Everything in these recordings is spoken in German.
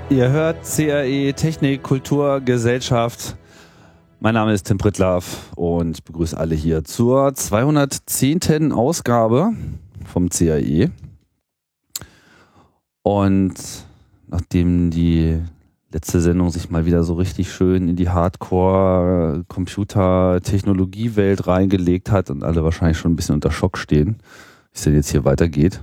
Ihr hört CRE Technik, Kultur, Gesellschaft. Mein Name ist Tim Prittlaff und ich begrüße alle hier zur 210. Ausgabe vom CRE. Und nachdem die letzte Sendung sich mal wieder so richtig schön in die Hardcore-Computer-Technologie-Welt reingelegt hat und alle wahrscheinlich schon ein bisschen unter Schock stehen, wie es denn jetzt hier weitergeht,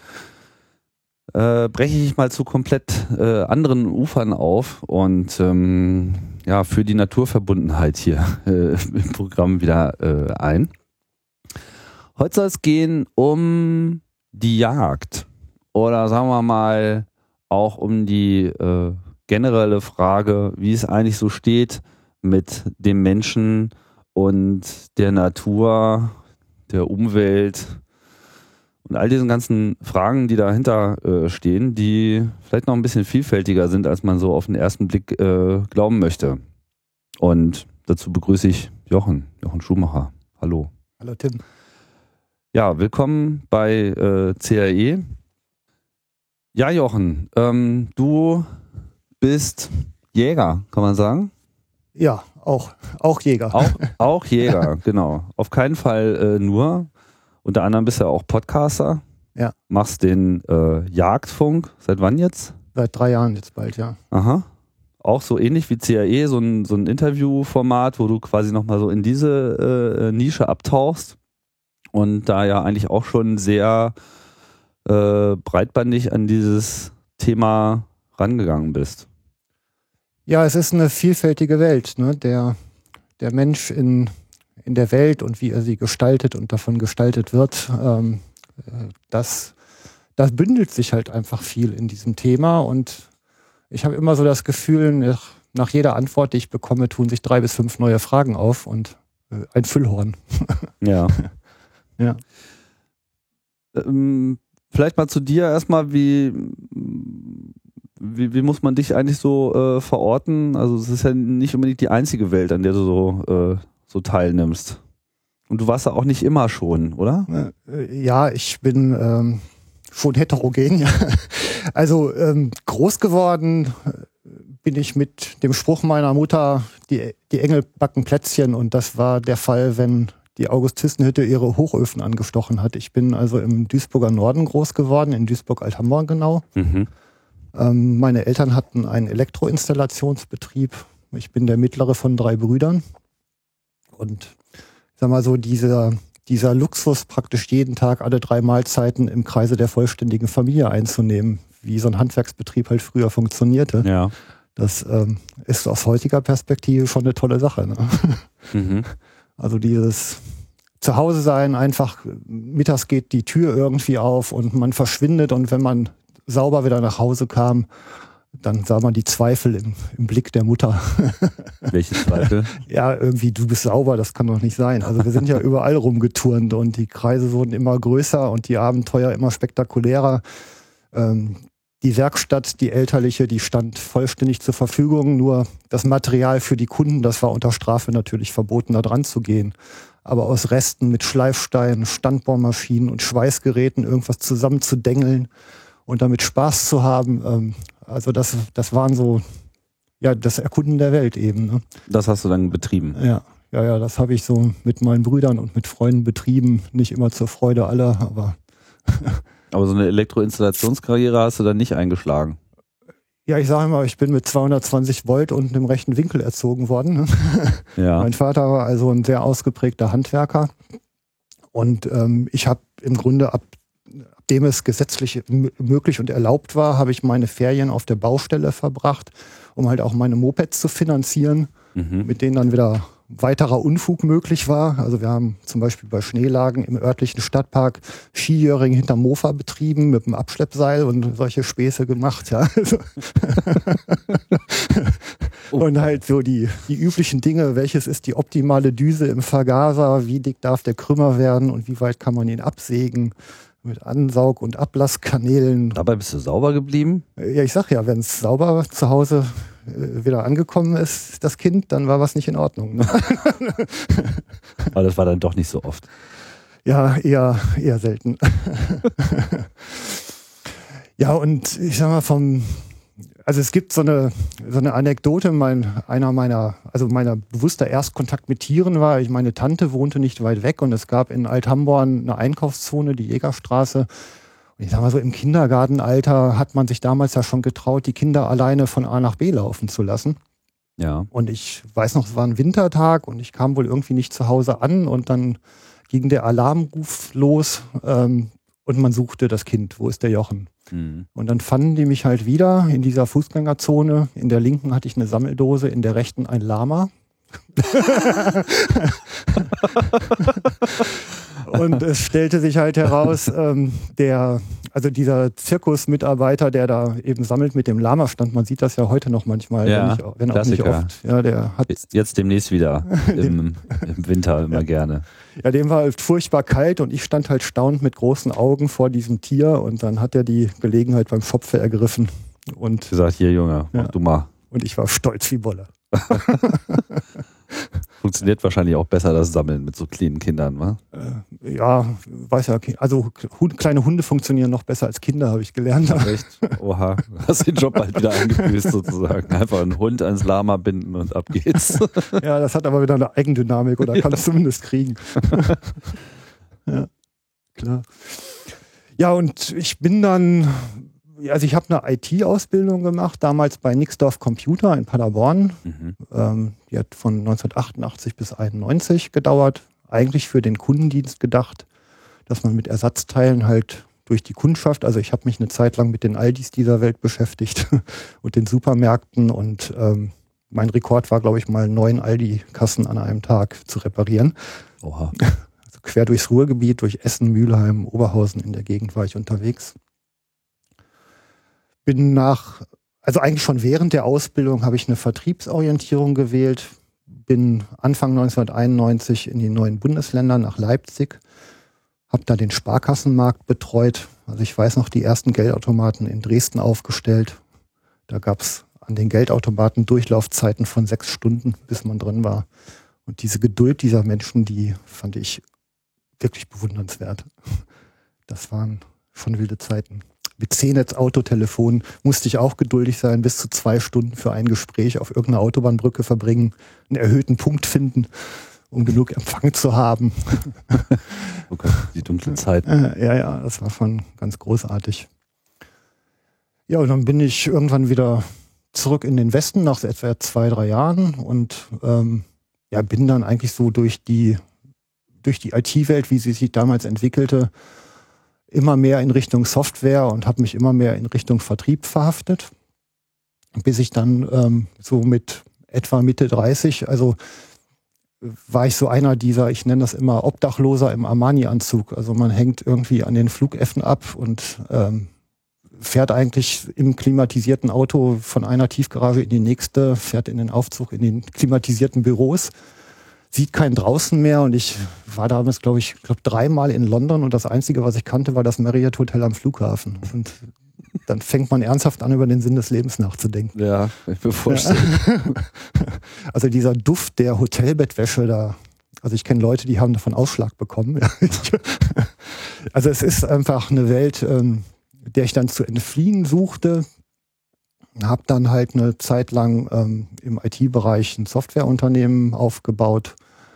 breche ich mal zu komplett anderen Ufern auf und für die Naturverbundenheit hier im Programm wieder ein. Heute soll es gehen um die Jagd oder sagen wir mal auch um die generelle Frage, wie es eigentlich so steht mit dem Menschen und der Natur, der Umwelt und all diesen ganzen Fragen, die dahinter stehen, die vielleicht noch ein bisschen vielfältiger sind, als man so auf den ersten Blick glauben möchte. Und dazu begrüße ich Jochen Schumacher. Hallo. Hallo Tim. Ja, willkommen bei CRE. Ja, Jochen, du bist Jäger, kann man sagen? Ja, auch Jäger. Auch Jäger, genau. Auf keinen Fall nur. Unter anderem bist du ja auch Podcaster. Ja. Machst den Jagdfunk. Seit wann jetzt? Seit 3 Jahren jetzt bald, ja. Aha. Auch so ähnlich wie CRE, so ein Interviewformat, wo du quasi nochmal so in diese Nische abtauchst und da ja eigentlich auch schon sehr breitbandig an dieses Thema rangegangen bist. Ja, es ist eine vielfältige Welt, ne? Der Mensch in der Welt und wie er sie gestaltet und davon gestaltet wird, das bündelt sich halt einfach viel in diesem Thema und ich habe immer so das Gefühl, nach jeder Antwort, die ich bekomme, tun sich 3 bis 5 neue Fragen auf und ein Füllhorn. Ja. Ja. Vielleicht mal zu dir erstmal, wie muss man dich eigentlich so verorten? Also es ist ja nicht unbedingt die einzige Welt, an der du so teilnimmst. Und du warst ja auch nicht immer schon, oder? Ja, ich bin schon heterogen, ja. Also groß geworden bin ich mit dem Spruch meiner Mutter, die Engel backen Plätzchen, und das war der Fall, wenn die August-Thyssen-Hütte ihre Hochöfen angestochen hat. Ich bin also im Duisburger Norden groß geworden, in Duisburg-Althamborn genau. Mhm. Meine Eltern hatten einen Elektroinstallationsbetrieb. Ich bin der mittlere von 3 Brüdern. Und ich sag mal so, dieser Luxus, praktisch jeden Tag alle 3 Mahlzeiten im Kreise der vollständigen Familie einzunehmen, wie so ein Handwerksbetrieb halt früher funktionierte, ja. Das ist aus heutiger Perspektive schon eine tolle Sache. Ne? Mhm. Also dieses Zuhause sein, einfach mittags geht die Tür irgendwie auf und man verschwindet, und wenn man sauber wieder nach Hause kam, dann sah man die Zweifel im Blick der Mutter. Welche Zweifel? Ja, irgendwie, du bist sauber, das kann doch nicht sein. Also wir sind ja überall rumgeturnt und die Kreise wurden immer größer und die Abenteuer immer spektakulärer. Die Werkstatt, die elterliche, die stand vollständig zur Verfügung. Nur das Material für die Kunden, das war unter Strafe natürlich verboten, da dran zu gehen. Aber aus Resten mit Schleifsteinen, Standbohrmaschinen und Schweißgeräten irgendwas zusammenzudengeln und damit Spaß zu haben, also das waren so, ja, das Erkunden der Welt eben. Ne? Das hast du dann betrieben? Ja, das habe ich so mit meinen Brüdern und mit Freunden betrieben. Nicht immer zur Freude aller, aber... Aber so eine Elektroinstallationskarriere hast du dann nicht eingeschlagen? Ja, ich sage immer, ich bin mit 220 Volt und einem rechten Winkel erzogen worden. Ne? Ja. Mein Vater war also ein sehr ausgeprägter Handwerker. Und ich habe im Grunde dem es gesetzlich möglich und erlaubt war, habe ich meine Ferien auf der Baustelle verbracht, um halt auch meine Mopeds zu finanzieren, mit denen dann wieder weiterer Unfug möglich war. Also wir haben zum Beispiel bei Schneelagen im örtlichen Stadtpark Skijöring hinterm Mofa betrieben mit dem Abschleppseil und solche Späße gemacht. Ja. Und halt so die üblichen Dinge, welches ist die optimale Düse im Vergaser, wie dick darf der Krümmer werden und wie weit kann man ihn absägen. Mit Ansaug- und Ablasskanälen. Dabei bist du sauber geblieben? Ja, ich sag ja, wenn es sauber zu Hause wieder angekommen ist, das Kind, dann war was nicht in Ordnung. Ne? Aber das war dann doch nicht so oft. Ja, eher selten. Ja, und ich sag mal, Also es gibt so eine Anekdote, meiner bewusster Erstkontakt mit Tieren war, meine Tante wohnte nicht weit weg und es gab in Alt-Hamborn eine Einkaufszone, die Jägerstraße. Und ich sag mal so, im Kindergartenalter hat man sich damals ja schon getraut, die Kinder alleine von A nach B laufen zu lassen. Ja. Und ich weiß noch, es war ein Wintertag und ich kam wohl irgendwie nicht zu Hause an und dann ging der Alarmruf los und man suchte das Kind. Wo ist der Jochen? Und dann fanden die mich halt wieder in dieser Fußgängerzone. In der linken hatte ich eine Sammeldose, in der rechten ein Lama. Und es stellte sich halt heraus, dieser Zirkusmitarbeiter, der da eben sammelt mit dem Lama stand, man sieht das ja heute noch manchmal, wenn auch nicht oft. Ja, der hat jetzt demnächst wieder im Winter immer gerne. Ja, dem war halt furchtbar kalt und ich stand halt staunend mit großen Augen vor diesem Tier und dann hat er die Gelegenheit beim Schopfe ergriffen und gesagt, hier Junge, mach du mal. Und ich war stolz wie Bolle. Funktioniert wahrscheinlich auch besser das Sammeln mit so kleinen Kindern, wa? Ja, weiß ja, also kleine Hunde funktionieren noch besser als Kinder, habe ich gelernt. Ach, echt? Oha, hast den Job halt wieder eingebüßt sozusagen. Einfach einen Hund ans Lama binden und ab geht's. Ja, das hat aber wieder eine Eigendynamik oder kann es zumindest kriegen. Ja, klar. Ja, und ich bin dann, also ich habe eine IT-Ausbildung gemacht, damals bei Nixdorf Computer in Paderborn. Die hat von 1988 bis 1991 gedauert. Eigentlich für den Kundendienst gedacht, dass man mit Ersatzteilen halt durch die Kundschaft, also ich habe mich eine Zeit lang mit den Aldis dieser Welt beschäftigt und den Supermärkten und mein Rekord war, glaube ich, mal 9 Aldi-Kassen an einem Tag zu reparieren. Oha. Also quer durchs Ruhrgebiet, durch Essen, Mülheim, Oberhausen in der Gegend war ich unterwegs. Also eigentlich schon während der Ausbildung habe ich eine Vertriebsorientierung gewählt, bin Anfang 1991 in die neuen Bundesländer nach Leipzig, habe da den Sparkassenmarkt betreut. Also ich weiß noch, die ersten Geldautomaten in Dresden aufgestellt. Da gab es an den Geldautomaten Durchlaufzeiten von 6 Stunden, bis man drin war. Und diese Geduld dieser Menschen, die fand ich wirklich bewundernswert. Das waren schon wilde Zeiten. Mit C-Netz Autotelefon musste ich auch geduldig sein, bis zu 2 Stunden für ein Gespräch auf irgendeiner Autobahnbrücke verbringen, einen erhöhten Punkt finden, um genug Empfang zu haben. Oh Gott, die dunklen Zeiten. Ja, das war schon ganz großartig. Ja, und dann bin ich irgendwann wieder zurück in den Westen nach etwa 2-3 Jahren und bin dann eigentlich so durch die IT-Welt, wie sie sich damals entwickelte, immer mehr in Richtung Software und habe mich immer mehr in Richtung Vertrieb verhaftet, bis ich dann so mit etwa Mitte 30, also war ich so einer dieser, ich nenne das immer Obdachloser im Armani-Anzug. Also man hängt irgendwie an den Flughäfen ab und fährt eigentlich im klimatisierten Auto von einer Tiefgarage in die nächste, fährt in den Aufzug in den klimatisierten Büros, sieht keinen draußen mehr und ich war damals, glaube ich, 3-mal in London und das Einzige, was ich kannte, war das Marriott Hotel am Flughafen. Und dann fängt man ernsthaft an, über den Sinn des Lebens nachzudenken. Ja, ich mir vorstellen. Also dieser Duft der Hotelbettwäsche da, also ich kenne Leute, die haben davon Ausschlag bekommen. Also es ist einfach eine Welt, der ich dann zu entfliehen suchte. Habe dann halt eine Zeit lang im IT-Bereich ein Softwareunternehmen aufgebaut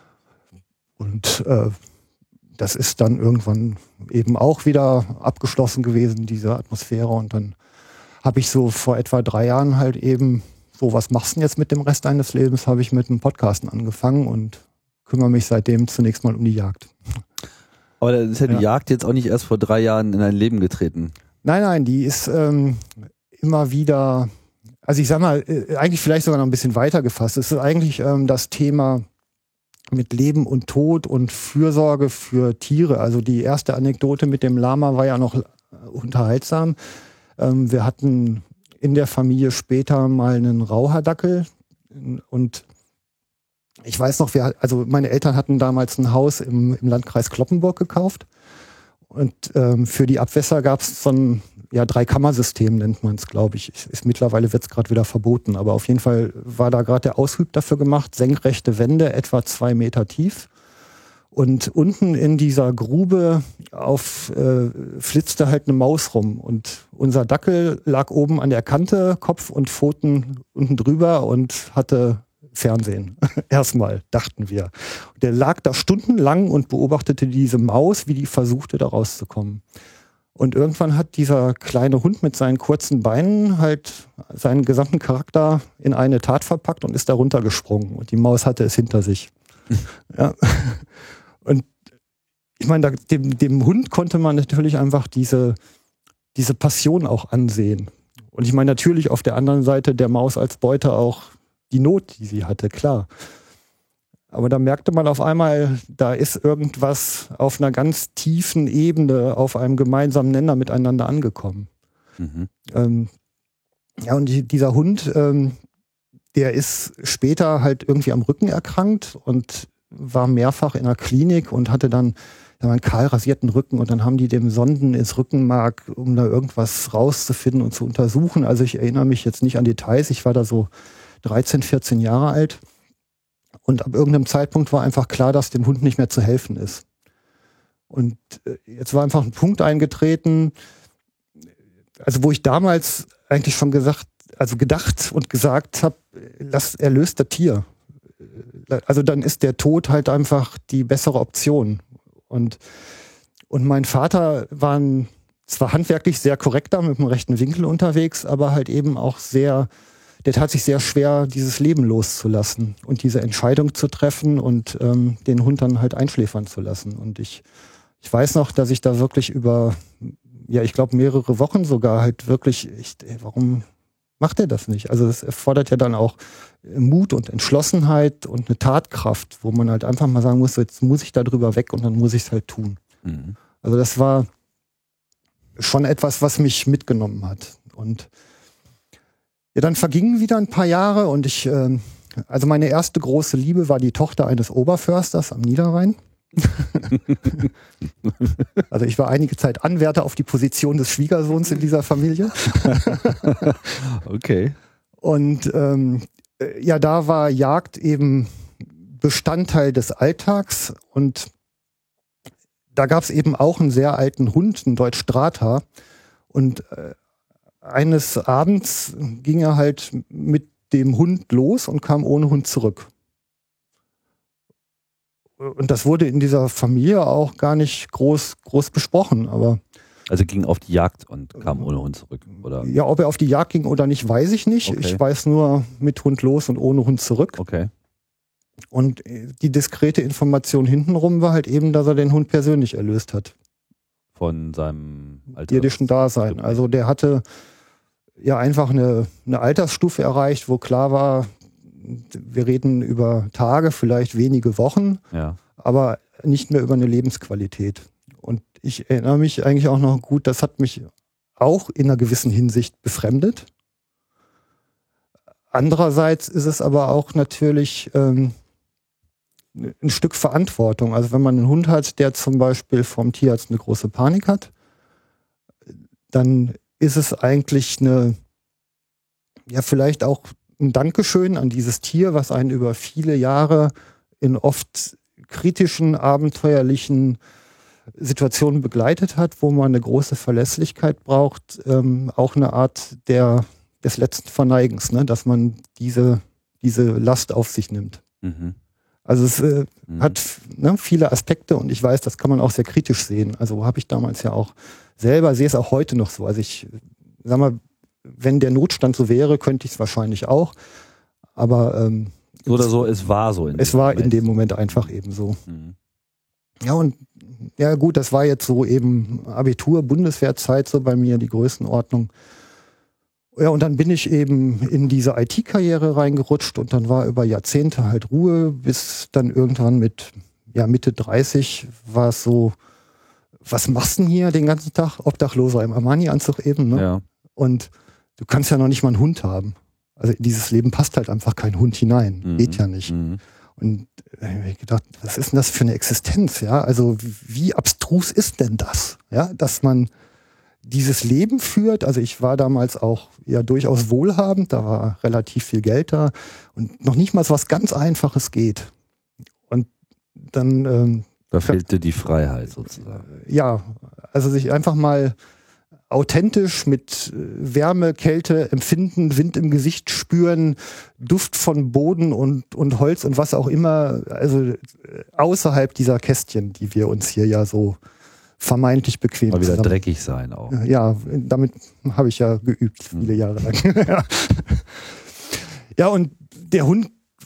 und das ist dann irgendwann eben auch wieder abgeschlossen gewesen, diese Atmosphäre. Und dann habe ich so vor etwa 3 Jahren halt eben so, was machst du denn jetzt mit dem Rest deines Lebens, habe ich mit einem Podcasten angefangen und kümmere mich seitdem zunächst mal um die Jagd. Aber dann ist ja die Jagd jetzt auch nicht erst vor 3 Jahren in dein Leben getreten. Nein, die ist immer wieder, also ich sag mal, eigentlich vielleicht sogar noch ein bisschen weiter gefasst. Es ist eigentlich das Thema mit Leben und Tod und Fürsorge für Tiere. Also die erste Anekdote mit dem Lama war ja noch unterhaltsam. Wir hatten in der Familie später mal einen Rauherdackel und ich weiß noch, also meine Eltern hatten damals ein Haus im Landkreis Cloppenburg gekauft und für die Abwässer gab es so ein 3-Kammer-System, nennt man es, glaube ich. Mittlerweile wird es gerade wieder verboten, aber auf jeden Fall war da gerade der Aushub dafür gemacht, senkrechte Wände, etwa 2 Meter tief Und unten in dieser Grube flitzte halt eine Maus rum. Und unser Dackel lag oben an der Kante, Kopf und Pfoten unten drüber und hatte Fernsehen. Erstmal, dachten wir. Der lag da stundenlang und beobachtete diese Maus, wie die versuchte, da rauszukommen. Und irgendwann hat dieser kleine Hund mit seinen kurzen Beinen halt seinen gesamten Charakter in eine Tat verpackt und ist da runtergesprungen. Und die Maus hatte es hinter sich. Ja. Und ich meine, dem Hund konnte man natürlich einfach diese Passion auch ansehen. Und ich meine natürlich auf der anderen Seite der Maus als Beute auch die Not, die sie hatte, klar. Aber da merkte man auf einmal, da ist irgendwas auf einer ganz tiefen Ebene auf einem gemeinsamen Nenner miteinander angekommen. Mhm. Ja, und dieser Hund, der ist später halt irgendwie am Rücken erkrankt und war mehrfach in der Klinik und hatte dann einen kahl rasierten Rücken und dann haben die dem Sonden ins Rückenmark, um da irgendwas rauszufinden und zu untersuchen. Also ich erinnere mich jetzt nicht an Details, ich war da so 13, 14 Jahre alt und ab irgendeinem Zeitpunkt war einfach klar, dass dem Hund nicht mehr zu helfen ist. Und jetzt war einfach ein Punkt eingetreten, also wo ich damals eigentlich schon gedacht und gesagt habe, erlöst das Tier. Also dann ist der Tod halt einfach die bessere Option. Und mein Vater war zwar handwerklich sehr korrekter, mit einem rechten Winkel unterwegs, aber halt eben auch der tat sich sehr schwer, dieses Leben loszulassen und diese Entscheidung zu treffen und den Hund dann halt einschläfern zu lassen. Und ich weiß noch, dass ich da wirklich über, ich glaube mehrere Wochen sogar halt wirklich, warum macht er das nicht? Also es erfordert ja dann auch Mut und Entschlossenheit und eine Tatkraft, wo man halt einfach mal sagen muss, jetzt muss ich da drüber weg und dann muss ich es halt tun. Mhm. Also das war schon etwas, was mich mitgenommen hat. Und ja, dann vergingen wieder ein paar Jahre und also meine erste große Liebe war die Tochter eines Oberförsters am Niederrhein. Also ich war einige Zeit Anwärter auf die Position des Schwiegersohns in dieser Familie. Okay. Und da war Jagd eben Bestandteil des Alltags und da gab es eben auch einen sehr alten Hund, einen Deutsch Strata. Und eines Abends ging er halt mit dem Hund los und kam ohne Hund zurück. Und das wurde in dieser Familie auch gar nicht groß besprochen, aber. Also ging auf die Jagd und kam ohne Hund zurück, oder? Ja, ob er auf die Jagd ging oder nicht, weiß ich nicht. Okay. Ich weiß nur, mit Hund los und ohne Hund zurück. Okay. Und die diskrete Information hintenrum war halt eben, dass er den Hund persönlich erlöst hat. Von seinem irdischen Dasein. Also der hatte ja einfach eine Altersstufe erreicht, wo klar war, wir reden über Tage, vielleicht wenige Wochen, aber nicht mehr über eine Lebensqualität. Und ich erinnere mich eigentlich auch noch gut, das hat mich auch in einer gewissen Hinsicht befremdet. Andererseits ist es aber auch natürlich ein Stück Verantwortung. Also wenn man einen Hund hat, der zum Beispiel vom Tierarzt eine große Panik hat, dann ist es eigentlich vielleicht auch ein Dankeschön an dieses Tier, was einen über viele Jahre in oft kritischen, abenteuerlichen Situationen begleitet hat, wo man eine große Verlässlichkeit braucht, auch eine Art des letzten Verneigens, ne? Dass man diese Last auf sich nimmt. Mhm. Also es hat viele Aspekte und ich weiß, das kann man auch sehr kritisch sehen. Also habe ich damals ja auch selber, sehe es auch heute noch so. Also ich sag mal, wenn der Notstand so wäre, könnte ich es wahrscheinlich auch. Aber so oder so, es war so. In dem Moment einfach eben so. Mhm. Ja, und ja gut, das war jetzt so eben Abitur, Bundeswehrzeit so bei mir, die Größenordnung. Ja, und dann bin ich eben in diese IT-Karriere reingerutscht und dann war über Jahrzehnte halt Ruhe, bis dann irgendwann mit Mitte 30 war es so, was machst du denn hier den ganzen Tag? Obdachloser im Armani-Anzug eben, ne? Ja. Und du kannst ja noch nicht mal einen Hund haben. Also in dieses Leben passt halt einfach kein Hund hinein. Mhm. Geht ja nicht. Mhm. Und ich habe gedacht, was ist denn das für eine Existenz? Ja, also wie abstrus ist denn das? Ja, dass man dieses Leben führt. Also ich war damals auch ja durchaus wohlhabend, da war relativ viel Geld da und noch nicht mal was ganz Einfaches geht. Und dann Da fehlte die Freiheit sozusagen. Ja, also sich einfach mal authentisch mit Wärme, Kälte empfinden, Wind im Gesicht spüren, Duft von Boden und Holz und was auch immer, also außerhalb dieser Kästchen, die wir uns hier ja so vermeintlich bequem mal wieder dreckig sein auch. Ja, damit habe ich ja geübt, viele Jahre lang. Ja, und der Hund,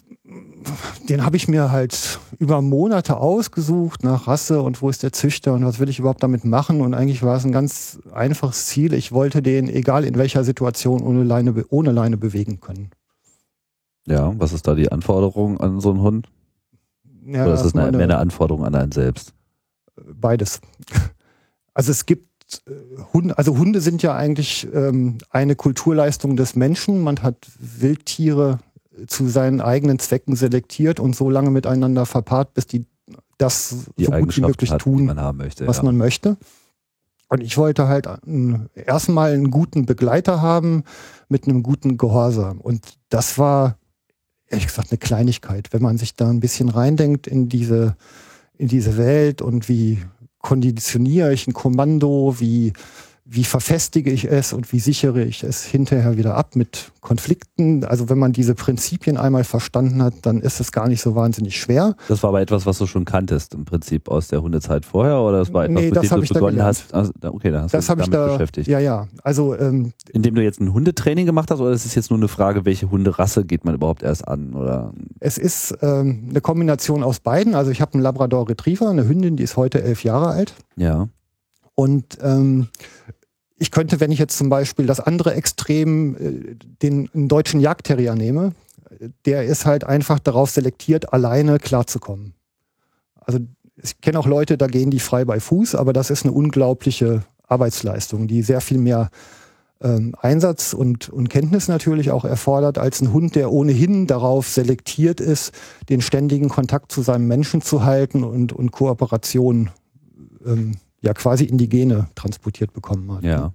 den habe ich mir halt über Monate ausgesucht nach Rasse und wo ist der Züchter und was will ich überhaupt damit machen. Und eigentlich war es ein ganz einfaches Ziel. Ich wollte den, egal in welcher Situation, ohne Leine bewegen können. Ja, was ist da die Anforderung an so einen Hund? Ja, oder ist das mehr eine Anforderung an einen selbst? Beides. Also es gibt Hunde, also Hunde sind ja eigentlich eine Kulturleistung des Menschen. Man hat Wildtiere zu seinen eigenen Zwecken selektiert und so lange miteinander verpaart, bis die das so gut wie möglich tun, man haben möchte, was man möchte. Und ich wollte halt erstmal einen guten Begleiter haben mit einem guten Gehorsam. Und das war, ehrlich gesagt, eine Kleinigkeit. Wenn man sich da ein bisschen reindenkt in diese Welt und wie konditioniere ich ein Kommando, wie verfestige ich es und wie sichere ich es hinterher wieder ab mit Konflikten. Also wenn man diese Prinzipien einmal verstanden hat, dann ist es gar nicht so wahnsinnig schwer. Das war aber etwas, was du schon kanntest im Prinzip aus der Hundezeit vorher, oder das war etwas, mit dem du begonnen hast? Also, okay, dann hast du dich damit beschäftigt. Ja. Also, indem du jetzt ein Hundetraining gemacht hast, oder ist es jetzt nur eine Frage, welche Hunderasse geht man überhaupt erst an? Oder? Es ist eine Kombination aus beiden. Also ich habe einen Labrador Retriever, eine Hündin, die ist heute 11 Jahre alt. Ja. Und ich könnte, wenn ich jetzt zum Beispiel das andere Extrem, einen deutschen Jagdterrier nehme, der ist halt einfach darauf selektiert, alleine klarzukommen. Also ich kenne auch Leute, da gehen die frei bei Fuß, aber das ist eine unglaubliche Arbeitsleistung, die sehr viel mehr Einsatz und Kenntnis natürlich auch erfordert, als ein Hund, der ohnehin darauf selektiert ist, den ständigen Kontakt zu seinem Menschen zu halten und Kooperation ja quasi in die Gene transportiert bekommen hat. Ja.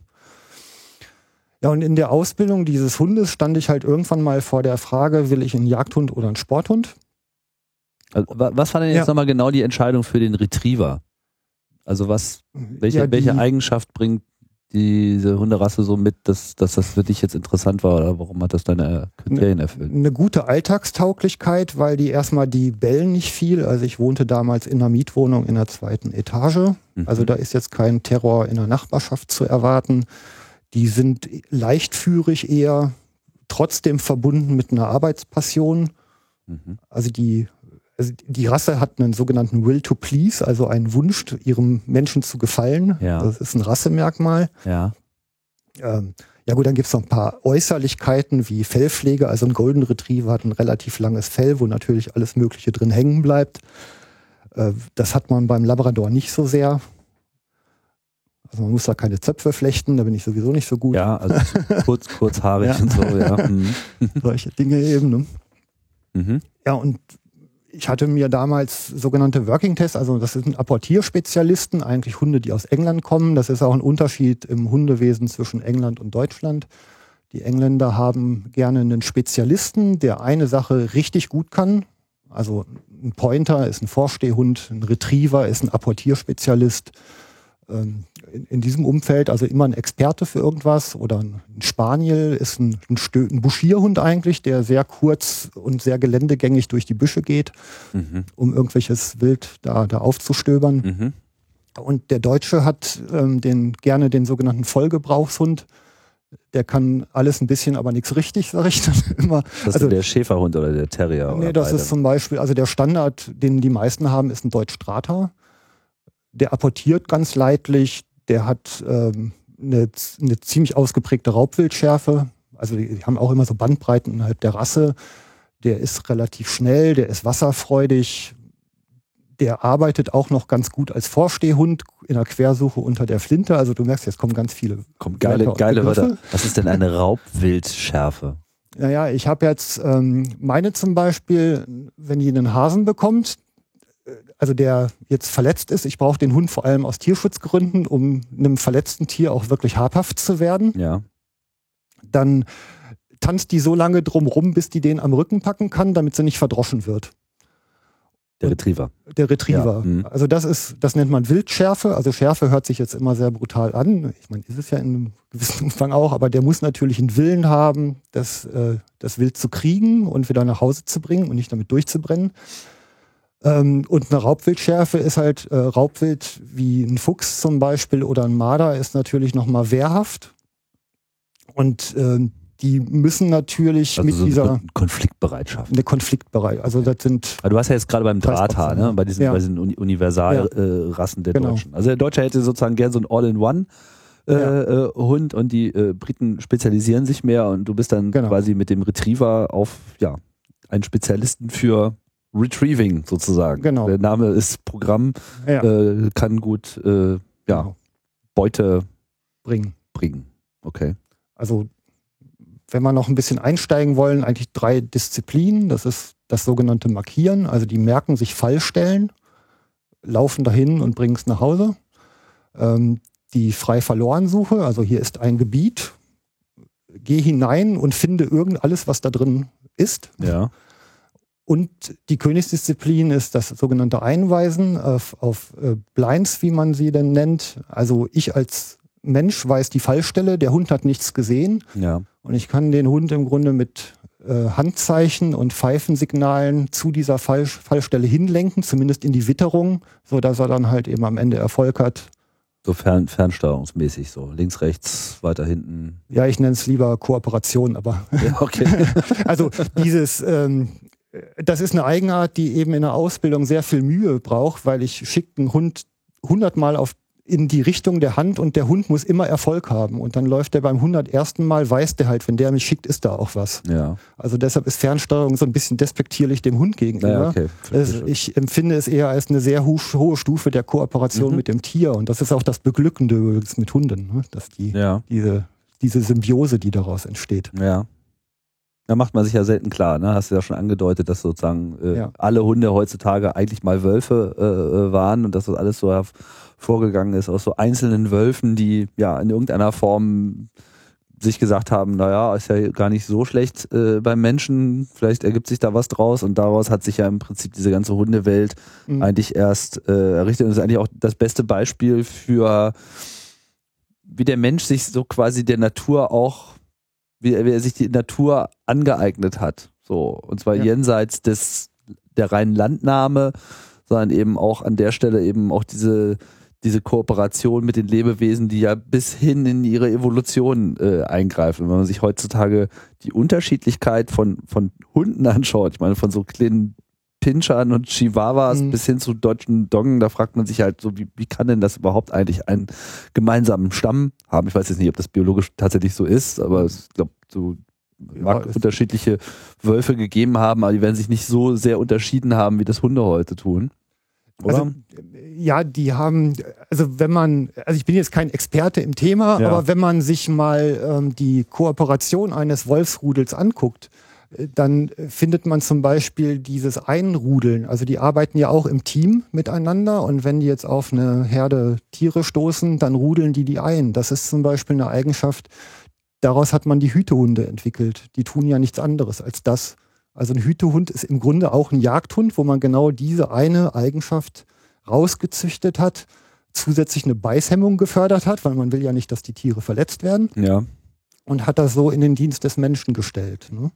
Ja, und in der Ausbildung dieses Hundes stand ich halt irgendwann mal vor der Frage, will ich einen Jagdhund oder einen Sporthund? Also, was war denn jetzt nochmal genau die Entscheidung für den Retriever? Also welche Eigenschaft bringt diese Hunderasse so mit, dass das für dich jetzt interessant war, oder warum hat das deine Kriterien erfüllt? Eine gute Alltagstauglichkeit, weil die bellen nicht viel. Also ich wohnte damals in einer Mietwohnung in der 2. Etage. Also da ist jetzt kein Terror in der Nachbarschaft zu erwarten. Die sind leichtführig eher, trotzdem verbunden mit einer Arbeitspassion. Also die Rasse hat einen sogenannten Will to Please, also einen Wunsch, ihrem Menschen zu gefallen. Ja. Das ist ein Rassemerkmal. Ja. Ja gut, dann gibt es noch ein paar Äußerlichkeiten wie Fellpflege. Also ein Golden Retriever hat ein relativ langes Fell, wo natürlich alles Mögliche drin hängen bleibt. Das hat man beim Labrador nicht so sehr. Also man muss da keine Zöpfe flechten, da bin ich sowieso nicht so gut. Ja, also kurzhaarig und so, ja. Solche Dinge eben, ne? Ja, und ich hatte mir damals sogenannte Working Tests, also das sind Apportierspezialisten, eigentlich Hunde, die aus England kommen. Das ist auch ein Unterschied im Hundewesen zwischen England und Deutschland. Die Engländer haben gerne einen Spezialisten, der eine Sache richtig gut kann. Also ein Pointer ist ein Vorstehhund, ein Retriever ist ein Apportierspezialist. In diesem Umfeld, also immer ein Experte für irgendwas, oder ein Spaniel ist ein Buschierhund eigentlich, der sehr kurz und sehr geländegängig durch die Büsche geht, um irgendwelches Wild da aufzustöbern. Und der Deutsche hat gerne den sogenannten Vollgebrauchshund. Der kann alles ein bisschen, aber nichts richtig, sage ich dann immer. Das ist der Schäferhund oder der Terrier? Nee, das ist zum Beispiel, also der Standard, den die meisten haben, ist ein Deutsch Strata. Der apportiert ganz leidlich, der hat eine ziemlich ausgeprägte Raubwildschärfe. Also die haben auch immer so Bandbreiten innerhalb der Rasse. Der ist relativ schnell, der ist wasserfreudig. Der arbeitet auch noch ganz gut als Vorstehhund in der Quersuche unter der Flinte. Also du merkst, jetzt kommen ganz viele geile Wörter. Was ist denn eine Raubwildschärfe? Naja, ich habe jetzt meine zum Beispiel, wenn die einen Hasen bekommt, also der jetzt verletzt ist, ich brauche den Hund vor allem aus Tierschutzgründen, um einem verletzten Tier auch wirklich habhaft zu werden. Ja. Dann tanzt die so lange drumrum, bis die den am Rücken packen kann, damit sie nicht verdroschen wird. Der Retriever. Der Retriever. Ja. Also das nennt man Wildschärfe. Also Schärfe hört sich jetzt immer sehr brutal an. Ich meine, ist es ja in einem gewissen Umfang auch, aber der muss natürlich einen Willen haben, das Wild zu kriegen und wieder nach Hause zu bringen und nicht damit durchzubrennen. Und eine Raubwildschärfe ist halt Raubwild wie ein Fuchs zum Beispiel oder ein Marder ist natürlich nochmal wehrhaft. Und die müssen natürlich also mit so dieser Konfliktbereitschaft. Eine Konfliktbereitschaft. Also das sind. Aber du hast ja jetzt gerade beim Drahthaar, ne? Bei diesen Universalrassen der Genau. Deutschen. Also der Deutsche hätte sozusagen gern so ein All-in-One Hund und die Briten spezialisieren sich mehr und du bist dann quasi mit dem Retriever auf einen Spezialisten für Retrieving sozusagen. Genau. Der Name ist Programm, kann gut Beute bringen. Okay. Also wenn wir noch ein bisschen einsteigen wollen, eigentlich 3 Disziplinen. Das ist das sogenannte Markieren. Also die merken sich Fallstellen, laufen dahin und bringen es nach Hause. Die Frei-Verloren-Suche, also hier ist ein Gebiet, geh hinein und finde alles, was da drin ist. Ja. Und die Königsdisziplin ist das sogenannte Einweisen auf Blinds, wie man sie denn nennt. Also ich als Mensch weiß die Fallstelle, der Hund hat nichts gesehen. Ja. Und ich kann den Hund im Grunde mit Handzeichen und Pfeifensignalen zu dieser Fallstelle hinlenken, zumindest in die Witterung, sodass er dann halt eben am Ende Erfolg hat. So fernsteuerungsmäßig, so links, rechts, weiter hinten. Ja, ich nenne es lieber Kooperation, aber ja, okay. Also das ist eine Eigenart, die eben in der Ausbildung sehr viel Mühe braucht, weil ich schicke einen Hund 100-mal in die Richtung der Hand und der Hund muss immer Erfolg haben. Und dann läuft der beim 101. Mal, weiß der halt, wenn der mich schickt, ist da auch was. Ja. Also deshalb ist Fernsteuerung so ein bisschen despektierlich dem Hund gegenüber. Ja, okay. Ich empfinde es eher als eine sehr hohe Stufe der Kooperation mit dem Tier. Und das ist auch das Beglückende mit Hunden, ne? Dass diese Symbiose, die daraus entsteht. Ja. Da macht man sich ja selten klar, ne? Hast du ja schon angedeutet, dass sozusagen alle Hunde heutzutage eigentlich mal Wölfe waren und dass das alles so vorgegangen ist aus so einzelnen Wölfen, die in irgendeiner Form sich gesagt haben, naja, ist ja gar nicht so schlecht beim Menschen, vielleicht ergibt sich da was draus und daraus hat sich ja im Prinzip diese ganze Hundewelt eigentlich erst errichtet und das ist eigentlich auch das beste Beispiel für wie der Mensch sich so quasi der Natur auch wie er sich die Natur angeeignet hat. So, und zwar jenseits der reinen Landnahme, sondern eben auch an der Stelle eben auch diese Kooperation mit den Lebewesen, die ja bis hin in ihre Evolution eingreifen. Wenn man sich heutzutage die Unterschiedlichkeit von Hunden anschaut, ich meine von so kleinen Pinschern und Chihuahuas bis hin zu deutschen Doggen, da fragt man sich halt so, wie kann denn das überhaupt eigentlich einen gemeinsamen Stamm haben? Ich weiß jetzt nicht, ob das biologisch tatsächlich so ist, aber ich glaube, so mag unterschiedliche Wölfe gegeben haben, aber die werden sich nicht so sehr unterschieden haben, wie das Hunde heute tun. Oder? Also, die haben, also ich bin jetzt kein Experte im Thema, aber wenn man sich mal die Kooperation eines Wolfsrudels anguckt, dann findet man zum Beispiel dieses Einrudeln. Also die arbeiten ja auch im Team miteinander und wenn die jetzt auf eine Herde Tiere stoßen, dann rudeln die ein. Das ist zum Beispiel eine Eigenschaft, daraus hat man die Hütehunde entwickelt. Die tun ja nichts anderes als das. Also ein Hütehund ist im Grunde auch ein Jagdhund, wo man genau diese eine Eigenschaft rausgezüchtet hat, zusätzlich eine Beißhemmung gefördert hat, weil man will ja nicht, dass die Tiere verletzt werden. Ja. Und hat das so in den Dienst des Menschen gestellt, ne?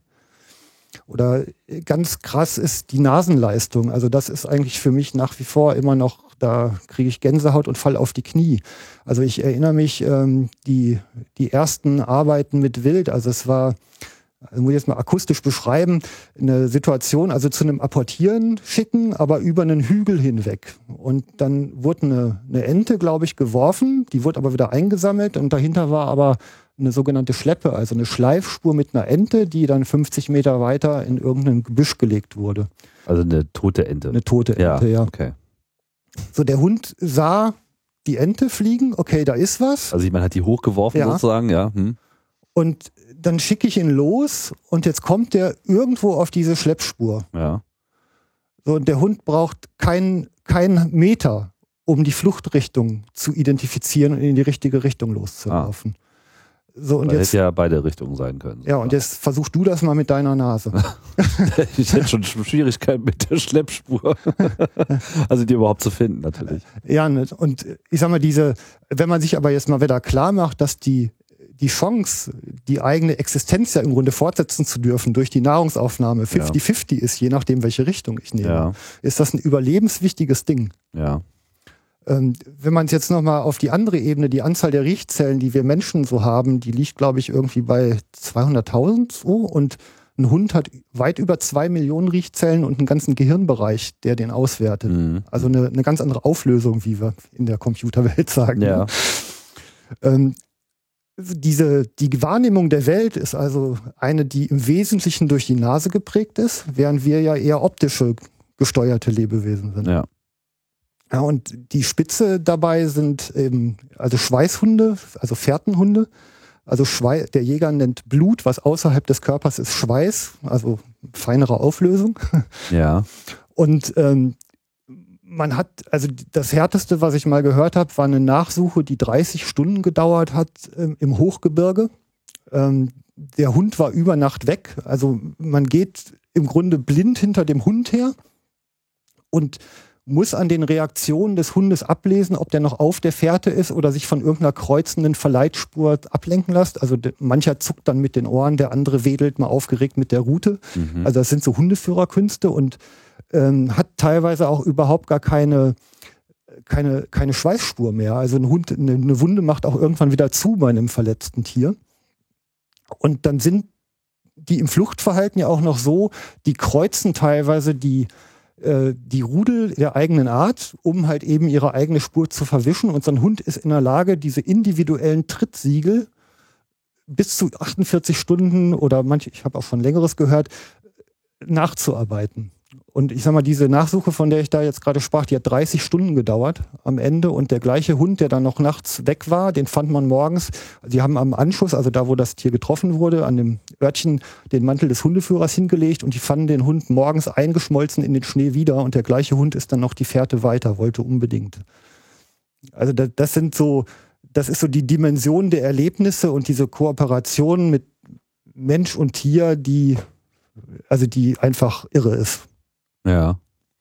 Oder ganz krass ist die Nasenleistung. Also das ist eigentlich für mich nach wie vor immer noch, da kriege ich Gänsehaut und fall auf die Knie. Also ich erinnere mich, die ersten Arbeiten mit Wild, also es war, muss ich jetzt mal akustisch beschreiben, eine Situation, also zu einem Apportieren schicken, aber über einen Hügel hinweg. Und dann wurde eine Ente, glaube ich, geworfen, die wurde aber wieder eingesammelt und dahinter war aber eine sogenannte Schleppe, also eine Schleifspur mit einer Ente, die dann 50 Meter weiter in irgendein Gebüsch gelegt wurde. Also eine tote Ente. Eine tote Ente, ja. Okay. So, der Hund sah die Ente fliegen, okay, da ist was. Also man hat die hochgeworfen sozusagen, ja. Und dann schicke ich ihn los und jetzt kommt der irgendwo auf diese Schleppspur. Ja. So, und der Hund braucht keinen Meter, um die Fluchtrichtung zu identifizieren und in die richtige Richtung loszulaufen. So, und das jetzt, hätte ja beide Richtungen sein können. ja, und jetzt versuch du das mal mit deiner Nase. Ich hätte schon Schwierigkeiten mit der Schleppspur. Also die überhaupt zu finden, natürlich. Ja, und ich sag mal, wenn man sich aber jetzt mal wieder klar macht, dass die Chance, die eigene Existenz ja im Grunde fortsetzen zu dürfen durch die Nahrungsaufnahme 50-50 ist, je nachdem, welche Richtung ich nehme, ist das ein überlebenswichtiges Ding. Ja. Wenn man es jetzt nochmal auf die andere Ebene, die Anzahl der Riechzellen, die wir Menschen so haben, die liegt, glaube ich, irgendwie bei 200.000 so, und ein Hund hat weit über 2 Millionen Riechzellen und einen ganzen Gehirnbereich, der den auswertet. Mhm. Also eine ganz andere Auflösung, wie wir in der Computerwelt sagen. Ja. Die Wahrnehmung der Welt ist also eine, die im Wesentlichen durch die Nase geprägt ist, während wir ja eher optische gesteuerte Lebewesen sind. Ja. Ja, und die Spitze dabei sind eben, also Schweißhunde, also Fährtenhunde. Also der Jäger nennt Blut, was außerhalb des Körpers ist, Schweiß, also feinere Auflösung. Ja. Und man hat, also das Härteste, was ich mal gehört habe, war eine Nachsuche, die 30 Stunden gedauert hat im Hochgebirge. Der Hund war über Nacht weg. Also man geht im Grunde blind hinter dem Hund her und muss an den Reaktionen des Hundes ablesen, ob der noch auf der Fährte ist oder sich von irgendeiner kreuzenden Verleitspur ablenken lässt. Also mancher zuckt dann mit den Ohren, der andere wedelt mal aufgeregt mit der Rute. Mhm. Also das sind so Hundeführerkünste und hat teilweise auch überhaupt gar keine Schweißspur mehr. Also ein Hund, eine Wunde macht auch irgendwann wieder zu bei einem verletzten Tier. Und dann sind die im Fluchtverhalten ja auch noch so, die kreuzen teilweise die Rudel der eigenen Art, um halt eben ihre eigene Spur zu verwischen. Und so ein Hund ist in der Lage, diese individuellen Trittsiegel bis zu 48 Stunden oder ich habe auch schon Längeres gehört, nachzuarbeiten. Und ich sag mal, diese Nachsuche, von der ich da jetzt gerade sprach, die hat 30 Stunden gedauert am Ende. Und der gleiche Hund, der dann noch nachts weg war, den fand man morgens. Sie haben am Anschuss, also da, wo das Tier getroffen wurde, an dem Örtchen den Mantel des Hundeführers hingelegt und die fanden den Hund morgens eingeschmolzen in den Schnee wieder. Und der gleiche Hund ist dann noch die Fährte weiter, wollte unbedingt. Also das ist so die Dimension der Erlebnisse und diese Kooperation mit Mensch und Tier, die einfach irre ist. Ja.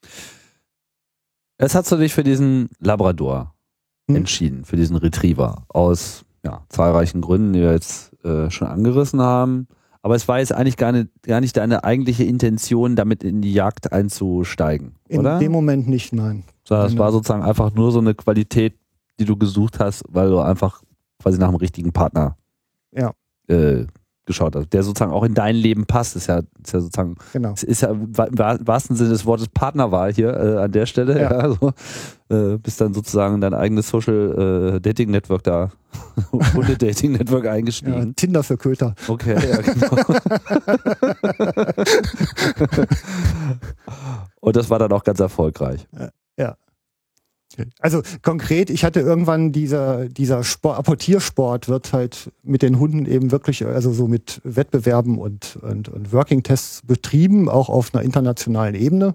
Jetzt hast du dich für diesen Labrador entschieden, für diesen Retriever, aus zahlreichen Gründen, die wir jetzt schon angerissen haben. Aber es war jetzt eigentlich gar nicht deine eigentliche Intention, damit in die Jagd einzusteigen, oder? In dem Moment nicht, nein. Sondern es war sozusagen einfach nur so eine Qualität, die du gesucht hast, weil du einfach quasi nach dem richtigen Partner geschaut hast, der sozusagen auch in dein Leben passt. Ist ja sozusagen, genau. Ist ja im wahrsten Sinne des Wortes Partnerwahl hier an der Stelle. Ja. Ja, so. Bist dann sozusagen in dein eigenes Social Dating Network da, Hunde-Dating Network eingestiegen. Ja, Tinder für Köter. Okay, ja, genau. Und das war dann auch ganz erfolgreich. Ja. Also konkret, ich hatte irgendwann dieser Apportiersport wird halt mit den Hunden eben wirklich, also so mit Wettbewerben und Working-Tests betrieben, auch auf einer internationalen Ebene.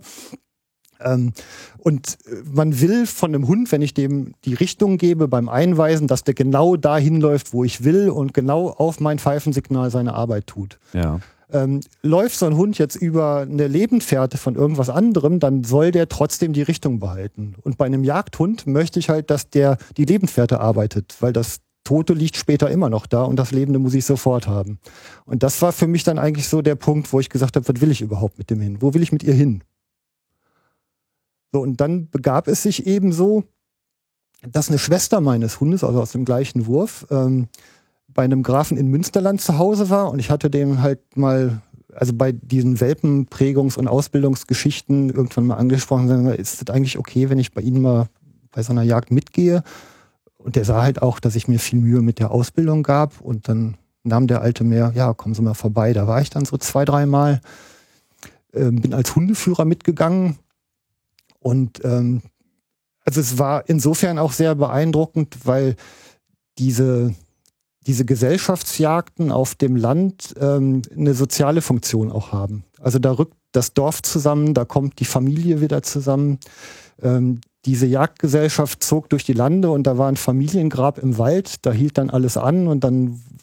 Und man will von einem Hund, wenn ich dem die Richtung gebe beim Einweisen, dass der genau dahin läuft, wo ich will und genau auf mein Pfeifensignal seine Arbeit tut. Ja. Läuft so ein Hund jetzt über eine Lebendfährte von irgendwas anderem, dann soll der trotzdem die Richtung behalten. Und bei einem Jagdhund möchte ich halt, dass der die Lebendfährte arbeitet, weil das Tote liegt später immer noch da und das Lebende muss ich sofort haben. Und das war für mich dann eigentlich so der Punkt, wo ich gesagt habe, was will ich überhaupt mit dem hin? Wo will ich mit ihr hin? So, und dann begab es sich eben so, dass eine Schwester meines Hundes, also aus dem gleichen Wurf, bei einem Grafen in Münsterland zu Hause war und ich hatte dem halt mal, also bei diesen Welpenprägungs- und Ausbildungsgeschichten irgendwann mal angesprochen, ist es eigentlich okay, wenn ich bei Ihnen mal bei so einer Jagd mitgehe? Und der sah halt auch, dass ich mir viel Mühe mit der Ausbildung gab und dann nahm der Alte mir, ja, kommen Sie mal vorbei. Da war ich dann so 2-3 Mal, bin als Hundeführer mitgegangen und also es war insofern auch sehr beeindruckend, weil diese Gesellschaftsjagden auf dem Land eine soziale Funktion auch haben. Also da rückt das Dorf zusammen, da kommt die Familie wieder zusammen. Diese Jagdgesellschaft zog durch die Lande und da war ein Familiengrab im Wald, da hielt dann alles an und dann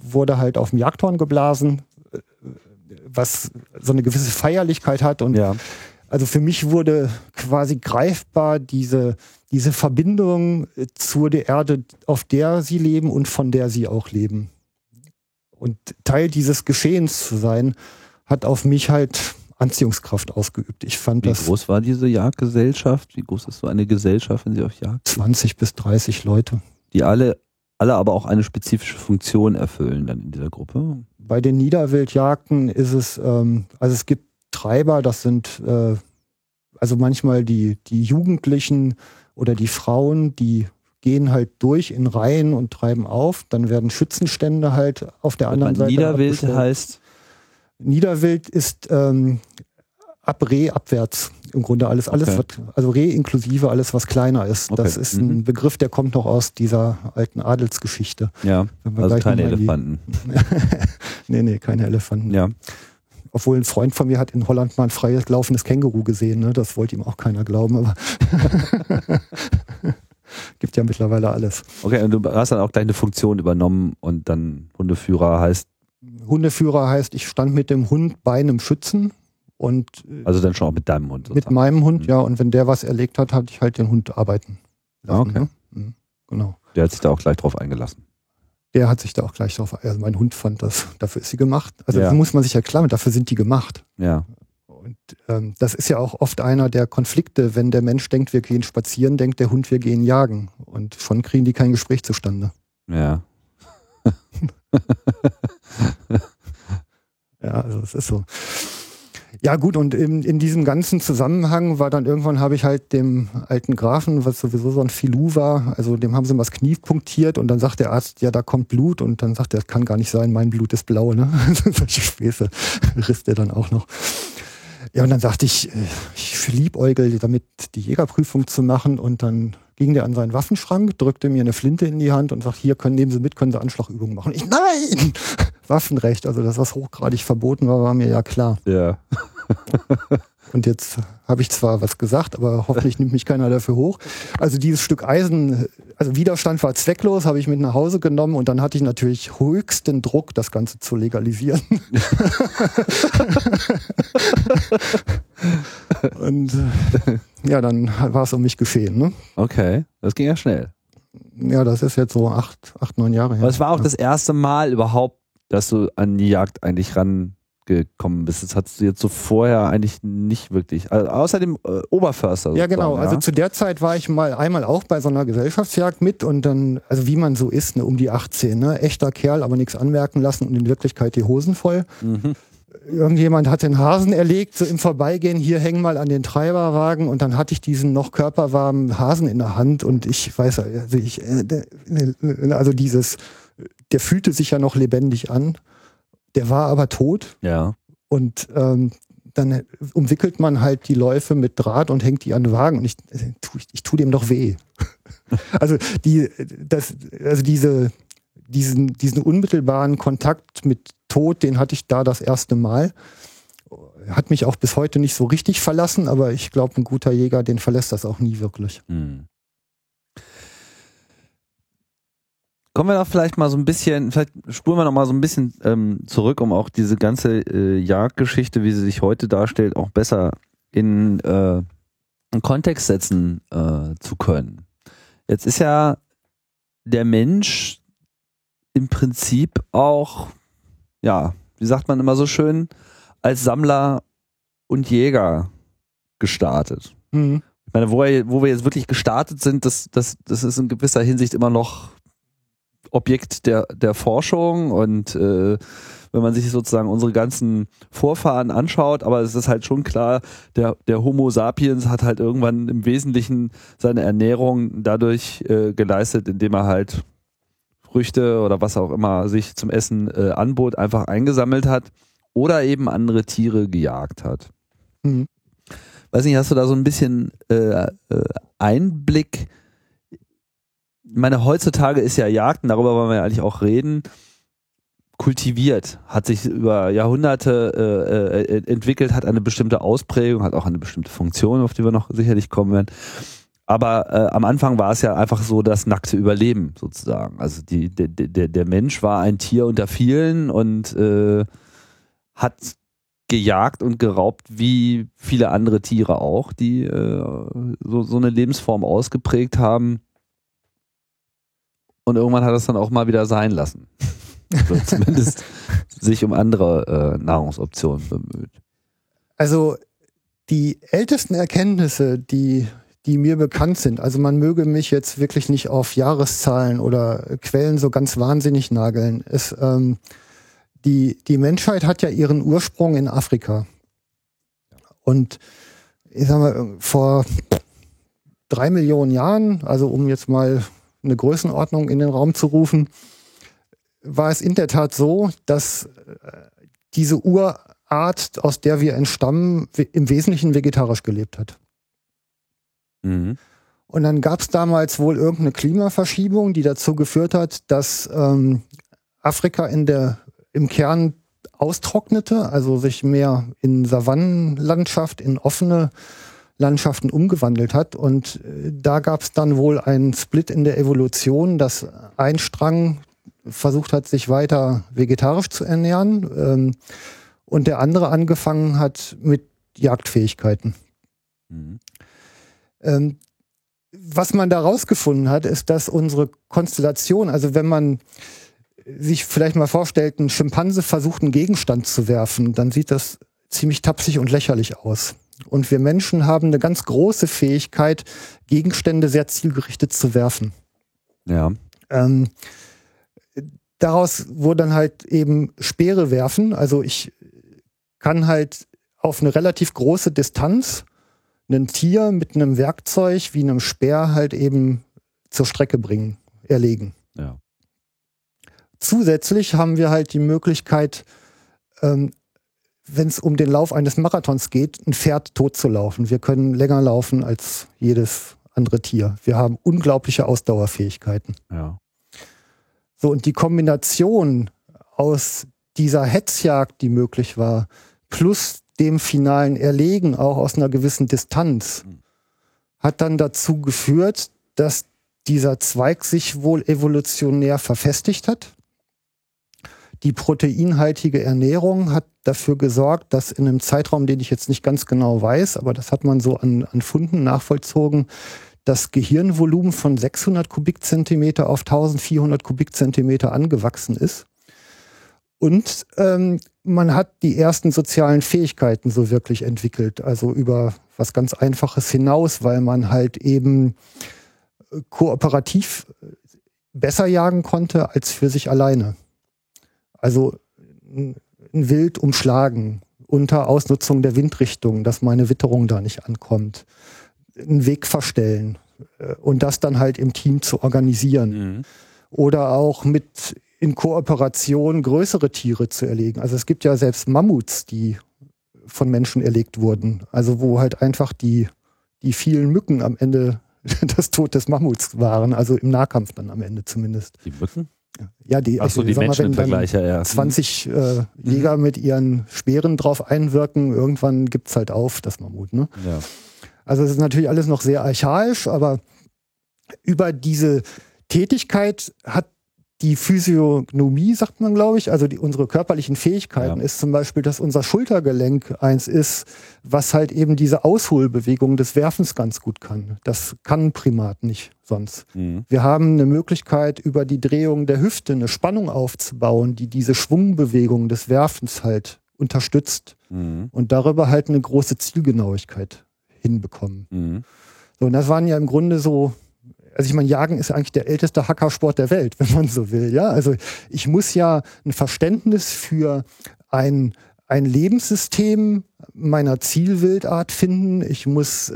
wurde halt auf dem Jagdhorn geblasen, was so eine gewisse Feierlichkeit hat. Und also für mich wurde quasi greifbar diese Verbindung zur der Erde, auf der sie leben und von der sie auch leben. Und Teil dieses Geschehens zu sein, hat auf mich halt Anziehungskraft ausgeübt. Ich fand Wie groß war diese Jagdgesellschaft? Wie groß ist so eine Gesellschaft, wenn sie auf Jagd? 20 bis 30 Leute. Die alle aber auch eine spezifische Funktion erfüllen dann in dieser Gruppe? Bei den Niederwildjagden ist es, also es gibt Treiber, das sind also manchmal die Jugendlichen oder die Frauen, die gehen halt durch in Reihen und treiben auf. Dann werden Schützenstände halt auf der anderen Seite Niederwild abgestellt. heißt? Niederwild ist ab Reh abwärts im Grunde alles, Okay. also Reh inklusive alles, was kleiner ist. Okay. Das ist ein Begriff, der kommt noch aus dieser alten Adelsgeschichte. Ja, Wenn wir also gleich keine noch mal Elefanten. Nee, keine Elefanten. Ja. Obwohl ein Freund von mir hat in Holland mal ein freies laufendes Känguru gesehen. Ne? Das wollte ihm auch keiner glauben, aber gibt ja mittlerweile alles. Okay, und du hast dann auch gleich eine Funktion übernommen und dann Hundeführer heißt, Hundeführer heißt, ich stand mit dem Hund bei einem Schützen und also dann schon auch mit deinem Hund mit meinem Hund, ja. Und wenn der was erlegt hat, hatte ich halt den Hund arbeiten lassen. Okay. Ne? Mhm, genau. Der hat sich da auch gleich drauf eingelassen. Der hat sich da auch gleich drauf, also mein Hund fand das, dafür ist sie gemacht. Also Ja. das muss man sich ja klar machen, dafür sind die gemacht. Ja. Und das ist ja auch oft einer der Konflikte, wenn der Mensch denkt, wir gehen spazieren, denkt der Hund, wir gehen jagen. Und schon kriegen die kein Gespräch zustande. Ja. Ja, also es ist so. Ja gut, und in diesem ganzen Zusammenhang war dann irgendwann, habe ich halt dem alten Grafen, was sowieso so ein Filou war, also dem haben sie mal das Knie punktiert und dann sagt der Arzt, ja, da kommt Blut und dann sagt er, das kann gar nicht sein, mein Blut ist blau, ne? Solche Späße riss der dann auch noch. Ja, und dann sagte ich liebäugel damit die Jägerprüfung zu machen und dann ging der an seinen Waffenschrank, drückte mir eine Flinte in die Hand und sagt, hier, nehmen Sie mit, können Sie Anschlagübungen machen. Ich, nein! Waffenrecht, also dass was hochgradig verboten war, war mir ja klar. Ja. Und jetzt habe ich zwar was gesagt, aber hoffentlich nimmt mich keiner dafür hoch. Also dieses Stück Eisen, also Widerstand war zwecklos, habe ich mit nach Hause genommen und dann hatte ich natürlich höchsten Druck, das Ganze zu legalisieren. Und ja, dann war es um mich geschehen. Ne? Okay, das ging ja schnell. Ja, das ist jetzt so 8, 9 Jahre her. Aber es war auch das erste Mal überhaupt, dass du an die Jagd eigentlich rangekommen bist. Das hattest du jetzt so vorher eigentlich nicht wirklich. Also außer dem Oberförster. Ja, genau. Ja? Also zu der Zeit war ich einmal auch bei so einer Gesellschaftsjagd mit und dann, also wie man so ist, ne, um die 18, ne? Echter Kerl, aber nichts anmerken lassen und in Wirklichkeit die Hosen voll. Mhm. Irgendjemand hat den Hasen erlegt, so im Vorbeigehen, hier hängen mal an den Treiberwagen und dann hatte ich diesen noch körperwarmen Hasen in der Hand und ich weiß, also dieses, der fühlte sich ja noch lebendig an, der war aber tot. Ja. Und dann umwickelt man halt die Läufe mit Draht und hängt die an den Wagen und ich tue dem doch weh. Also diesen unmittelbaren Kontakt mit Tod, den hatte ich da das erste Mal. Hat mich auch bis heute nicht so richtig verlassen, aber ich glaube, ein guter Jäger, den verlässt das auch nie wirklich. Hm. Kommen wir doch vielleicht mal so ein bisschen, vielleicht spulen wir noch mal so ein bisschen zurück, um auch diese ganze Jagdgeschichte, wie sie sich heute darstellt, auch besser in einen Kontext setzen zu können. Jetzt ist ja der Mensch im Prinzip auch, ja, wie sagt man immer so schön, als Sammler und Jäger gestartet. Mhm. Ich meine, wo wir jetzt wirklich gestartet sind, das ist in gewisser Hinsicht immer noch Objekt der Forschung und wenn man sich sozusagen unsere ganzen Vorfahren anschaut, aber es ist halt schon klar, der Homo sapiens hat halt irgendwann im Wesentlichen seine Ernährung dadurch geleistet, indem er halt Früchte oder was auch immer sich zum Essen anbot, einfach eingesammelt hat oder eben andere Tiere gejagt hat. Mhm. Weiß nicht, hast du da so ein bisschen Einblick? Ich meine, heutzutage ist ja Jagd, und darüber wollen wir ja eigentlich auch reden, kultiviert, hat sich über Jahrhunderte entwickelt, hat eine bestimmte Ausprägung, hat auch eine bestimmte Funktion, auf die wir noch sicherlich kommen werden. Aber am Anfang war es ja einfach so das nackte Überleben sozusagen. Also der Mensch war ein Tier unter vielen und hat gejagt und geraubt wie viele andere Tiere auch, die so eine Lebensform ausgeprägt haben. Und irgendwann hat es dann auch mal wieder sein lassen. Also zumindest sich um andere Nahrungsoptionen bemüht. Also die ältesten Erkenntnisse, die mir bekannt sind, also man möge mich jetzt wirklich nicht auf Jahreszahlen oder Quellen so ganz wahnsinnig nageln, ist, die Menschheit hat ja ihren Ursprung in Afrika. Und ich sag mal, vor 3 Millionen Jahren, also um jetzt mal eine Größenordnung in den Raum zu rufen, war es in der Tat so, dass diese Urart, aus der wir entstammen, im Wesentlichen vegetarisch gelebt hat. Mhm. Und dann gab es damals wohl irgendeine Klimaverschiebung, die dazu geführt hat, dass Afrika im Kern austrocknete, also sich mehr in Savannenlandschaft, in offene Landschaften umgewandelt hat. Und da gab es dann wohl einen Split in der Evolution, dass ein Strang versucht hat, sich weiter vegetarisch zu ernähren und der andere angefangen hat mit Jagdfähigkeiten. Mhm. Was man da rausgefunden hat, ist, dass unsere Konstellation, also wenn man sich vielleicht mal vorstellt, ein Schimpanse versucht, einen Gegenstand zu werfen, dann sieht das ziemlich tapsig und lächerlich aus. Und wir Menschen haben eine ganz große Fähigkeit, Gegenstände sehr zielgerichtet zu werfen. Ja. Daraus wurde dann halt eben Speere werfen. Also ich kann halt auf eine relativ große Distanz ein Tier mit einem Werkzeug wie einem Speer halt eben zur Strecke bringen, erlegen. Ja. Zusätzlich haben wir halt die Möglichkeit, wenn es um den Lauf eines Marathons geht, ein Pferd totzulaufen. Wir können länger laufen als jedes andere Tier. Wir haben unglaubliche Ausdauerfähigkeiten. Ja. So, und die Kombination aus dieser Hetzjagd, die möglich war, plus dem finalen Erlegen auch aus einer gewissen Distanz, hat dann dazu geführt, dass dieser Zweig sich wohl evolutionär verfestigt hat. Die proteinhaltige Ernährung hat dafür gesorgt, dass in einem Zeitraum, den ich jetzt nicht ganz genau weiß, aber das hat man so an Funden nachvollzogen, das Gehirnvolumen von 600 Kubikzentimeter auf 1400 Kubikzentimeter angewachsen ist. Und man hat die ersten sozialen Fähigkeiten so wirklich entwickelt, also über was ganz Einfaches hinaus, weil man halt eben kooperativ besser jagen konnte als für sich alleine. Also ein Wild umschlagen unter Ausnutzung der Windrichtung, dass meine Witterung da nicht ankommt, einen Weg verstellen und das dann halt im Team zu organisieren. Mhm. Oder auch mit in Kooperation größere Tiere zu erlegen. Also es gibt ja selbst Mammuts, die von Menschen erlegt wurden. Also wo halt einfach die vielen Mücken am Ende das Tod des Mammuts waren. Also im Nahkampf dann am Ende zumindest. Die Mücken? Ja, die Menschen im Vergleich, ja. 20 Jäger mit ihren Speeren drauf einwirken, irgendwann gibt's halt auf, das Mammut. Ne? Ja. Also es ist natürlich alles noch sehr archaisch, aber über diese Tätigkeit hat die Physiognomie, sagt man, glaube ich, also unsere körperlichen Fähigkeiten, ist zum Beispiel, dass unser Schultergelenk eins ist, was halt eben diese Ausholbewegung des Werfens ganz gut kann. Das kann ein Primat nicht sonst. Mhm. Wir haben eine Möglichkeit, über die Drehung der Hüfte eine Spannung aufzubauen, die diese Schwungbewegung des Werfens halt unterstützt und darüber halt eine große Zielgenauigkeit hinbekommen. Mhm. So, und das waren ja im Grunde so. Also ich meine, Jagen ist eigentlich der älteste Hackersport der Welt, wenn man so will. Ja, also ich muss ja ein Verständnis für ein Lebenssystem meiner Zielwildart finden. Ich muss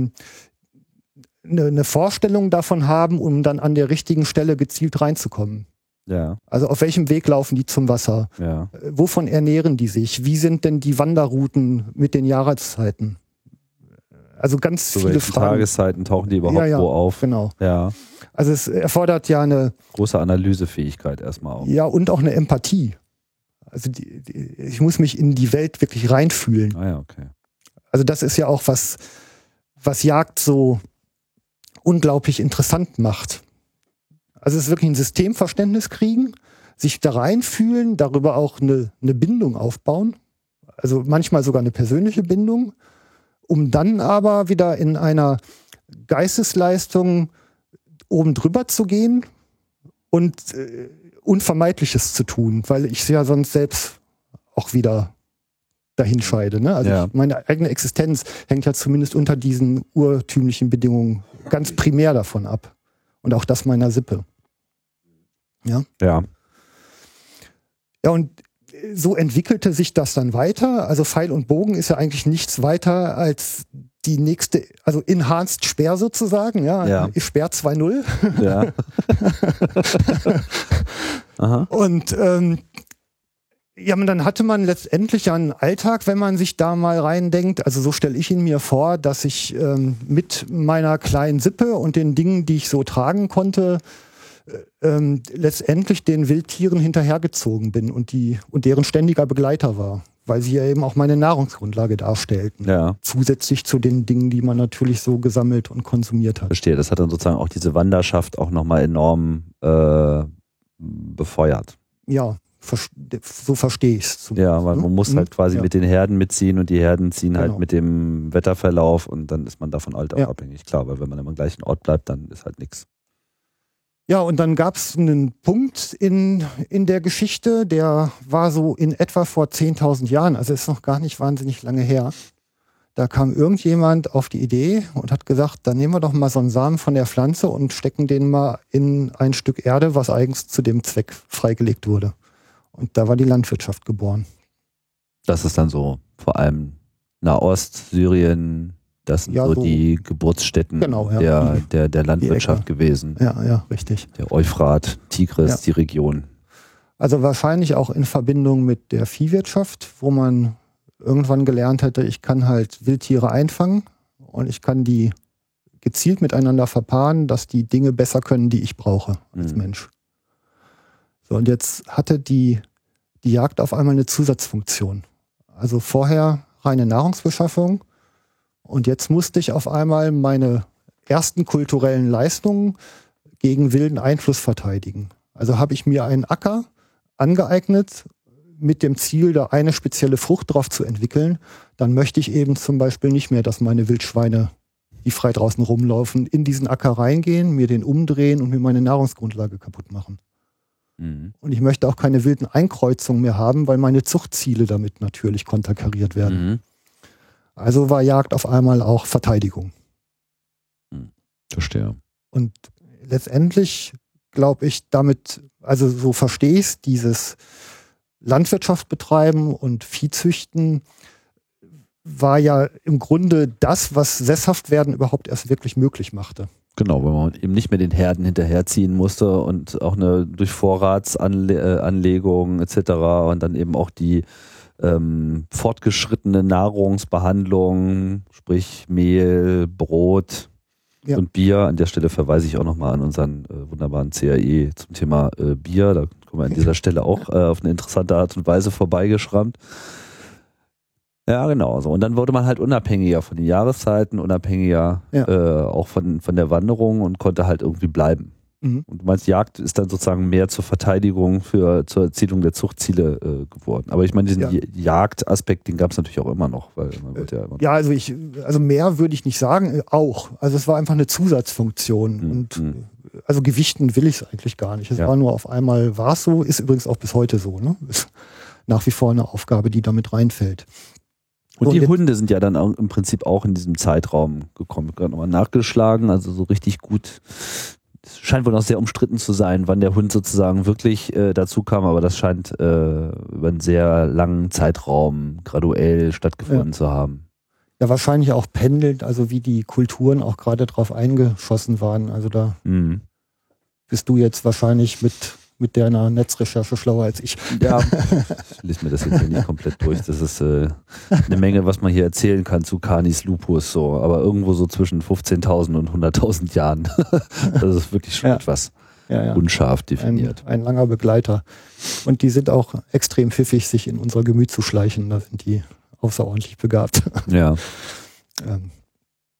eine Vorstellung davon haben, um dann an der richtigen Stelle gezielt reinzukommen. Ja. Also auf welchem Weg laufen die zum Wasser? Ja. Wovon ernähren die sich? Wie sind denn die Wanderrouten mit den Jahreszeiten? Also ganz so viele Fragen. Tageszeiten tauchen die überhaupt wo auf? Genau. Ja. Also es erfordert ja eine große Analysefähigkeit erstmal auch. Ja, und auch eine Empathie. Also ich muss mich in die Welt wirklich reinfühlen. Ah ja, okay. Also das ist ja auch was Jagd so unglaublich interessant macht. Also es ist wirklich ein Systemverständnis kriegen, sich da reinfühlen, darüber auch eine Bindung aufbauen, also manchmal sogar eine persönliche Bindung, um dann aber wieder in einer Geistesleistung oben drüber zu gehen und Unvermeidliches zu tun, weil ich ja sonst selbst auch wieder dahin scheide. Ne? Also meine eigene Existenz hängt ja zumindest unter diesen urtümlichen Bedingungen ganz primär davon ab. Und auch das meiner Sippe. Ja. Ja. Ja, und so entwickelte sich das dann weiter. Also Pfeil und Bogen ist ja eigentlich nichts weiter als die nächste, also Enhanced Speer sozusagen, ja. Speer 2.0. Ja. Aha. Und dann hatte man letztendlich einen Alltag, wenn man sich da mal reindenkt. Also so stelle ich ihn mir vor, dass ich mit meiner kleinen Sippe und den Dingen, die ich so tragen konnte, letztendlich den Wildtieren hinterhergezogen bin und deren ständiger Begleiter war, weil sie ja eben auch meine Nahrungsgrundlage darstellten. Ja. Zusätzlich zu den Dingen, die man natürlich so gesammelt und konsumiert hat. Verstehe, das hat dann sozusagen auch diese Wanderschaft auch nochmal enorm befeuert. Ja, so verstehe ich es. Ja, weil man muss halt quasi mit den Herden mitziehen und die Herden ziehen halt mit dem Wetterverlauf und dann ist man davon halt auch abhängig. Klar, weil wenn man am gleichen Ort bleibt, dann ist halt nichts. Ja, und dann gab es einen Punkt in der Geschichte, der war so in etwa vor 10.000 Jahren, also ist noch gar nicht wahnsinnig lange her. Da kam irgendjemand auf die Idee und hat gesagt, dann nehmen wir doch mal so einen Samen von der Pflanze und stecken den mal in ein Stück Erde, was eigens zu dem Zweck freigelegt wurde. Und da war die Landwirtschaft geboren. Das ist dann so vor allem Nahost, Syrien, das sind so die Geburtsstätten der Landwirtschaft gewesen. Ja, richtig. Der Euphrat, Tigris, die Region. Also wahrscheinlich auch in Verbindung mit der Viehwirtschaft, wo man irgendwann gelernt hätte, ich kann halt Wildtiere einfangen und ich kann die gezielt miteinander verpaaren, dass die Dinge besser können, die ich brauche als Mensch. So, und jetzt hatte die Jagd auf einmal eine Zusatzfunktion. Also vorher reine Nahrungsbeschaffung und jetzt musste ich auf einmal meine ersten kulturellen Leistungen gegen wilden Einfluss verteidigen. Also habe ich mir einen Acker angeeignet mit dem Ziel, da eine spezielle Frucht drauf zu entwickeln. Dann möchte ich eben zum Beispiel nicht mehr, dass meine Wildschweine, die frei draußen rumlaufen, in diesen Acker reingehen, mir den umdrehen und mir meine Nahrungsgrundlage kaputt machen. Und ich möchte auch keine wilden Einkreuzungen mehr haben, weil meine Zuchtziele damit natürlich konterkariert werden. Also war Jagd auf einmal auch Verteidigung. Verstehe. Und letztendlich glaube ich damit, also so verstehe ich es, dieses Landwirtschaft betreiben und Viehzüchten war ja im Grunde das, was Sesshaftwerden überhaupt erst wirklich möglich machte. Genau, weil man eben nicht mehr den Herden hinterherziehen musste und auch durch Vorratsanlegung etc. und dann eben auch die fortgeschrittene Nahrungsbehandlung, sprich Mehl, Brot und Bier. An der Stelle verweise ich auch nochmal an unseren wunderbaren CAE zum Thema Bier. Da kommen wir an dieser Stelle auch auf eine interessante Art und Weise vorbeigeschrammt. Ja, genau. So. Und dann wurde man halt unabhängiger von den Jahreszeiten, unabhängiger auch von der Wanderung und konnte halt irgendwie bleiben. Und du meinst, Jagd ist dann sozusagen mehr zur Verteidigung, zur Erzielung der Zuchtziele geworden. Aber ich meine, diesen Jagdaspekt, den gab es natürlich auch immer noch. Weil man wird also mehr würde ich nicht sagen, auch. Also es war einfach eine Zusatzfunktion. Und also gewichten will ich es eigentlich gar nicht. Es war nur auf einmal, war es so, ist übrigens auch bis heute so. Ne? Ist nach wie vor eine Aufgabe, die damit reinfällt. Und die Hunde sind ja dann auch im Prinzip auch in diesem Zeitraum gekommen. Gerade nochmal nachgeschlagen, also so richtig gut. Es scheint wohl noch sehr umstritten zu sein, wann der Hund sozusagen wirklich dazu kam, aber das scheint über einen sehr langen Zeitraum graduell stattgefunden zu haben. Ja, wahrscheinlich auch pendelnd, also wie die Kulturen auch gerade drauf eingeschossen waren. Also da bist du jetzt wahrscheinlich mit deiner Netzrecherche schlauer als ich. Ja, ich lese mir das jetzt hier nicht komplett durch. Das ist eine Menge, was man hier erzählen kann zu Canis lupus, so, aber irgendwo so zwischen 15.000 und 100.000 Jahren. Das ist wirklich schon etwas unscharf definiert. Ein langer Begleiter. Und die sind auch extrem pfiffig, sich in unser Gemüt zu schleichen. Da sind die außerordentlich begabt. Ja.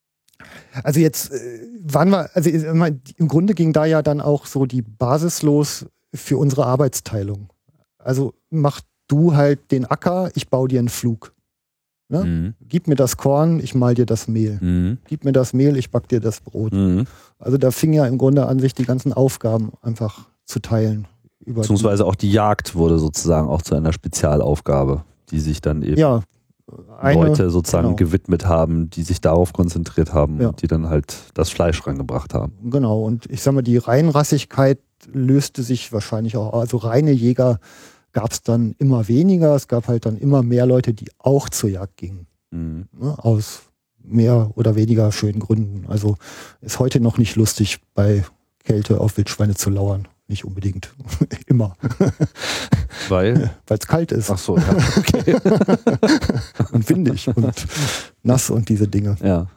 Also jetzt waren wir, also im Grunde ging da ja dann auch so die Basis los für unsere Arbeitsteilung. Also mach du halt den Acker, ich baue dir einen Flug. Ne? Mhm. Gib mir das Korn, ich mal dir das Mehl. Mhm. Gib mir das Mehl, ich back dir das Brot. Mhm. Also da fing ja im Grunde an, sich die ganzen Aufgaben einfach zu teilen. Beziehungsweise auch die Jagd wurde sozusagen auch zu einer Spezialaufgabe, die sich dann eben Leute sozusagen gewidmet haben, die sich darauf konzentriert haben und die dann halt das Fleisch rangebracht haben. Genau, und ich sag mal, die Reinrassigkeit löste sich wahrscheinlich auch, also reine Jäger gab es dann immer weniger, es gab halt dann immer mehr Leute, die auch zur Jagd gingen, ne, aus mehr oder weniger schönen Gründen. Also ist heute noch nicht lustig, bei Kälte auf Wildschweine zu lauern. Nicht unbedingt. Immer. Weil es kalt ist. Ach so, ja. Okay. Und windig und nass und diese Dinge. Ja.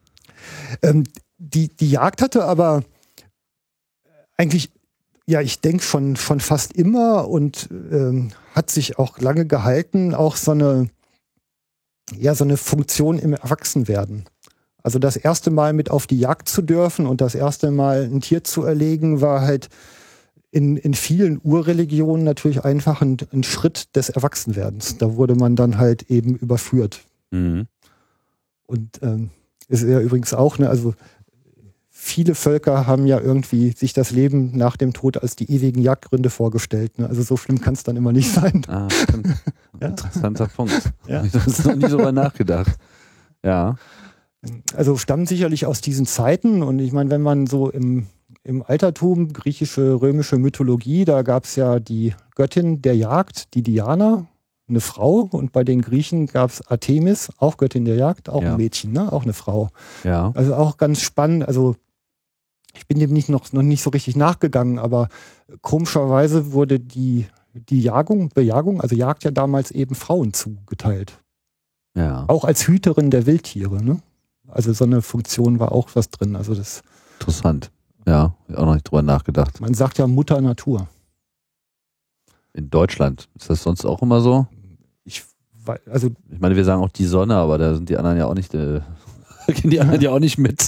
Die Jagd hatte aber eigentlich, ja, ich denke von fast immer und hat sich auch lange gehalten, auch so eine Funktion im Erwachsenwerden. Also das erste Mal mit auf die Jagd zu dürfen und das erste Mal ein Tier zu erlegen, war halt in vielen Urreligionen natürlich einfach ein Schritt des Erwachsenwerdens. Da wurde man dann halt eben überführt. Mhm. Und ist ja übrigens auch, ne, also viele Völker haben ja irgendwie sich das Leben nach dem Tod als die ewigen Jagdgründe vorgestellt. Ne? Also so schlimm kann es dann immer nicht sein. Ah, stimmt. Ja. Interessanter Punkt. Ja. Ich habe noch nie drüber nachgedacht. Ja. Also stammen sicherlich aus diesen Zeiten und ich meine, wenn man so im Altertum, griechische, römische Mythologie, da gab es ja die Göttin der Jagd, die Diana, eine Frau, und bei den Griechen gab es Artemis, auch Göttin der Jagd, auch ein Mädchen, ne? Auch eine Frau. Ja. Also auch ganz spannend, also ich bin dem noch nicht so richtig nachgegangen, aber komischerweise wurde die Bejagung, also Jagd ja damals eben Frauen zugeteilt. Ja. Auch als Hüterin der Wildtiere, ne? Also so eine Funktion war auch was drin. Also das interessant. Ja, auch noch nicht drüber nachgedacht. Man sagt ja Mutter Natur. In Deutschland. Ist das sonst auch immer so? Ich meine, wir sagen auch die Sonne, aber da sind die anderen ja auch nicht, gehen die anderen ja auch nicht mit.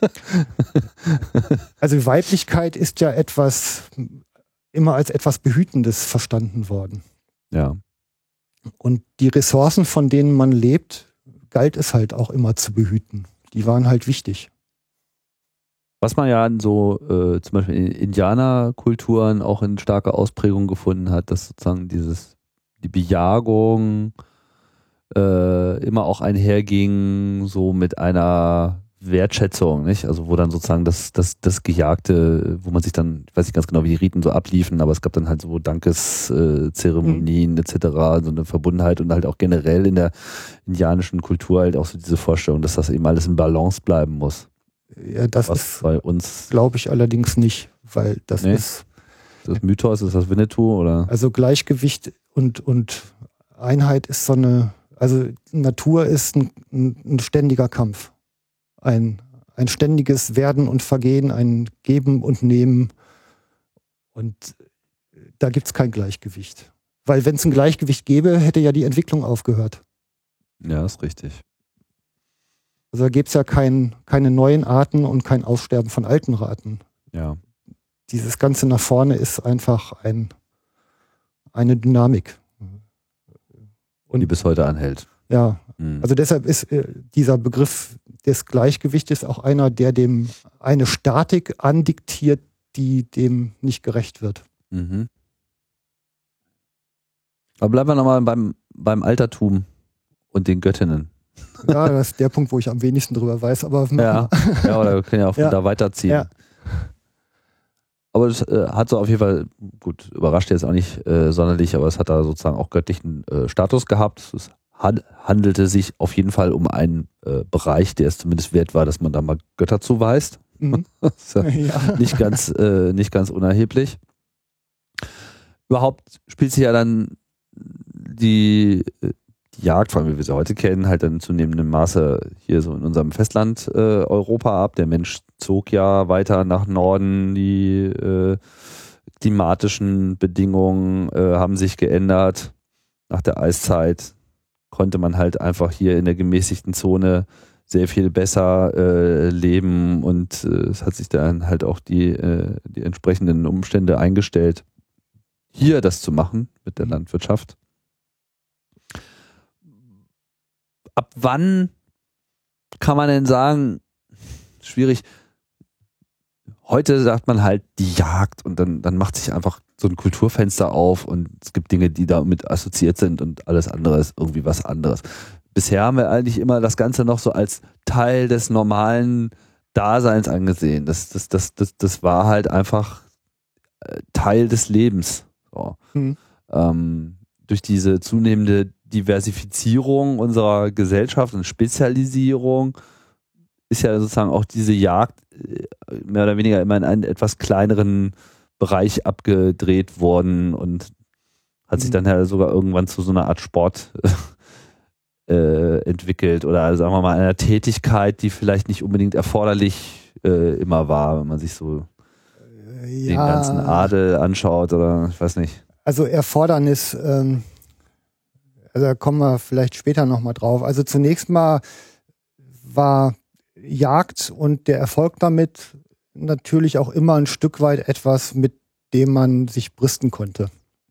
Also Weiblichkeit ist ja immer als etwas Behütendes verstanden worden. Ja. Und die Ressourcen, von denen man lebt, galt es halt auch immer zu behüten. Die waren halt wichtig. Was man ja in so zum Beispiel in Indianerkulturen auch in starker Ausprägung gefunden hat, dass sozusagen die Bejagung immer auch einherging so mit einer Wertschätzung, nicht? Also wo dann sozusagen das Gejagte, wo man sich dann, ich weiß nicht ganz genau, wie die Riten so abliefen, aber es gab dann halt so Dankeszeremonien etc., so eine Verbundenheit und halt auch generell in der indianischen Kultur halt auch so diese Vorstellung, dass das eben alles in Balance bleiben muss. Ja, das ist bei uns, glaube ich, allerdings nicht, weil das ist das Mythos, ist das Winnetou oder? Also Gleichgewicht und Einheit ist so eine, also Natur ist ein ständiger Kampf. Ein ständiges Werden und Vergehen, ein Geben und Nehmen. Und da gibt es kein Gleichgewicht. Weil wenn es ein Gleichgewicht gäbe, hätte ja die Entwicklung aufgehört. Ja, ist richtig. Also da gibt es ja keine neuen Arten und kein Aussterben von alten Arten. Ja. Dieses Ganze nach vorne ist einfach eine Dynamik. Und die bis heute anhält. Ja, also deshalb ist dieser Begriff des Gleichgewichtes auch einer, der dem eine Statik andiktiert, die dem nicht gerecht wird. Mhm. Aber bleiben wir nochmal beim Altertum und den Göttinnen. Ja, das ist der Punkt, wo ich am wenigsten drüber weiß. Aber ja, oder wir können ja auch da weiterziehen. Ja. Aber das hat so auf jeden Fall, gut, überrascht jetzt auch nicht sonderlich, aber es hat da sozusagen auch göttlichen Status gehabt. Es handelte sich auf jeden Fall um einen Bereich, der es zumindest wert war, dass man da mal Götter zuweist. Mhm. Das ist ja nicht ganz unerheblich. Überhaupt spielt sich ja dann die Jagd, vor allem wie wir sie heute kennen, halt dann in zunehmendem Maße hier so in unserem Festland Europa ab. Der Mensch zog ja weiter nach Norden, die klimatischen Bedingungen haben sich geändert. Nach der Eiszeit konnte man halt einfach hier in der gemäßigten Zone sehr viel besser leben und es hat sich dann halt auch die entsprechenden Umstände eingestellt, hier das zu machen mit der Landwirtschaft. Ab wann kann man denn sagen, schwierig, heute sagt man halt die Jagd und dann macht sich einfach so ein Kulturfenster auf und es gibt Dinge, die damit assoziiert sind und alles andere ist irgendwie was anderes. Bisher haben wir eigentlich immer das Ganze noch so als Teil des normalen Daseins angesehen. Das war halt einfach Teil des Lebens. So. Durch diese zunehmende Diversifizierung unserer Gesellschaft und Spezialisierung ist ja sozusagen auch diese Jagd mehr oder weniger immer in einen etwas kleineren Bereich abgedreht worden und hat sich dann ja sogar irgendwann zu so einer Art Sport entwickelt oder sagen wir mal einer Tätigkeit, die vielleicht nicht unbedingt erforderlich immer war, wenn man sich so den ganzen Adel anschaut oder ich weiß nicht. Also Erfordernis, also da kommen wir vielleicht später nochmal drauf. Also zunächst mal war Jagd und der Erfolg damit natürlich auch immer ein Stück weit etwas, mit dem man sich brüsten konnte.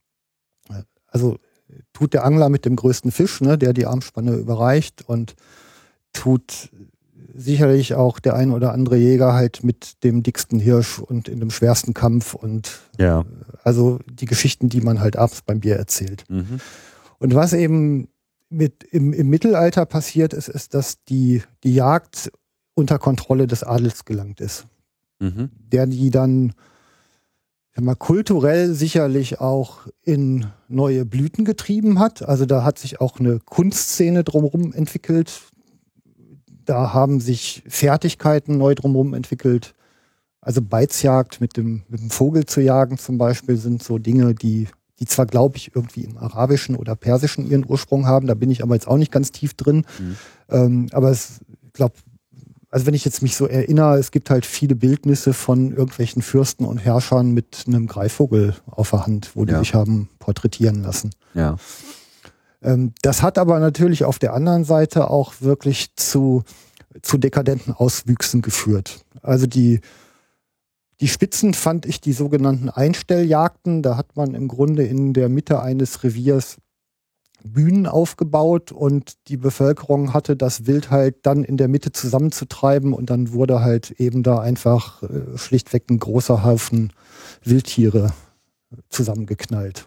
Also tut der Angler mit dem größten Fisch, ne, der die Armspanne überreicht, und tut sicherlich auch der ein oder andere Jäger halt mit dem dicksten Hirsch und in dem schwersten Kampf und also die Geschichten, die man halt abends beim Bier erzählt. Mhm. Und was eben im Mittelalter passiert ist, ist, dass die Jagd unter Kontrolle des Adels gelangt ist. Mhm. Der die dann kulturell sicherlich auch in neue Blüten getrieben hat. Also da hat sich auch eine Kunstszene drumherum entwickelt. Da haben sich Fertigkeiten neu drumherum entwickelt. Also Beizjagd mit dem Vogel zu jagen zum Beispiel sind so Dinge, die zwar, glaube ich, irgendwie im Arabischen oder Persischen ihren Ursprung haben. Da bin ich aber jetzt auch nicht ganz tief drin. Mhm. Aber ich glaube, also wenn ich jetzt mich so erinnere, es gibt halt viele Bildnisse von irgendwelchen Fürsten und Herrschern mit einem Greifvogel auf der Hand, wo die sich haben porträtieren lassen. Ja. Das hat aber natürlich auf der anderen Seite auch wirklich zu dekadenten Auswüchsen geführt. Also die Spitzen fand ich die sogenannten Einstelljagden. Da hat man im Grunde in der Mitte eines Reviers Bühnen aufgebaut und die Bevölkerung hatte das Wild halt dann in der Mitte zusammenzutreiben und dann wurde halt eben da einfach schlichtweg ein großer Haufen Wildtiere zusammengeknallt.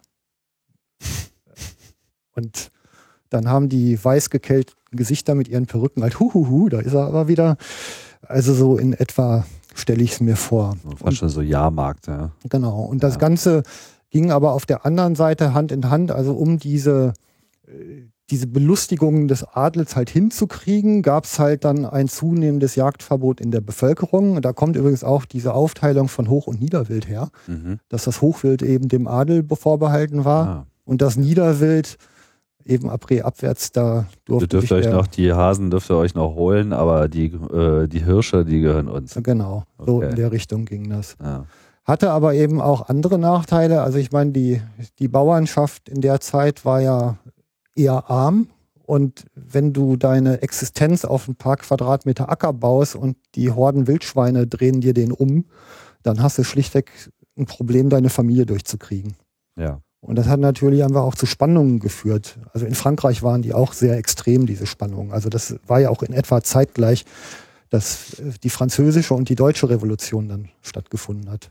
Und dann haben die weiß gekellten Gesichter mit ihren Perücken halt da ist er aber wieder. Also so in etwa stelle ich es mir vor. Fast schon so Jahrmarkt, ja. Genau. Und das Ganze ging aber auf der anderen Seite Hand in Hand, also um diese Belustigungen des Adels halt hinzukriegen, gab es halt dann ein zunehmendes Jagdverbot in der Bevölkerung. Da kommt übrigens auch diese Aufteilung von Hoch- und Niederwild her, dass das Hochwild eben dem Adel vorbehalten war und das Niederwild eben abwärts, da durfte die Hasen dürft ihr euch noch holen, aber die Hirsche, die gehören uns. Genau, so in der Richtung ging das. Ja. Hatte aber eben auch andere Nachteile. Also ich meine, die Bauernschaft in der Zeit war ja eher arm, und wenn du deine Existenz auf ein paar Quadratmeter Acker baust und die Horden Wildschweine drehen dir den um, dann hast du schlichtweg ein Problem, deine Familie durchzukriegen. Ja. Und das hat natürlich einfach auch zu Spannungen geführt. Also in Frankreich waren die auch sehr extrem, diese Spannungen. Also das war ja auch in etwa zeitgleich, dass die französische und die deutsche Revolution dann stattgefunden hat.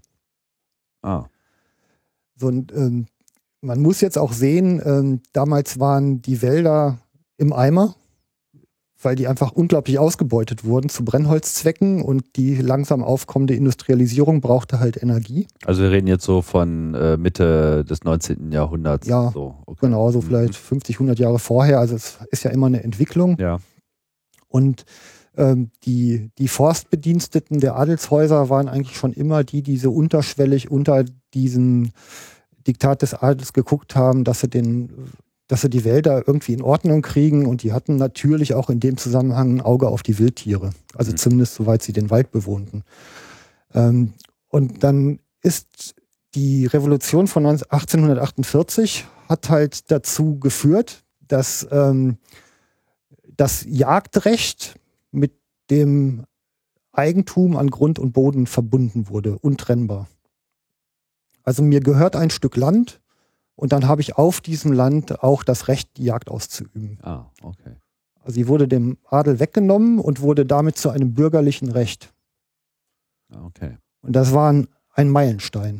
So, und man muss jetzt auch sehen, damals waren die Wälder im Eimer, weil die einfach unglaublich ausgebeutet wurden zu Brennholzzwecken, und die langsam aufkommende Industrialisierung brauchte halt Energie. Also wir reden jetzt so von Mitte des 19. Jahrhunderts. Ja, so, genau, so vielleicht 50, 100 Jahre vorher. Also es ist ja immer eine Entwicklung. Ja. Und die Forstbediensteten der Adelshäuser waren eigentlich schon immer die so unterschwellig unter diesen Diktat des Adels geguckt haben, dass sie die Wälder irgendwie in Ordnung kriegen, und die hatten natürlich auch in dem Zusammenhang ein Auge auf die Wildtiere, also zumindest soweit sie den Wald bewohnten. Und dann ist die Revolution von 1848 hat halt dazu geführt, dass das Jagdrecht mit dem Eigentum an Grund und Boden verbunden wurde, untrennbar. Also mir gehört ein Stück Land und dann habe ich auf diesem Land auch das Recht, die Jagd auszuüben. Ah, okay. Also sie wurde dem Adel weggenommen und wurde damit zu einem bürgerlichen Recht. Okay. Und das war ein Meilenstein.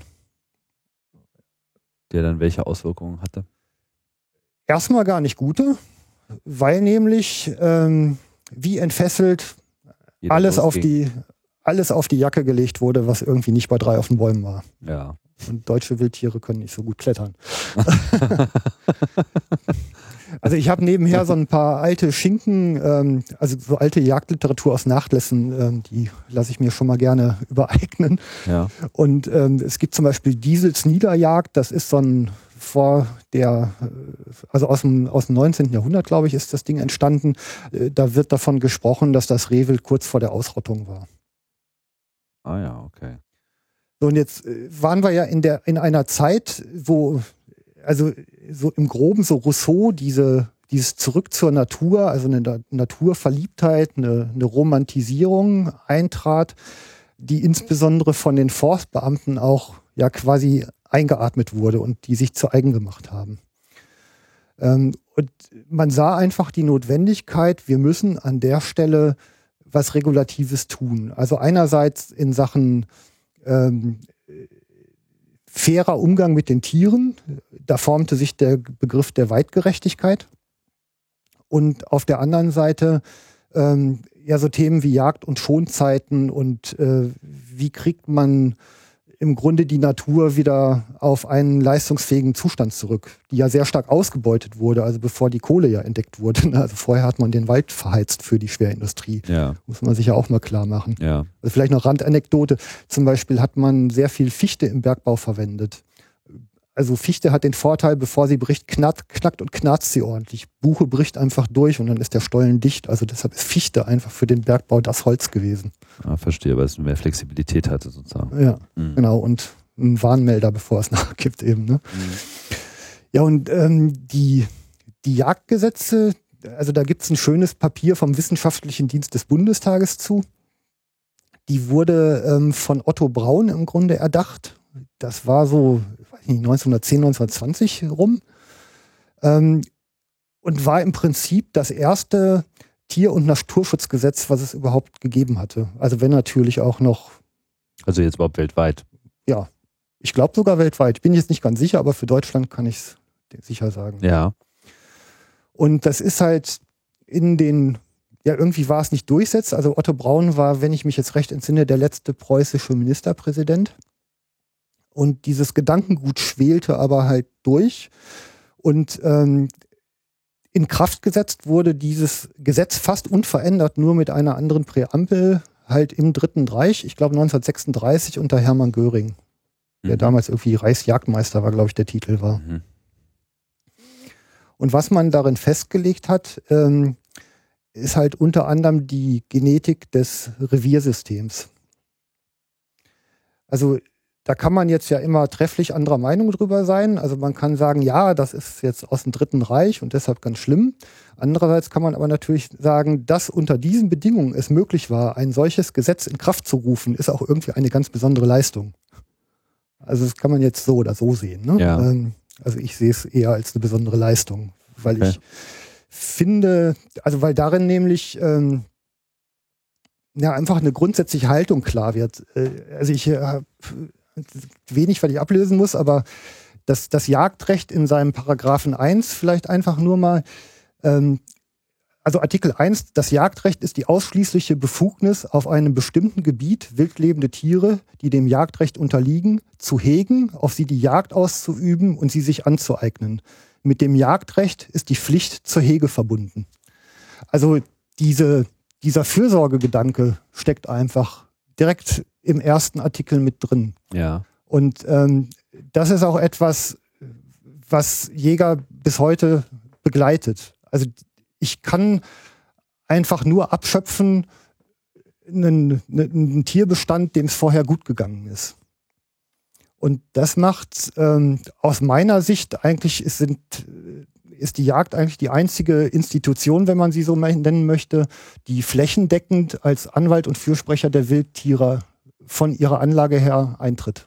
Der dann welche Auswirkungen hatte? Erstmal gar nicht gute, weil nämlich wie entfesselt alles auf die Jacke gelegt wurde, was irgendwie nicht bei 3 auf den Bäumen war. Ja. Und deutsche Wildtiere können nicht so gut klettern. Also ich habe nebenher so ein paar alte Schinken, also so alte Jagdliteratur aus Nachlässen, die lasse ich mir schon mal gerne übereignen. Ja. Und es gibt zum Beispiel Diesels Niederjagd, das ist so ein also aus dem 19. Jahrhundert, glaube ich, ist das Ding entstanden. Da wird davon gesprochen, dass das Rehwild kurz vor der Ausrottung war. Ah ja, okay. So, und jetzt waren wir ja in einer Zeit, wo, also so im Groben so Rousseau dieses Zurück zur Natur, also eine Naturverliebtheit, eine Romantisierung eintrat, die insbesondere von den Forstbeamten auch ja quasi eingeatmet wurde und die sich zu eigen gemacht haben. Und man sah einfach die Notwendigkeit, wir müssen an der Stelle was Regulatives tun. Also einerseits in Sachen fairer Umgang mit den Tieren, da formte sich der Begriff der Weitgerechtigkeit. Und auf der anderen Seite ja so Themen wie Jagd- und Schonzeiten und wie kriegt man im Grunde die Natur wieder auf einen leistungsfähigen Zustand zurück, die ja sehr stark ausgebeutet wurde, also bevor die Kohle ja entdeckt wurde. Also vorher hat man den Wald verheizt für die Schwerindustrie. Ja. Muss man sich ja auch mal klar machen. Ja. Also vielleicht noch Randanekdote. Zum Beispiel hat man sehr viel Fichte im Bergbau verwendet. Also Fichte hat den Vorteil, bevor sie bricht, knackt und knarzt sie ordentlich. Buche bricht einfach durch und dann ist der Stollen dicht. Also deshalb ist Fichte einfach für den Bergbau das Holz gewesen. Ah, verstehe, weil es mehr Flexibilität hatte sozusagen. Ja, genau. Und ein Warnmelder, bevor es nachgibt eben. Ne? Ja, und die Jagdgesetze, also da gibt es ein schönes Papier vom Wissenschaftlichen Dienst des Bundestages zu. Die wurde von Otto Braun im Grunde erdacht. Das war so 1910, 1920 rum. Und war im Prinzip das erste Tier- und Naturschutzgesetz, was es überhaupt gegeben hatte. Also wenn natürlich auch noch... Also jetzt überhaupt weltweit? Ja, ich glaube sogar weltweit. Ich bin jetzt nicht ganz sicher, aber für Deutschland kann ich es sicher sagen. Ja. Und das ist halt irgendwie war es nicht durchsetzt. Also Otto Braun war, wenn ich mich jetzt recht entsinne, der letzte preußische Ministerpräsident. Und dieses Gedankengut schwelte aber halt durch. Und in Kraft gesetzt wurde dieses Gesetz fast unverändert, nur mit einer anderen Präambel, halt im Dritten Reich, ich glaube 1936 unter Hermann Göring, der damals irgendwie Reichsjagdmeister war, glaube ich, der Titel war. Und was man darin festgelegt hat, ist halt unter anderem die Genetik des Reviersystems. Also da kann man jetzt ja immer trefflich anderer Meinung drüber sein. Also man kann sagen, ja, das ist jetzt aus dem Dritten Reich und deshalb ganz schlimm. Andererseits kann man aber natürlich sagen, dass unter diesen Bedingungen es möglich war, ein solches Gesetz in Kraft zu rufen, ist auch irgendwie eine ganz besondere Leistung. Also das kann man jetzt so oder so sehen. Ne? Ja. Also ich sehe es eher als eine besondere Leistung, weil ich finde, also weil darin nämlich einfach eine grundsätzliche Haltung klar wird. Also ich habe wenig, weil ich ablösen muss, aber das Jagdrecht in seinem Paragraphen 1 vielleicht einfach nur mal, also Artikel 1, das Jagdrecht ist die ausschließliche Befugnis, auf einem bestimmten Gebiet wildlebende Tiere, die dem Jagdrecht unterliegen, zu hegen, auf sie die Jagd auszuüben und sie sich anzueignen. Mit dem Jagdrecht ist die Pflicht zur Hege verbunden. Also dieser Fürsorgegedanke steckt einfach direkt im ersten Artikel mit drin. Ja. Und das ist auch etwas, was Jäger bis heute begleitet. Also ich kann einfach nur abschöpfen einen Tierbestand, dem es vorher gut gegangen ist. Und das macht aus meiner Sicht eigentlich, ist die Jagd eigentlich die einzige Institution, wenn man sie so nennen möchte, die flächendeckend als Anwalt und Fürsprecher der Wildtiere von ihrer Anlage her eintritt.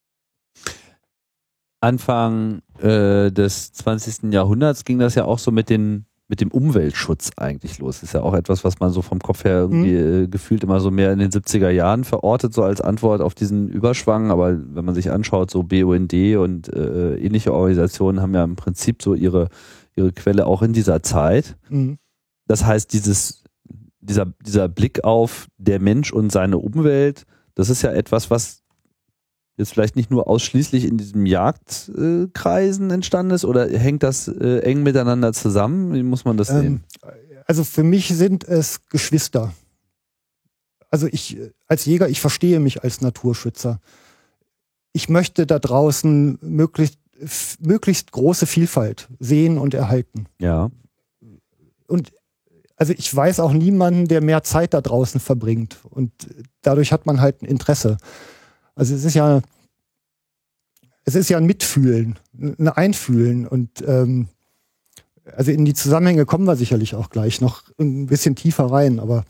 Anfang des 20. Jahrhunderts ging das ja auch so mit dem Umweltschutz eigentlich los. Das ist ja auch etwas, was man so vom Kopf her irgendwie gefühlt immer so mehr in den 70er Jahren verortet, so als Antwort auf diesen Überschwang. Aber wenn man sich anschaut, so BUND und ähnliche Organisationen haben ja im Prinzip so ihre Quelle auch in dieser Zeit. Mhm. Das heißt, dieser Blick auf der Mensch und seine Umwelt, das ist ja etwas, was jetzt vielleicht nicht nur ausschließlich in diesem Jagdkreisen entstanden ist, oder hängt das eng miteinander zusammen? Wie muss man das sehen? Also für mich sind es Geschwister. Also ich als Jäger, ich verstehe mich als Naturschützer. Ich möchte da draußen möglichst große Vielfalt sehen und erhalten. Ja. Und also ich weiß auch niemanden, der mehr Zeit da draußen verbringt. Und dadurch hat man halt ein Interesse. Also es ist ja ein Mitfühlen, ein Einfühlen. Und also in die Zusammenhänge kommen wir sicherlich auch gleich noch ein bisschen tiefer rein. Aber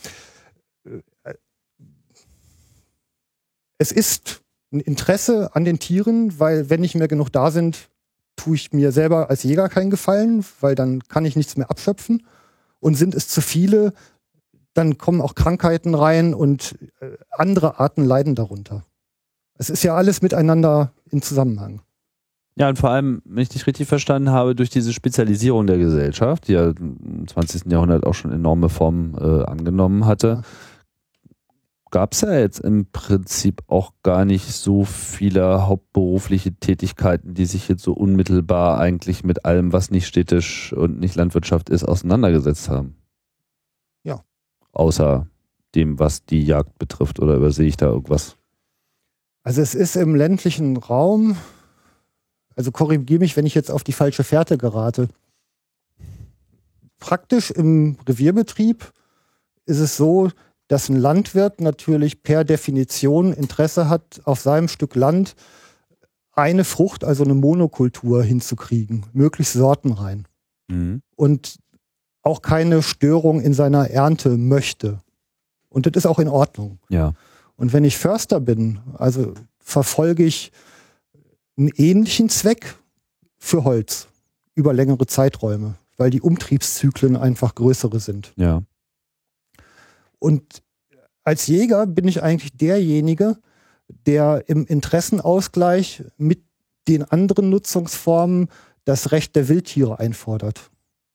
es ist ein Interesse an den Tieren, weil wenn nicht mehr genug da sind, tue ich mir selber als Jäger keinen Gefallen, weil dann kann ich nichts mehr abschöpfen. Und sind es zu viele, dann kommen auch Krankheiten rein und andere Arten leiden darunter. Es ist ja alles miteinander in Zusammenhang. Ja, und vor allem, wenn ich dich richtig verstanden habe, durch diese Spezialisierung der Gesellschaft, die ja im 20. Jahrhundert auch schon enorme Formen angenommen hatte, gab es ja jetzt im Prinzip auch gar nicht so viele hauptberufliche Tätigkeiten, die sich jetzt so unmittelbar eigentlich mit allem, was nicht städtisch und nicht Landwirtschaft ist, auseinandergesetzt haben. Ja. Außer dem, was die Jagd betrifft, oder übersehe ich da irgendwas? Also es ist im ländlichen Raum, also korrigiere mich, wenn ich jetzt auf die falsche Fährte gerate. Praktisch im Revierbetrieb ist es so, dass ein Landwirt natürlich per Definition Interesse hat, auf seinem Stück Land eine Frucht, also eine Monokultur hinzukriegen, möglichst sortenrein. Mhm. Und auch keine Störung in seiner Ernte möchte. Und das ist auch in Ordnung. Ja. Und wenn ich Förster bin, also verfolge ich einen ähnlichen Zweck für Holz über längere Zeiträume, weil die Umtriebszyklen einfach größere sind. Ja. Und als Jäger bin ich eigentlich derjenige, der im Interessenausgleich mit den anderen Nutzungsformen das Recht der Wildtiere einfordert.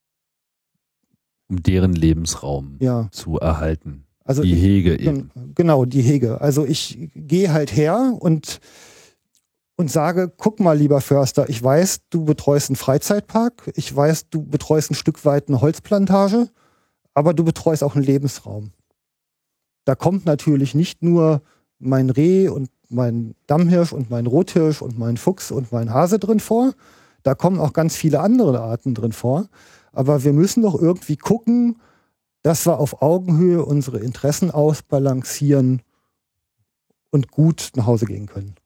Um deren Lebensraum zu erhalten. Also die Hege eben. Genau, die Hege. Also ich gehe halt her und sage, guck mal, lieber Förster, ich weiß, du betreust einen Freizeitpark, ich weiß, du betreust ein Stück weit eine Holzplantage, aber du betreust auch einen Lebensraum. Da kommt natürlich nicht nur mein Reh und mein Dammhirsch und mein Rothirsch und mein Fuchs und mein Hase drin vor, da kommen auch ganz viele andere Arten drin vor, aber wir müssen doch irgendwie gucken, dass wir auf Augenhöhe unsere Interessen ausbalancieren und gut nach Hause gehen können.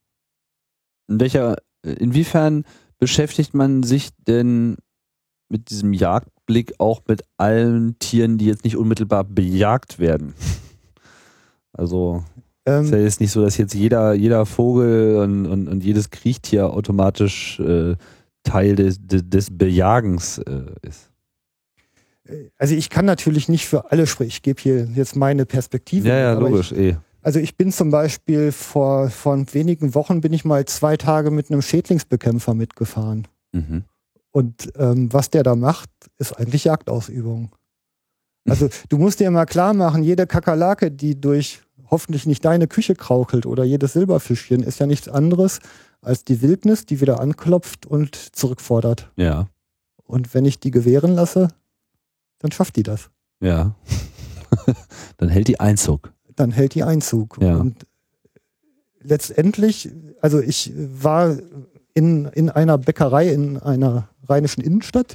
Inwiefern beschäftigt man sich denn mit diesem Jagdblick auch mit allen Tieren, die jetzt nicht unmittelbar bejagt werden? Also ist ja jetzt nicht so, dass jetzt jeder Vogel und jedes Kriechtier automatisch Teil des Bejagens ist. Also ich kann natürlich nicht für alle sprechen. Ich gebe hier jetzt meine Perspektive. Ja, logisch. Also ich bin zum Beispiel vor wenigen Wochen bin ich mal 2 Tage mit einem Schädlingsbekämpfer mitgefahren. Mhm. Und was der da macht, ist eigentlich Jagdausübung. Also du musst dir mal klar machen, jede Kakerlake, die durch hoffentlich nicht deine Küche kraukelt oder jedes Silberfischchen, ist ja nichts anderes als die Wildnis, die wieder anklopft und zurückfordert. Ja. Und wenn ich die gewähren lasse, dann schafft die das. Ja. Dann hält die Einzug. Ja. Und letztendlich, also ich war in einer Bäckerei in einer rheinischen Innenstadt.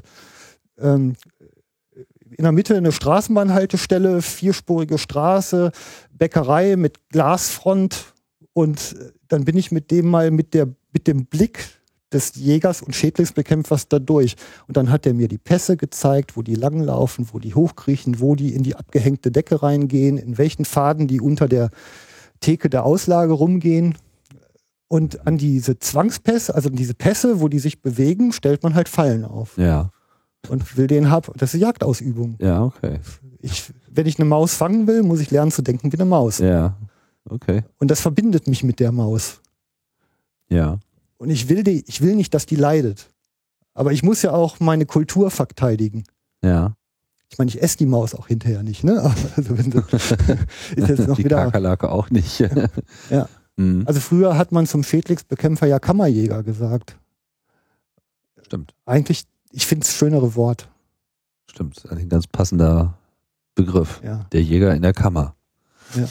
In der Mitte eine Straßenbahnhaltestelle, 4-spurige Straße, Bäckerei mit Glasfront. Und dann bin ich mit dem Blick des Jägers und Schädlingsbekämpfers da durch. Und dann hat er mir die Pässe gezeigt, wo die langlaufen, wo die hochkriechen, wo die in die abgehängte Decke reingehen, in welchen Faden die unter der Theke der Auslage rumgehen. Und an diese Zwangspässe, also diese Pässe, wo die sich bewegen, stellt man halt Fallen auf. Ja. Und will den haben. Das ist Jagdausübung. Ja, okay. Wenn ich eine Maus fangen will, muss ich lernen zu denken wie eine Maus. Ja, okay. Und das verbindet mich mit der Maus. Ja. Und ich will nicht, dass die leidet. Aber ich muss ja auch meine Kultur verteidigen. Ja. Ich meine, ich esse die Maus auch hinterher nicht, ne? Also wenn ist jetzt noch die wieder, Kakerlake auch nicht. ja. Mhm. Also früher hat man zum Schädlingsbekämpfer ja Kammerjäger gesagt. Stimmt. Eigentlich, ich finde es schönere Wort. Stimmt. Das ist ein ganz passender Begriff. Ja. Der Jäger in der Kammer. Ja.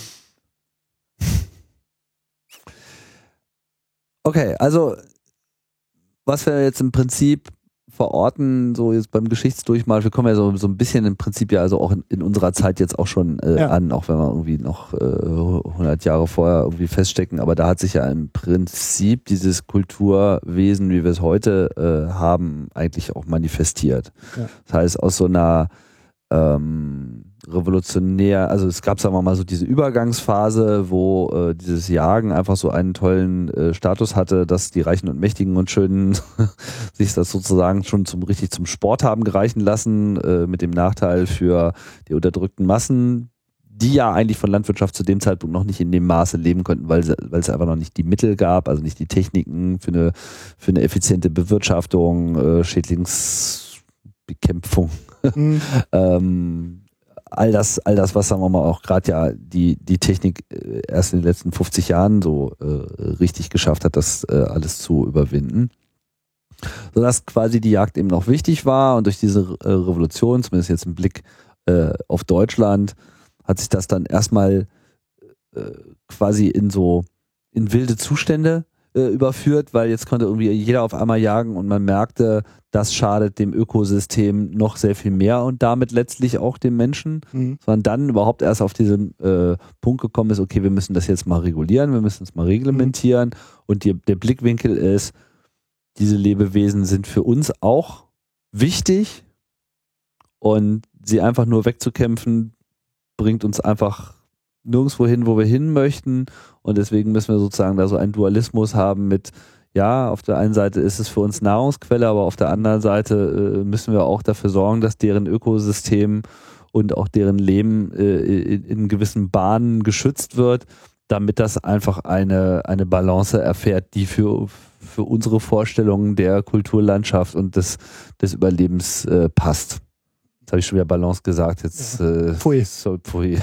Okay, also was wir jetzt im Prinzip verorten, so jetzt beim Geschichtsdurchmarsch, wir kommen ja so ein bisschen im Prinzip ja also auch in unserer Zeit jetzt auch schon an, auch wenn wir irgendwie noch 100 Jahre vorher irgendwie feststecken, aber da hat sich ja im Prinzip dieses Kulturwesen, wie wir es heute haben, eigentlich auch manifestiert. Ja. Das heißt, aus so einer revolutionär, also es gab, sagen wir mal, so diese Übergangsphase, wo dieses Jagen einfach so einen tollen Status hatte, dass die Reichen und Mächtigen und Schönen sich das sozusagen schon richtig zum Sport haben gereichen lassen, mit dem Nachteil für die unterdrückten Massen, die ja eigentlich von Landwirtschaft zu dem Zeitpunkt noch nicht in dem Maße leben konnten, weil es einfach noch nicht die Mittel gab, also nicht die Techniken für eine effiziente Bewirtschaftung, Schädlingsbekämpfung. All das, was sagen wir mal auch gerade ja die Technik erst in den letzten 50 Jahren so richtig geschafft hat, das alles zu überwinden. Sodass quasi die Jagd eben noch wichtig war und durch diese Revolution, zumindest jetzt im Blick auf Deutschland, hat sich das dann erstmal quasi in wilde Zustände überführt, weil jetzt konnte irgendwie jeder auf einmal jagen und man merkte, das schadet dem Ökosystem noch sehr viel mehr und damit letztlich auch dem Menschen, sondern dann überhaupt erst auf diesen Punkt gekommen ist, okay, wir müssen das jetzt mal regulieren, wir müssen es mal reglementieren und der Blickwinkel ist, diese Lebewesen sind für uns auch wichtig und sie einfach nur wegzukämpfen, bringt uns einfach nirgendwo hin, wo wir hin möchten und deswegen müssen wir sozusagen da so einen Dualismus haben mit, ja, auf der einen Seite ist es für uns Nahrungsquelle, aber auf der anderen Seite müssen wir auch dafür sorgen, dass deren Ökosystem und auch deren Leben in gewissen Bahnen geschützt wird, damit das einfach eine Balance erfährt, die für unsere Vorstellungen der Kulturlandschaft und des Überlebens passt. Jetzt habe ich schon wieder Balance gesagt. Jetzt Pfui. Pfui.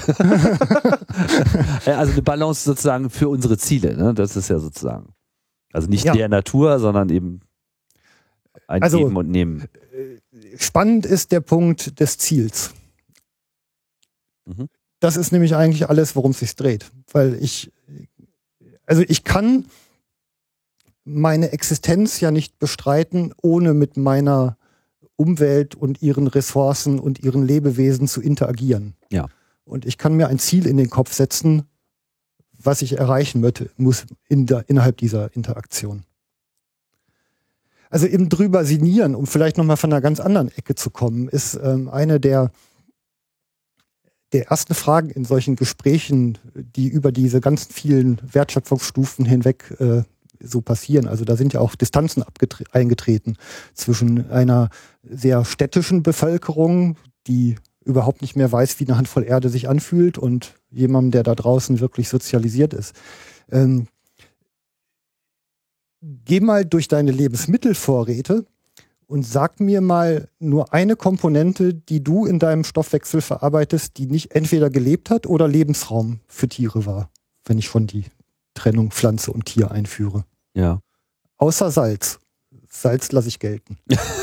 Also eine Balance sozusagen für unsere Ziele. Ne? Das ist ja sozusagen. Also nicht der Natur, sondern eben ein Geben und Nehmen. Spannend ist der Punkt des Ziels. Mhm. Das ist nämlich eigentlich alles, worum es sich dreht. Weil ich kann meine Existenz ja nicht bestreiten, ohne mit meiner Umwelt und ihren Ressourcen und ihren Lebewesen zu interagieren. Ja. Und ich kann mir ein Ziel in den Kopf setzen, was ich erreichen muss innerhalb dieser Interaktion. Also eben drüber sinnieren, um vielleicht nochmal von einer ganz anderen Ecke zu kommen, ist eine der ersten Fragen in solchen Gesprächen, die über diese ganzen vielen Wertschöpfungsstufen hinweg so passieren. Also da sind ja auch Distanzen eingetreten zwischen einer sehr städtischen Bevölkerung, die überhaupt nicht mehr weiß, wie eine Handvoll Erde sich anfühlt und jemandem, der da draußen wirklich sozialisiert ist. Geh mal durch deine Lebensmittelvorräte und sag mir mal nur eine Komponente, die du in deinem Stoffwechsel verarbeitest, die nicht entweder gelebt hat oder Lebensraum für Tiere war, wenn ich schon die Trennung Pflanze und Tier einführe. Ja. Außer Salz. Salz lasse ich gelten.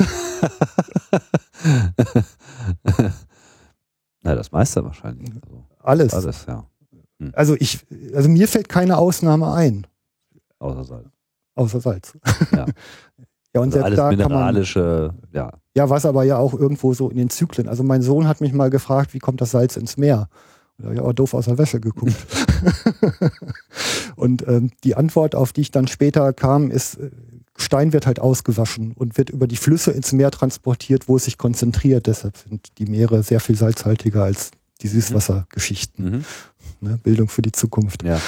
Na, das meiste wahrscheinlich. Also, alles, ja. Also mir fällt keine Ausnahme ein. Außer Salz. Außer Salz. Ja. Ja, und also selbst alles da mineralische, ja, was aber ja auch irgendwo so in den Zyklen. Also mein Sohn hat mich mal gefragt, wie kommt das Salz ins Meer? Da habe ich auch doof aus der Wäsche geguckt. Und die Antwort, auf die ich dann später kam, ist Gestein wird halt ausgewaschen und wird über die Flüsse ins Meer transportiert, wo es sich konzentriert. Deshalb sind die Meere sehr viel salzhaltiger als die Süßwassergeschichten. Ne, Bildung für die Zukunft. Ja.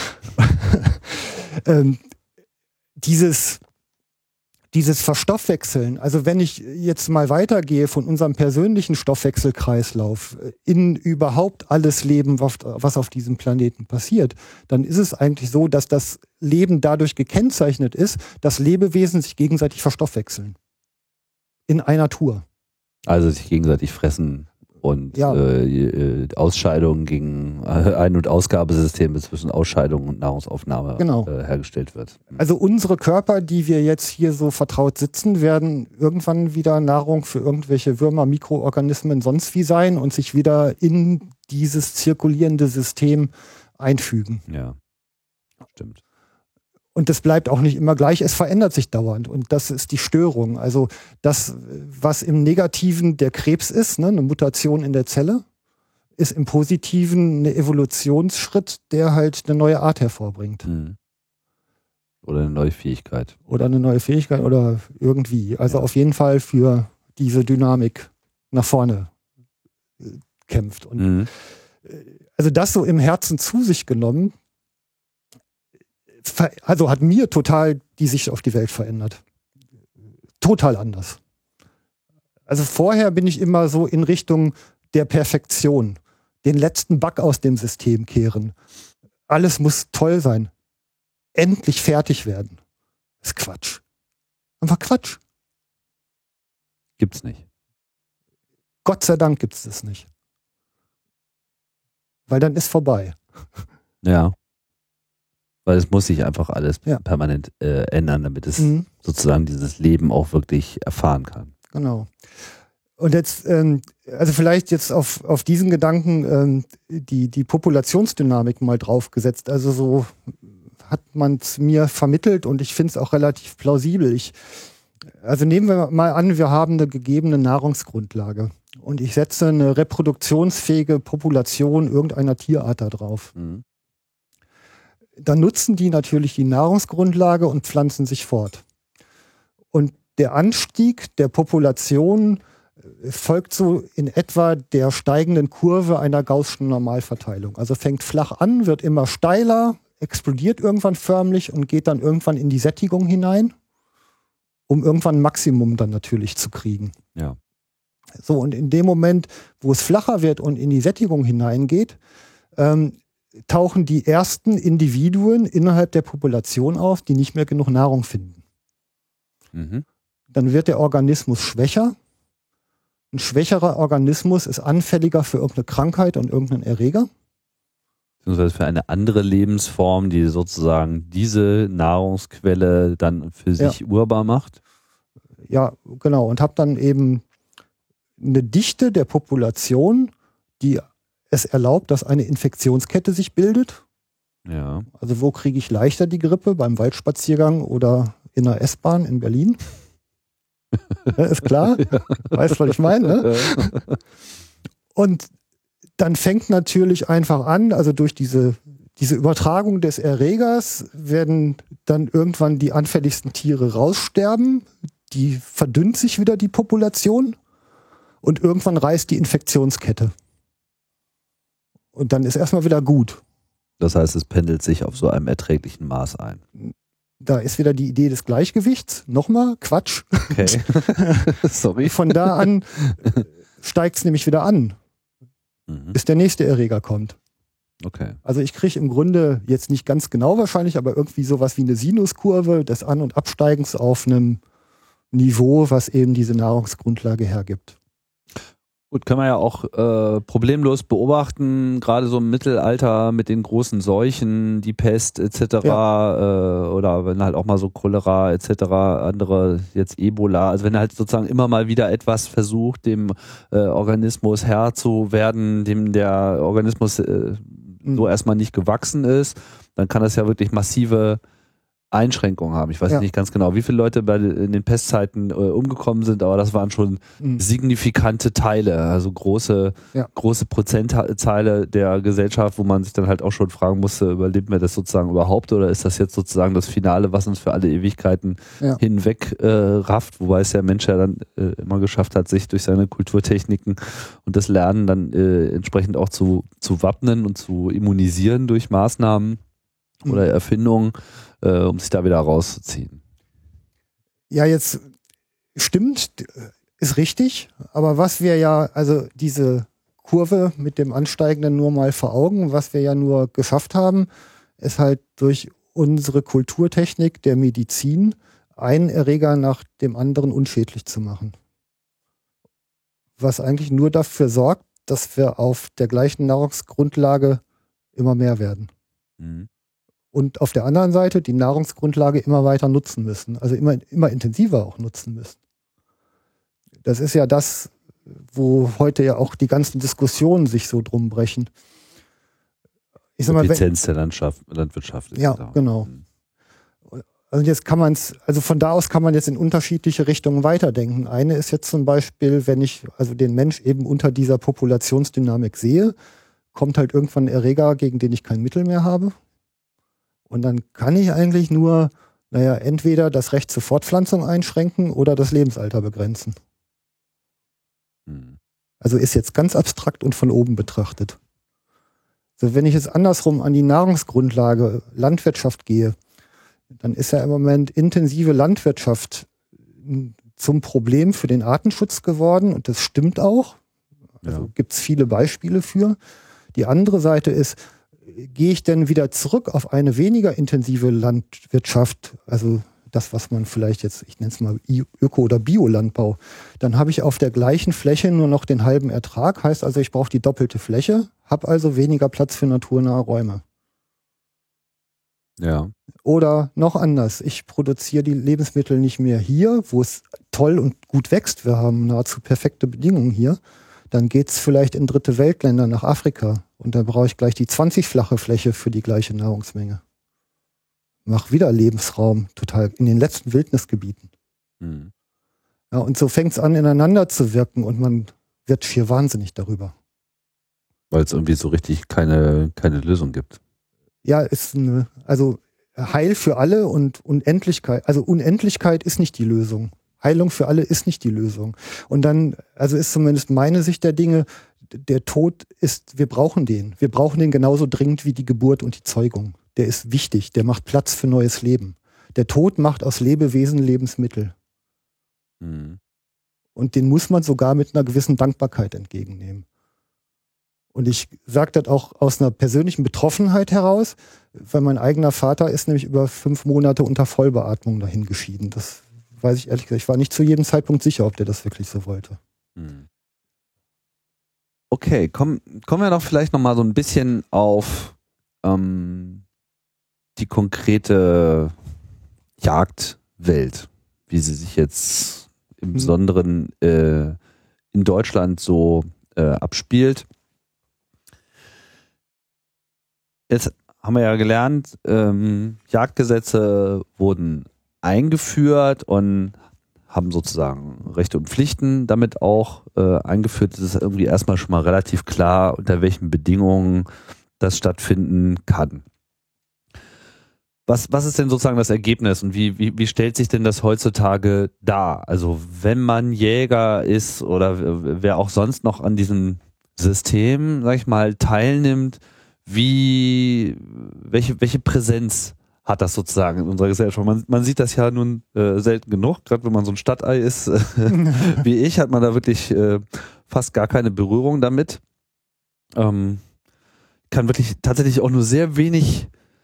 Dieses Verstoffwechseln, also wenn ich jetzt mal weitergehe von unserem persönlichen Stoffwechselkreislauf in überhaupt alles Leben, was auf diesem Planeten passiert, dann ist es eigentlich so, dass das Leben dadurch gekennzeichnet ist, dass Lebewesen sich gegenseitig verstoffwechseln. In einer Tour. Also sich gegenseitig fressen und Ausscheidungen gegen Ein- und Ausgabesysteme zwischen Ausscheidung und Nahrungsaufnahme hergestellt wird. Also unsere Körper, die wir jetzt hier so vertraut sitzen, werden irgendwann wieder Nahrung für irgendwelche Würmer, Mikroorganismen, sonst wie sein und sich wieder in dieses zirkulierende System einfügen. Ja, stimmt. Und das bleibt auch nicht immer gleich, es verändert sich dauernd und das ist die Störung. Also das, was im Negativen der Krebs ist, ne, eine Mutation in der Zelle, ist im Positiven ein Evolutionsschritt, der halt eine neue Art hervorbringt. Oder eine neue Fähigkeit. Oder eine neue Fähigkeit oder irgendwie. Also auf jeden Fall für diese Dynamik nach vorne kämpft. Und also das so im Herzen zu sich genommen, also hat mir total die Sicht auf die Welt verändert. Total anders. Also vorher bin ich immer so in Richtung der Perfektion, den letzten Bug aus dem System kehren. Alles muss toll sein. Endlich fertig werden. Das ist Quatsch. Einfach Quatsch. Gibt's nicht. Gott sei Dank gibt's das nicht. Weil dann ist vorbei. Ja. Weil es muss sich einfach alles permanent ändern, damit es sozusagen dieses Leben auch wirklich erfahren kann. Genau. Und jetzt, also vielleicht jetzt auf diesen Gedanken die Populationsdynamik mal draufgesetzt. Also so hat man es mir vermittelt und ich finde es auch relativ plausibel. Also nehmen wir mal an, wir haben eine gegebene Nahrungsgrundlage und ich setze eine reproduktionsfähige Population irgendeiner Tierart da drauf. Dann nutzen die natürlich die Nahrungsgrundlage und pflanzen sich fort. Und der Anstieg der Population folgt so in etwa der steigenden Kurve einer gaußschen Normalverteilung. Also fängt flach an, wird immer steiler, explodiert irgendwann förmlich und geht dann irgendwann in die Sättigung hinein, um irgendwann ein Maximum dann natürlich zu kriegen. Ja. So, und in dem Moment, wo es flacher wird und in die Sättigung hineingeht, tauchen die ersten Individuen innerhalb der Population auf, die nicht mehr genug Nahrung finden. Dann wird der Organismus schwächer. Ein schwächerer Organismus ist anfälliger für irgendeine Krankheit und irgendeinen Erreger. Beziehungsweise für eine andere Lebensform, die sozusagen diese Nahrungsquelle dann für sich urbar macht. Ja, genau. Und habe dann eben eine Dichte der Population, die es erlaubt, dass eine Infektionskette sich bildet. Ja. Also wo kriege ich leichter die Grippe? Beim Waldspaziergang oder in der S-Bahn in Berlin? Ja, ist klar. Ja. Weißt du, was ich meine? Ne? Und dann fängt natürlich einfach an, also durch diese Übertragung des Erregers werden dann irgendwann die anfälligsten Tiere raussterben. Die verdünnt sich wieder die Population und irgendwann reißt die Infektionskette. Und dann ist erstmal wieder gut. Das heißt, es pendelt sich auf so einem erträglichen Maß ein. Da ist wieder die Idee des Gleichgewichts. Nochmal, Quatsch. Okay. Sorry. Von da an steigt es nämlich wieder an, bis der nächste Erreger kommt. Okay. Also ich kriege im Grunde jetzt nicht ganz genau wahrscheinlich, aber irgendwie sowas wie eine Sinuskurve des An- und Absteigens auf einem Niveau, was eben diese Nahrungsgrundlage hergibt. Gut, kann man ja auch problemlos beobachten, gerade so im Mittelalter mit den großen Seuchen, die Pest etc. Oder wenn halt auch mal so Cholera etc., andere jetzt Ebola, also wenn halt sozusagen immer mal wieder etwas versucht, dem Organismus Herr zu werden, dem der Organismus so erstmal nicht gewachsen ist, dann kann das ja wirklich massive Einschränkungen haben. Ich weiß nicht ganz genau, wie viele Leute in den Pestzeiten umgekommen sind, aber das waren schon signifikante Teile, also große Prozentteile der Gesellschaft, wo man sich dann halt auch schon fragen musste, überlebt man das sozusagen überhaupt oder ist das jetzt sozusagen das Finale, was uns für alle Ewigkeiten hinweg rafft, wobei es der Mensch ja dann immer geschafft hat, sich durch seine Kulturtechniken und das Lernen dann entsprechend auch zu wappnen und zu immunisieren durch Maßnahmen oder Erfindungen, um sich da wieder rauszuziehen. Ja, jetzt stimmt, ist richtig, aber was wir ja, also diese Kurve mit dem Ansteigenden nur mal vor Augen, was wir ja nur geschafft haben, ist halt durch unsere Kulturtechnik der Medizin einen Erreger nach dem anderen unschädlich zu machen. Was eigentlich nur dafür sorgt, dass wir auf der gleichen Nahrungsgrundlage immer mehr werden. Mhm. Und auf der anderen Seite die Nahrungsgrundlage immer weiter nutzen müssen, also immer intensiver auch nutzen müssen. Das ist ja das, wo heute ja auch die ganzen Diskussionen sich so drum brechen. Ich sag mal, Effizienz der Landwirtschaft. Ja, genau. Also jetzt kann man es, also von da aus kann man jetzt in unterschiedliche Richtungen weiterdenken. Eine ist jetzt zum Beispiel, wenn ich also den Mensch eben unter dieser Populationsdynamik sehe, kommt halt irgendwann ein Erreger, gegen den ich kein Mittel mehr habe. Und dann kann ich eigentlich nur, entweder das Recht zur Fortpflanzung einschränken oder das Lebensalter begrenzen. Also ist jetzt ganz abstrakt und von oben betrachtet. Also wenn ich jetzt andersrum an die Nahrungsgrundlage Landwirtschaft gehe, dann ist ja im Moment intensive Landwirtschaft zum Problem für den Artenschutz geworden und das stimmt auch. Also gibt es viele Beispiele für. Die andere Seite ist, gehe ich denn wieder zurück auf eine weniger intensive Landwirtschaft, also das, was man vielleicht jetzt, ich nenne es mal Öko- oder Biolandbau, dann habe ich auf der gleichen Fläche nur noch den halben Ertrag, heißt also, ich brauche die doppelte Fläche, habe also weniger Platz für naturnahe Räume. Ja. Oder noch anders, ich produziere die Lebensmittel nicht mehr hier, wo es toll und gut wächst, wir haben nahezu perfekte Bedingungen hier, dann geht es vielleicht in dritte Weltländer nach Afrika und da brauche ich gleich die 20-fache Fläche für die gleiche Nahrungsmenge. Mach wieder Lebensraum, total in den letzten Wildnisgebieten. Mhm. Ja, und so fängt es an, ineinander zu wirken und man wird schier wahnsinnig darüber. Weil es irgendwie so richtig keine Lösung gibt. Ja, also Heil für alle und Unendlichkeit, also Unendlichkeit ist nicht die Lösung. Heilung für alle ist nicht die Lösung. Und dann, also ist zumindest meine Sicht der Dinge, der Tod ist, wir brauchen den. Wir brauchen den genauso dringend wie die Geburt und die Zeugung. Der ist wichtig, der macht Platz für neues Leben. Der Tod macht aus Lebewesen Lebensmittel. Mhm. Und den muss man sogar mit einer gewissen Dankbarkeit entgegennehmen. Und ich sage das auch aus einer persönlichen Betroffenheit heraus, weil mein eigener Vater ist nämlich über 5 Monate unter Vollbeatmung dahin geschieden. Das weiß ich ehrlich gesagt. Ich war nicht zu jedem Zeitpunkt sicher, ob der das wirklich so wollte. Okay, kommen wir doch vielleicht nochmal so ein bisschen auf die konkrete Jagdwelt, wie sie sich jetzt im Besonderen in Deutschland so abspielt. Jetzt haben wir ja gelernt, Jagdgesetze wurden eingeführt und haben sozusagen Rechte und Pflichten damit auch eingeführt. Es ist irgendwie erstmal schon mal relativ klar, unter welchen Bedingungen das stattfinden kann. Was ist denn sozusagen das Ergebnis und wie stellt sich denn das heutzutage dar? Also wenn man Jäger ist oder wer auch sonst noch an diesem System, sag ich mal, teilnimmt, welche Präsenz hat das sozusagen in unserer Gesellschaft? Man sieht das ja nun selten genug, gerade wenn man so ein Stadtei ist wie ich, hat man da wirklich fast gar keine Berührung damit. Kann wirklich tatsächlich auch nur sehr wenig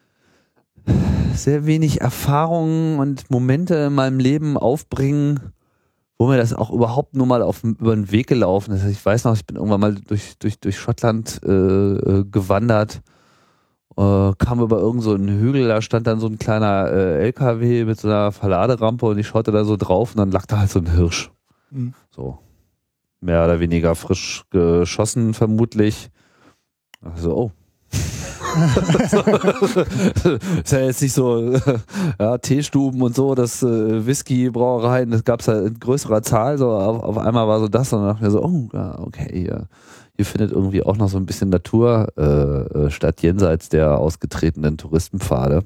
Erfahrungen und Momente in meinem Leben aufbringen, wo mir das auch überhaupt nur mal über den Weg gelaufen ist. Ich weiß noch, ich bin irgendwann mal durch Schottland gewandert, kam über irgend so einen Hügel, da stand dann so ein kleiner LKW mit so einer Verladerampe und ich schaute da so drauf und dann lag da halt so ein Hirsch. Mhm. So. Mehr oder weniger frisch geschossen vermutlich. Also, oh. Ist ja jetzt nicht so, ja, Teestuben und so, das Whisky-Brauereien, das gab es ja in größerer Zahl, so auf einmal war so das und dann dachte ich mir so, oh, ja, okay, hier findet irgendwie auch noch so ein bisschen Natur statt, jenseits der ausgetretenen Touristenpfade.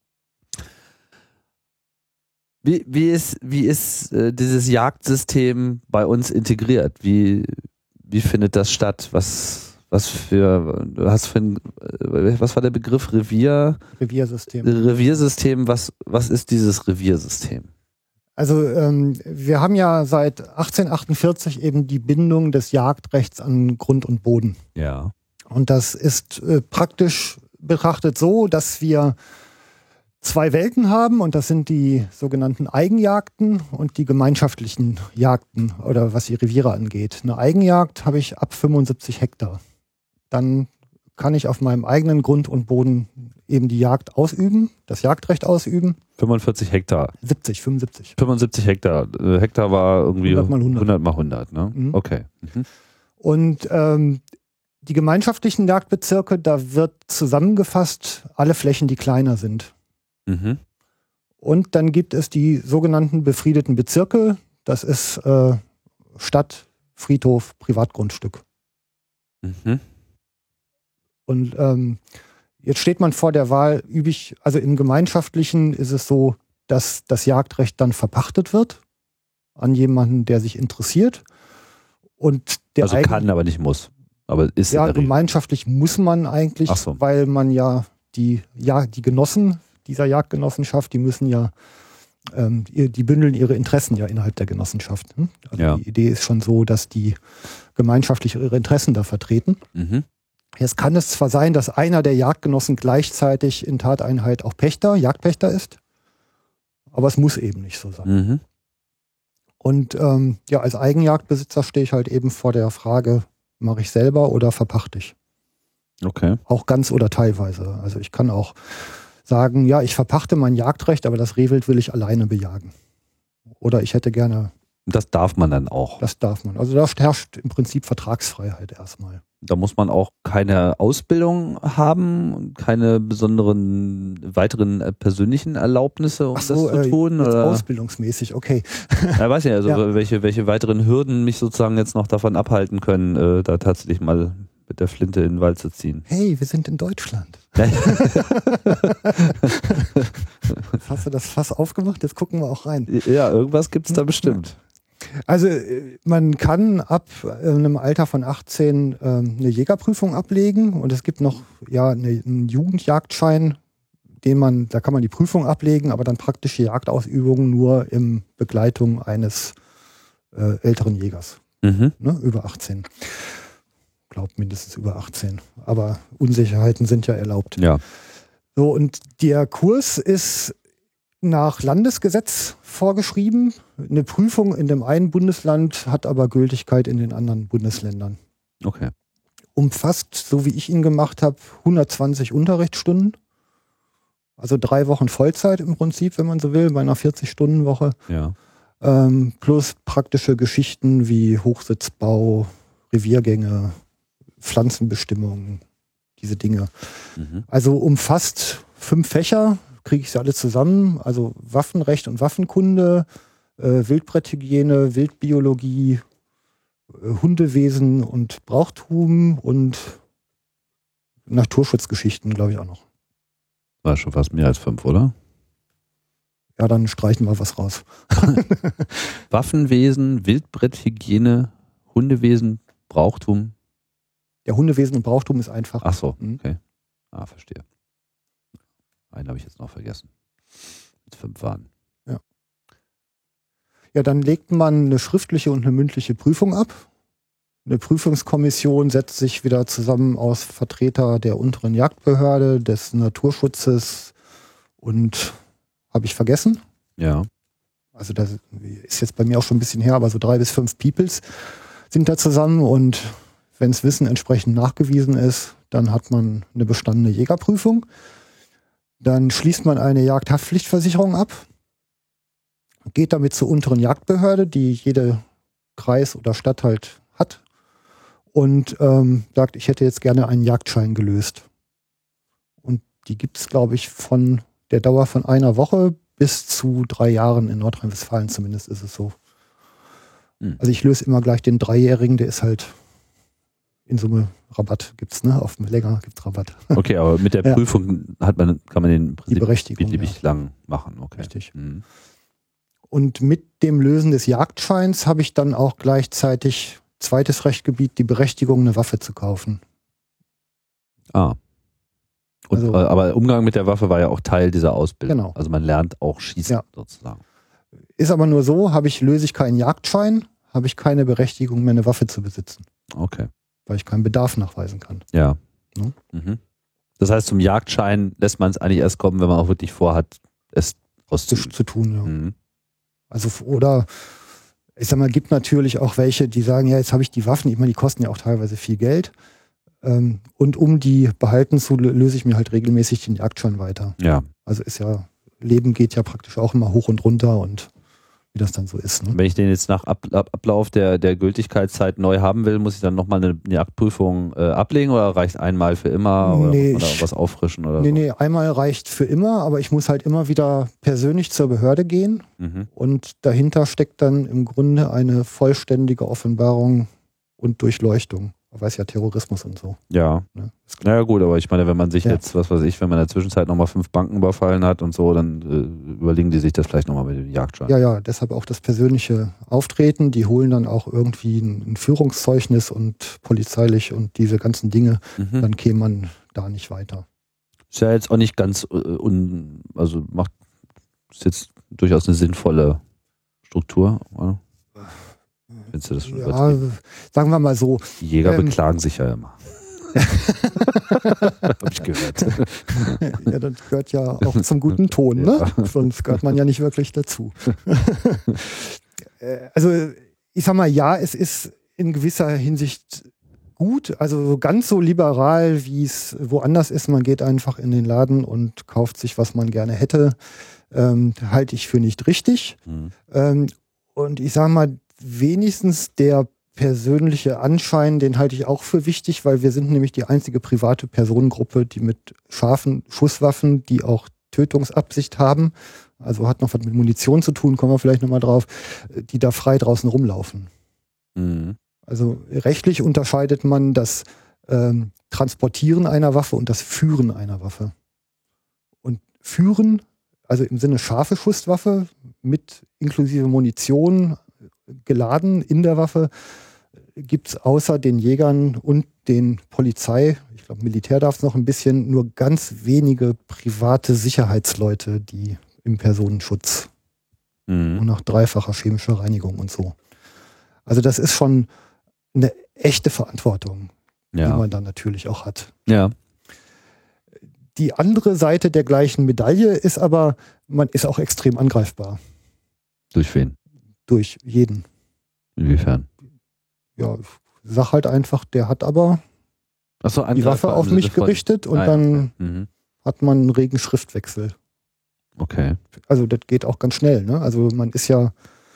Wie ist dieses Jagdsystem bei uns integriert? Wie findet das statt? Was war der Begriff? Reviersystem. Reviersystem, was ist dieses Reviersystem? Also wir haben ja seit 1848 eben die Bindung des Jagdrechts an Grund und Boden. Ja. Und das ist praktisch betrachtet so, dass wir zwei Welten haben und das sind die sogenannten Eigenjagden und die gemeinschaftlichen Jagden oder was die Reviere angeht. Eine Eigenjagd habe ich ab 75 Hektar. Dann kann ich auf meinem eigenen Grund und Boden eben die Jagd ausüben, das Jagdrecht ausüben. 45 Hektar. 75. 75 Hektar. Hektar war irgendwie 100 mal 100, ne? Mhm. Okay. Mhm. Und die gemeinschaftlichen Jagdbezirke, da wird zusammengefasst alle Flächen, die kleiner sind. Mhm. Und dann gibt es die sogenannten befriedeten Bezirke. Das ist Stadt, Friedhof, Privatgrundstück. Mhm. Und jetzt steht man vor der Wahl, also im Gemeinschaftlichen ist es so, dass das Jagdrecht dann verpachtet wird an jemanden, der sich interessiert. Und der also kann, aber nicht muss. Aber ist ja, gemeinschaftlich muss man eigentlich, weil man ja die Genossen dieser Jagdgenossenschaft, die müssen ja, die bündeln ihre Interessen ja innerhalb der Genossenschaft. Also ja. Die Idee ist schon so, dass die gemeinschaftlich ihre Interessen da vertreten. Mhm. Jetzt kann es zwar sein, dass einer der Jagdgenossen gleichzeitig in Tateinheit auch Jagdpächter ist, aber es muss eben nicht so sein. Mhm. Und ja, als Eigenjagdbesitzer stehe ich halt eben vor der Frage, mache ich selber oder verpachte ich? Okay. Auch ganz oder teilweise. Also ich kann auch sagen, ja, ich verpachte mein Jagdrecht, aber das Rehwild will ich alleine bejagen. Oder ich hätte gerne... Das darf man dann auch? Das darf man. Also da herrscht im Prinzip Vertragsfreiheit erstmal. Da muss man auch keine Ausbildung haben, keine besonderen weiteren persönlichen Erlaubnisse, um das zu tun? Jetzt oder? Ausbildungsmäßig, okay. Ja, weiß nicht, also ja. welche weiteren Hürden mich sozusagen jetzt noch davon abhalten können, da tatsächlich mal mit der Flinte in den Wald zu ziehen. Hey, wir sind in Deutschland. Jetzt hast du das Fass aufgemacht, jetzt gucken wir auch rein. Ja, irgendwas gibt es da bestimmt. Also man kann ab einem Alter von 18 eine Jägerprüfung ablegen und es gibt noch einen Jugendjagdschein, da kann man die Prüfung ablegen, aber dann praktische Jagdausübungen nur in Begleitung eines älteren Jägers, über 18. Glaubt mindestens über 18. Aber Unsicherheiten sind ja erlaubt. Ja. So, und der Kurs ist nach Landesgesetz vorgeschrieben. Eine Prüfung in dem einen Bundesland hat aber Gültigkeit in den anderen Bundesländern. Okay. Umfasst, so wie ich ihn gemacht habe, 120 Unterrichtsstunden. Also 3 Wochen Vollzeit im Prinzip, wenn man so will, bei einer 40-Stunden-Woche. Ja. Plus praktische Geschichten wie Hochsitzbau, Reviergänge, Pflanzenbestimmung, diese Dinge. Mhm. Also umfasst 5 Fächer, kriege ich sie alle zusammen, also Waffenrecht und Waffenkunde, Wildbretthygiene, Wildbiologie, Hundewesen und Brauchtum und Naturschutzgeschichten, glaube ich auch noch. War schon fast mehr als 5, oder? Ja, dann streichen wir was raus. Waffenwesen, Wildbretthygiene, Hundewesen, Brauchtum. Ja, Hundewesen und Brauchtum ist einfach. Ach so, okay. Verstehe. Einen habe ich jetzt noch vergessen. Mit 5 waren. Ja. Ja, dann legt man eine schriftliche und eine mündliche Prüfung ab. Eine Prüfungskommission setzt sich wieder zusammen aus Vertreter der unteren Jagdbehörde, des Naturschutzes und habe ich vergessen? Ja. Also das ist jetzt bei mir auch schon ein bisschen her, aber so 3 bis 5 Peoples sind da zusammen und wenn das Wissen entsprechend nachgewiesen ist, dann hat man eine bestandene Jägerprüfung. Dann schließt man eine Jagdhaftpflichtversicherung ab, geht damit zur unteren Jagdbehörde, die jede Kreis oder Stadt halt hat und sagt, ich hätte jetzt gerne einen Jagdschein gelöst. Die gibt es, glaube ich, von der Dauer von einer Woche bis zu 3 Jahren in Nordrhein-Westfalen zumindest ist es so. Also ich löse immer gleich den 3-Jährigen, der ist halt in Summe Rabatt gibt's, ne? Auf länger gibt's Rabatt. Okay, aber mit der Prüfung kann man den im Prinzip die Berechtigung beliebig lang machen. Okay. Richtig. Und mit dem Lösen des Jagdscheins habe ich dann auch gleichzeitig zweites Rechtgebiet, die Berechtigung, eine Waffe zu kaufen. Und, also, aber Umgang mit der Waffe war ja auch Teil dieser Ausbildung. Genau. Also man lernt auch schießen sozusagen. Ist aber nur so, löse ich keinen Jagdschein, habe ich keine Berechtigung mehr, eine Waffe zu besitzen. Okay. Weil ich keinen Bedarf nachweisen kann. Ja. Das heißt, zum Jagdschein lässt man es eigentlich erst kommen, wenn man auch wirklich vorhat, es auszuüben. Zu tun, ja. Also, oder ich sag mal, gibt natürlich auch welche, die sagen, ja, jetzt habe ich die Waffen, ich meine, die kosten ja auch teilweise viel Geld. Und um die behalten zu, löse ich mir halt regelmäßig den Jagdschein weiter. Ja. Also Leben geht ja praktisch auch immer hoch und runter und wie das dann so ist. Ne? Wenn ich den jetzt nach Ablauf der Gültigkeitszeit neu haben will, muss ich dann nochmal eine Jagdprüfung ablegen oder reicht einmal für immer oder was auffrischen? Oder so? Nee, einmal reicht für immer, aber ich muss halt immer wieder persönlich zur Behörde gehen und dahinter steckt dann im Grunde eine vollständige Offenbarung und Durchleuchtung. Man weiß ja Terrorismus und so. Ja. Ne? Naja gut, aber ich meine, wenn man sich jetzt, was weiß ich, wenn man in der Zwischenzeit nochmal 5 Banken überfallen hat und so, dann überlegen die sich das vielleicht nochmal mit dem Jagdschein. Ja, deshalb auch das persönliche Auftreten. Die holen dann auch irgendwie ein Führungszeugnis und polizeilich und diese ganzen Dinge. Dann käme man da nicht weiter. Ist ja jetzt auch nicht ganz, ist jetzt durchaus eine sinnvolle Struktur, oder? Findest du das schon sagen wir mal so. Die Jäger beklagen sich ja immer. Hab ich gehört. Ja, das gehört ja auch zum guten Ton, ne? Sonst gehört man ja nicht wirklich dazu. Also ich sag mal, ja, es ist in gewisser Hinsicht gut, also ganz so liberal, wie es woanders ist. Man geht einfach in den Laden und kauft sich, was man gerne hätte. Halte ich für nicht richtig. Und ich sag mal, wenigstens der persönliche Anschein, den halte ich auch für wichtig, weil wir sind nämlich die einzige private Personengruppe, die mit scharfen Schusswaffen, die auch Tötungsabsicht haben, also hat noch was mit Munition zu tun, kommen wir vielleicht nochmal drauf, die da frei draußen rumlaufen. Also rechtlich unterscheidet man das Transportieren einer Waffe und das Führen einer Waffe. Und Führen, also im Sinne scharfe Schusswaffe mit inklusive Munition, geladen in der Waffe, gibt es außer den Jägern und den Polizei, ich glaube Militär darf es noch ein bisschen, nur ganz wenige private Sicherheitsleute, die im Personenschutz und nach dreifacher chemischer Reinigung und so. Also das ist schon eine echte Verantwortung, die man dann natürlich auch hat. Ja. Die andere Seite der gleichen Medaille ist aber, man ist auch extrem angreifbar. Durch wen? Durch jeden. Inwiefern? Ja, ich sag halt einfach, der hat aber die Waffe auf mich gerichtet und dann hat man einen regen Schriftwechsel. Okay. Also das geht auch ganz schnell, ne? Also man ist ja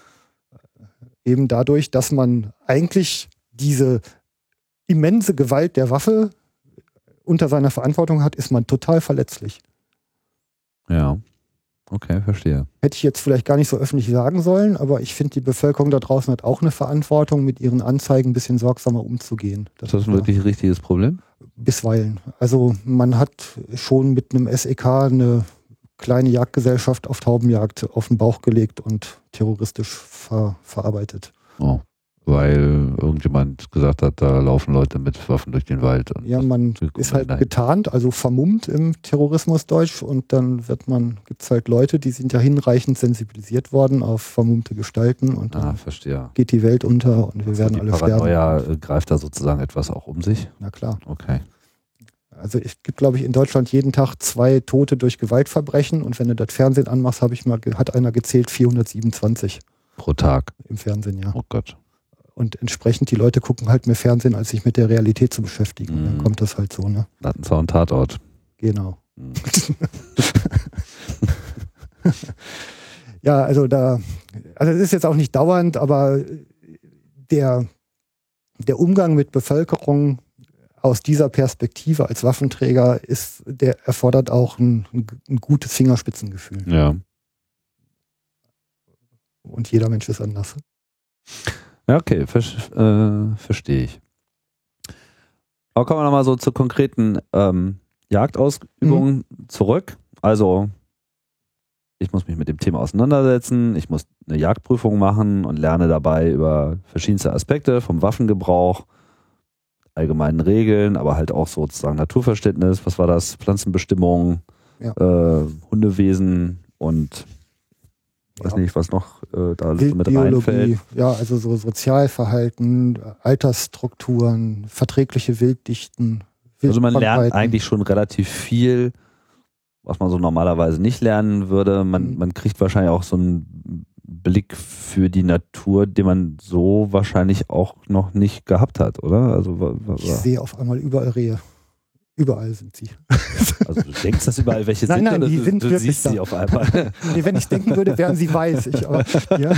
eben dadurch, dass man eigentlich diese immense Gewalt der Waffe unter seiner Verantwortung hat, ist man total verletzlich. Ja. Okay, verstehe. Hätte ich jetzt vielleicht gar nicht so öffentlich sagen sollen, aber ich finde, die Bevölkerung da draußen hat auch eine Verantwortung, mit ihren Anzeigen ein bisschen sorgsamer umzugehen. Ist das wirklich ein richtiges Problem? Bisweilen. Also man hat schon mit einem SEK eine kleine Jagdgesellschaft auf Taubenjagd auf den Bauch gelegt und terroristisch verarbeitet. Oh. Weil irgendjemand gesagt hat, da laufen Leute mit Waffen durch den Wald. Und ja, man ist halt getarnt, also vermummt im Terrorismusdeutsch und dann gibt es halt Leute, die sind ja hinreichend sensibilisiert worden auf vermummte Gestalten und dann geht die Welt unter und wir werden alle sterben. Paranoia greift da sozusagen etwas auch um sich? Na klar. Okay. Also es gibt, glaube ich, in Deutschland jeden Tag 2 Tote durch Gewaltverbrechen und wenn du das Fernsehen anmachst, hat einer gezählt 427. Pro Tag? Im Fernsehen, ja. Oh Gott. Und entsprechend, die Leute gucken halt mehr Fernsehen, als sich mit der Realität zu beschäftigen. Und dann kommt das halt so, ne? Lattenzaun, Tatort. Genau. Ja, also es ist jetzt auch nicht dauernd, aber der Umgang mit Bevölkerung aus dieser Perspektive als Waffenträger der erfordert auch ein gutes Fingerspitzengefühl. Ja. Und jeder Mensch ist anders. Ja, okay, verstehe ich. Aber kommen wir nochmal so zur konkreten Jagdausübung zurück. Also, ich muss mich mit dem Thema auseinandersetzen, ich muss eine Jagdprüfung machen und lerne dabei über verschiedenste Aspekte vom Waffengebrauch, allgemeinen Regeln, aber halt auch sozusagen Naturverständnis, was war das, Pflanzenbestimmung, Hundewesen und weiß nicht, was noch da alles so mit reinfällt. Ja, also so Sozialverhalten, Altersstrukturen, verträgliche Wilddichten. Also man lernt eigentlich schon relativ viel, was man so normalerweise nicht lernen würde. Man kriegt wahrscheinlich auch so einen Blick für die Natur, den man so wahrscheinlich auch noch nicht gehabt hat, oder? Also, ich sehe auf einmal überall Rehe. Überall sind sie. Also du denkst, dass überall welche sind, nein, oder die sind du siehst sie auf einmal? Nee, wenn ich denken würde, wären sie weiß. Ja.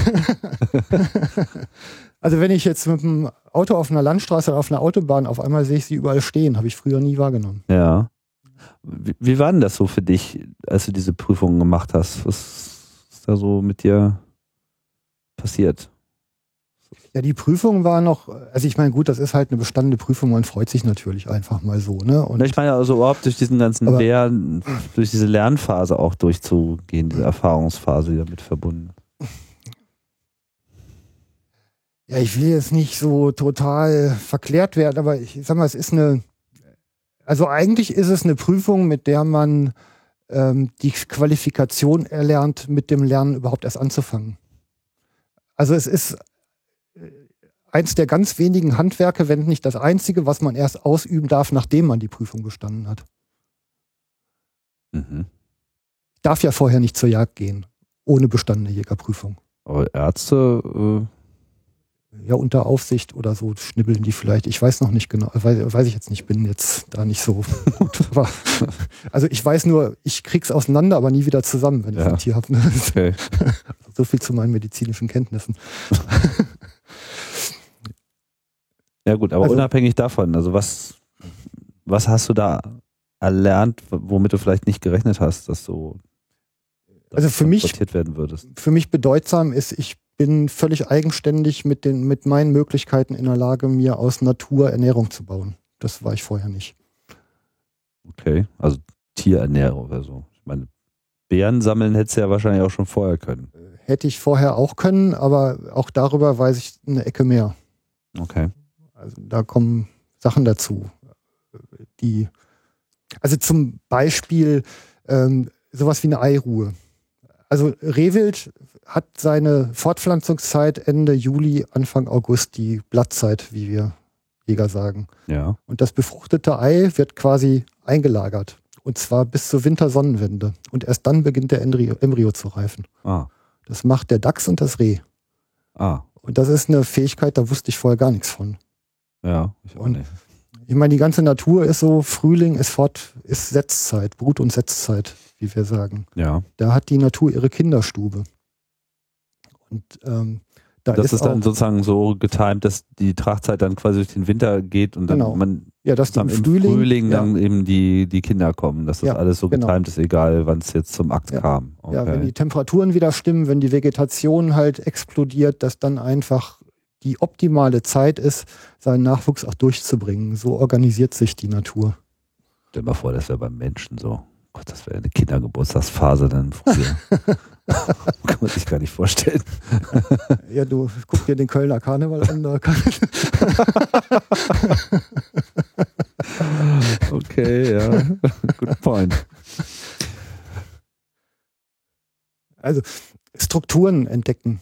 Also wenn ich jetzt mit dem Auto auf einer Landstraße oder auf einer Autobahn, auf einmal sehe ich sie überall stehen. Habe ich früher nie wahrgenommen. Ja. Wie war denn das so für dich, als du diese Prüfungen gemacht hast? Was ist da so mit dir passiert? Ja, die Prüfung war noch, also ich meine, gut, das ist halt eine bestandene Prüfung, man freut sich natürlich einfach mal so, ne? Und ich meine also überhaupt durch diesen ganzen durch diese Lernphase auch durchzugehen, diese Erfahrungsphase, die damit verbunden. Ja, ich will jetzt nicht so total verklärt werden, aber ich sag mal, also eigentlich ist es eine Prüfung, mit der man die Qualifikation erlernt, mit dem Lernen überhaupt erst anzufangen. Also es ist eins der ganz wenigen Handwerke, wenn nicht das einzige, was man erst ausüben darf, nachdem man die Prüfung bestanden hat. Mhm. Ich darf ja vorher nicht zur Jagd gehen, ohne bestandene Jägerprüfung. Aber Ärzte? Ja, unter Aufsicht oder so schnibbeln die vielleicht. Ich weiß noch nicht genau, weiß ich jetzt nicht, bin jetzt da nicht so gut. Aber, also ich weiß nur, ich krieg's auseinander, aber nie wieder zusammen, wenn ich ein Tier habe. Okay. So viel zu meinen medizinischen Kenntnissen. Ja gut, aber unabhängig davon, also was hast du da erlernt, womit du vielleicht nicht gerechnet hast, dass du transportiert werden würdest? Für mich bedeutsam ist, ich bin völlig eigenständig mit meinen Möglichkeiten in der Lage, mir aus Natur Ernährung zu bauen. Das war ich vorher nicht. Okay, also Tierernährung oder so. Ich meine, Beeren sammeln hättest du ja wahrscheinlich auch schon vorher können. Hätte ich vorher auch können, aber auch darüber weiß ich eine Ecke mehr. Okay. Also da kommen Sachen dazu, also zum Beispiel sowas wie eine Eiruhe. Also Rehwild hat seine Fortpflanzungszeit Ende Juli, Anfang August, die Blattzeit, wie wir Jäger sagen. Ja. Und das befruchtete Ei wird quasi eingelagert. Und zwar bis zur Wintersonnenwende. Und erst dann beginnt der Embryo zu reifen. Ah. Das macht der Dachs und das Reh. Ah. Und das ist eine Fähigkeit, da wusste ich vorher gar nichts von. Ja, ich auch nicht. Ich meine, die ganze Natur ist so, Frühling ist Setzzeit, Brut- und Setzzeit, wie wir sagen. Ja. Da hat die Natur ihre Kinderstube. Und das ist dann sozusagen so getimt, dass die Tragzeit dann quasi durch den Winter geht und dann dass im Frühling dann eben die Kinder kommen, dass das alles so getimt ist, egal wann es jetzt zum Akt kam. Okay. Ja, wenn die Temperaturen wieder stimmen, wenn die Vegetation halt explodiert, dass dann einfach die optimale Zeit ist, seinen Nachwuchs auch durchzubringen. So organisiert sich die Natur. Stell dir mal vor, das wäre beim Menschen so. Gott, das wäre eine Kindergeburtstagsphase dann früher. Kann man sich gar nicht vorstellen. Ja, du guck dir den Kölner Karneval an. Da okay, ja. Good point. Also Strukturen entdecken.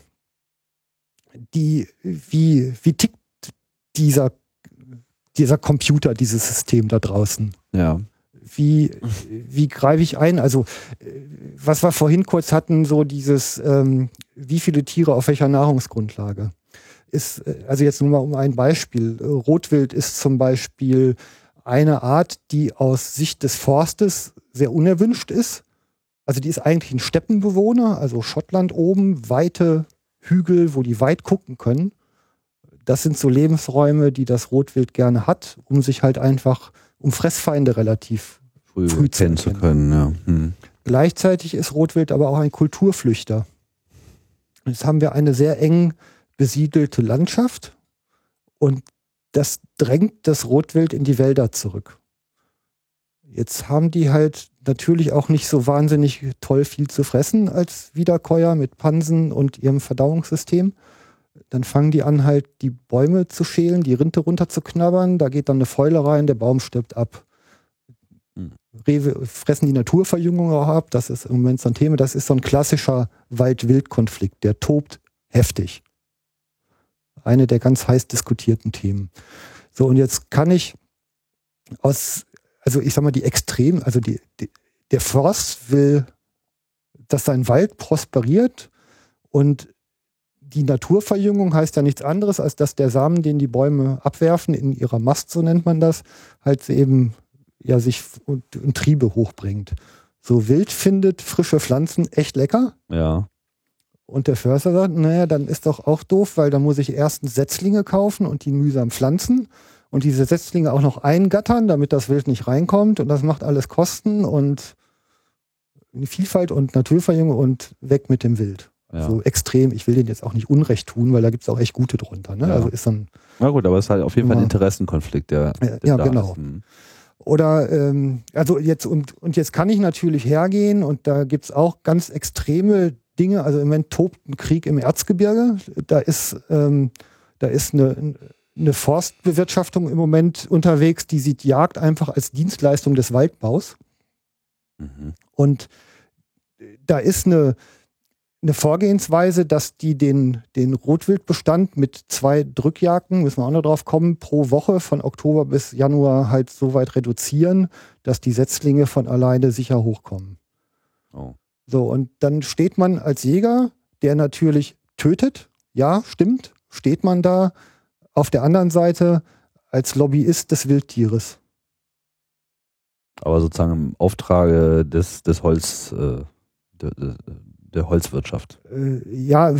Wie tickt dieser Computer, dieses System da draußen? Ja. Wie greife ich ein? Also, was wir vorhin kurz hatten, so dieses, wie viele Tiere auf welcher Nahrungsgrundlage? Also jetzt nur mal um ein Beispiel. Rotwild ist zum Beispiel eine Art, die aus Sicht des Forstes sehr unerwünscht ist. Also die ist eigentlich ein Steppenbewohner, also Schottland oben, weite Hügel, wo die weit gucken können. das sind so Lebensräume, die das Rotwild gerne hat, um sich halt einfach, um Fressfeinde relativ früh kennen zu können. Ja. Gleichzeitig ist Rotwild aber auch ein Kulturflüchter. Jetzt haben wir eine sehr eng besiedelte Landschaft und das drängt das Rotwild in die Wälder zurück. Jetzt haben die halt natürlich auch nicht so wahnsinnig toll viel zu fressen als Wiederkäuer mit Pansen und ihrem Verdauungssystem. Dann fangen die an, halt die Bäume zu schälen, die Rinde runterzuknabbern. Da geht dann eine Fäule rein, der Baum stirbt ab. Rewe fressen die Naturverjüngung auch ab. Das ist im Moment so ein Thema. Das ist so ein klassischer Wald-Wild-Konflikt. Der tobt heftig. Eine der ganz heiß diskutierten Themen. So, und jetzt kann ich ich sag mal, die Extrem, also der Forst will, dass sein Wald prosperiert und die Naturverjüngung heißt ja nichts anderes, als dass der Samen, den die Bäume abwerfen, in ihrer Mast, so nennt man das, halt eben ja sich und Triebe hochbringt. So Wild findet frische Pflanzen echt lecker. Ja. Und der Förster sagt, naja, dann ist doch auch doof, weil dann muss ich erstens Setzlinge kaufen und die mühsam pflanzen und diese Setzlinge auch noch eingattern, damit das Wild nicht reinkommt und das macht alles Kosten und Vielfalt und Naturverjüngung und weg mit dem Wild. Ja. So extrem, ich will denen jetzt auch nicht Unrecht tun, weil da gibt es auch echt gute drunter. Ne? Ja. Also ist dann, na gut, aber es ist halt auf jeden Fall ein Interessenkonflikt, der ja, genau. Oder also jetzt jetzt kann ich natürlich hergehen und da gibt es auch ganz extreme Dinge. Also im Moment tobt ein Krieg im Erzgebirge. Da ist eine Forstbewirtschaftung im Moment unterwegs, die sieht Jagd einfach als Dienstleistung des Waldbaus. Mhm. Und da ist eine Vorgehensweise, dass die den Rotwildbestand mit 2 Drückjagden, müssen wir auch noch drauf kommen, pro Woche von Oktober bis Januar halt so weit reduzieren, dass die Setzlinge von alleine sicher hochkommen. Oh. So, und dann steht man als Jäger, der natürlich tötet, ja, stimmt, steht man da auf der anderen Seite als Lobbyist des Wildtieres. Aber sozusagen im Auftrage des Holz, der Holzwirtschaft. Ja,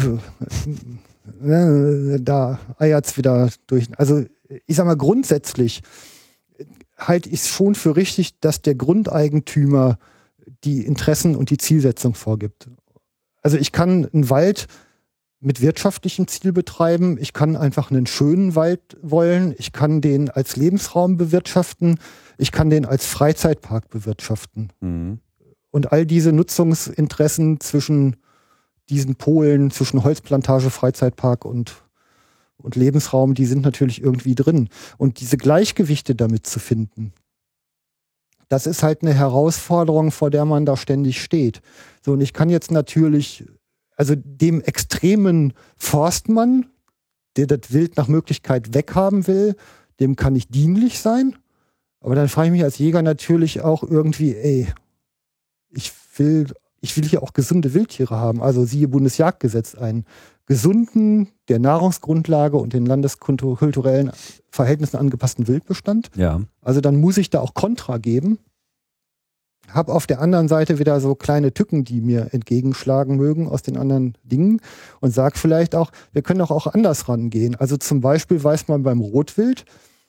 da eiert es wieder durch. Also ich sag mal, grundsätzlich halte ich es schon für richtig, dass der Grundeigentümer die Interessen und die Zielsetzung vorgibt. Also ich kann einen Wald mit wirtschaftlichem Ziel betreiben, ich kann einfach einen schönen Wald wollen, ich kann den als Lebensraum bewirtschaften, ich kann den als Freizeitpark bewirtschaften. Mhm. Und all diese Nutzungsinteressen zwischen diesen Polen, zwischen Holzplantage, Freizeitpark und Lebensraum, die sind natürlich irgendwie drin. Und diese Gleichgewichte damit zu finden, das ist halt eine Herausforderung, vor der man da ständig steht. So, und ich kann jetzt natürlich, also dem extremen Forstmann, der das Wild nach Möglichkeit weghaben will, dem kann ich dienlich sein. Aber dann frage ich mich als Jäger natürlich auch irgendwie, ich will hier auch gesunde Wildtiere haben. Also siehe Bundesjagdgesetz, einen gesunden, der Nahrungsgrundlage und den landeskulturellen Verhältnissen angepassten Wildbestand. Ja. Also dann muss ich da auch Kontra geben. Hab auf der anderen Seite wieder so kleine Tücken, die mir entgegenschlagen mögen aus den anderen Dingen und sag vielleicht auch, wir können doch auch anders rangehen. Also zum Beispiel weiß man beim Rotwild,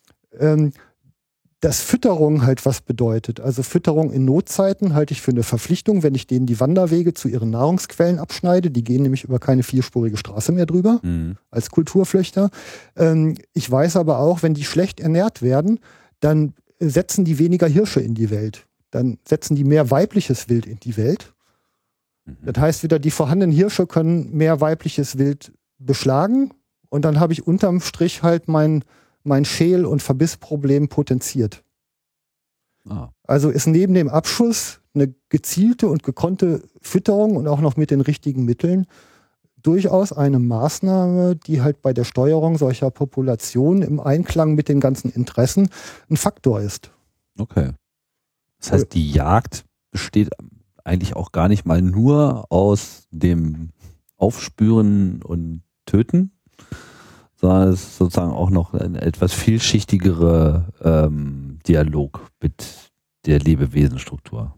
dass Fütterung halt was bedeutet. Also Fütterung in Notzeiten halte ich für eine Verpflichtung, wenn ich denen die Wanderwege zu ihren Nahrungsquellen abschneide. Die gehen nämlich über keine 4-spurige Straße mehr drüber, als Kulturflüchter. Ich weiß aber auch, wenn die schlecht ernährt werden, dann setzen die weniger Hirsche in die Welt. Dann setzen die mehr weibliches Wild in die Welt. Das heißt wieder, die vorhandenen Hirsche können mehr weibliches Wild beschlagen und dann habe ich unterm Strich halt mein Schäl- und Verbissproblem potenziert. Ah. Also ist neben dem Abschuss eine gezielte und gekonnte Fütterung und auch noch mit den richtigen Mitteln durchaus eine Maßnahme, die halt bei der Steuerung solcher Populationen im Einklang mit den ganzen Interessen ein Faktor ist. Okay. Das heißt, die Jagd besteht eigentlich auch gar nicht mal nur aus dem Aufspüren und Töten, sondern es ist sozusagen auch noch ein etwas vielschichtigere Dialog mit der Lebewesenstruktur.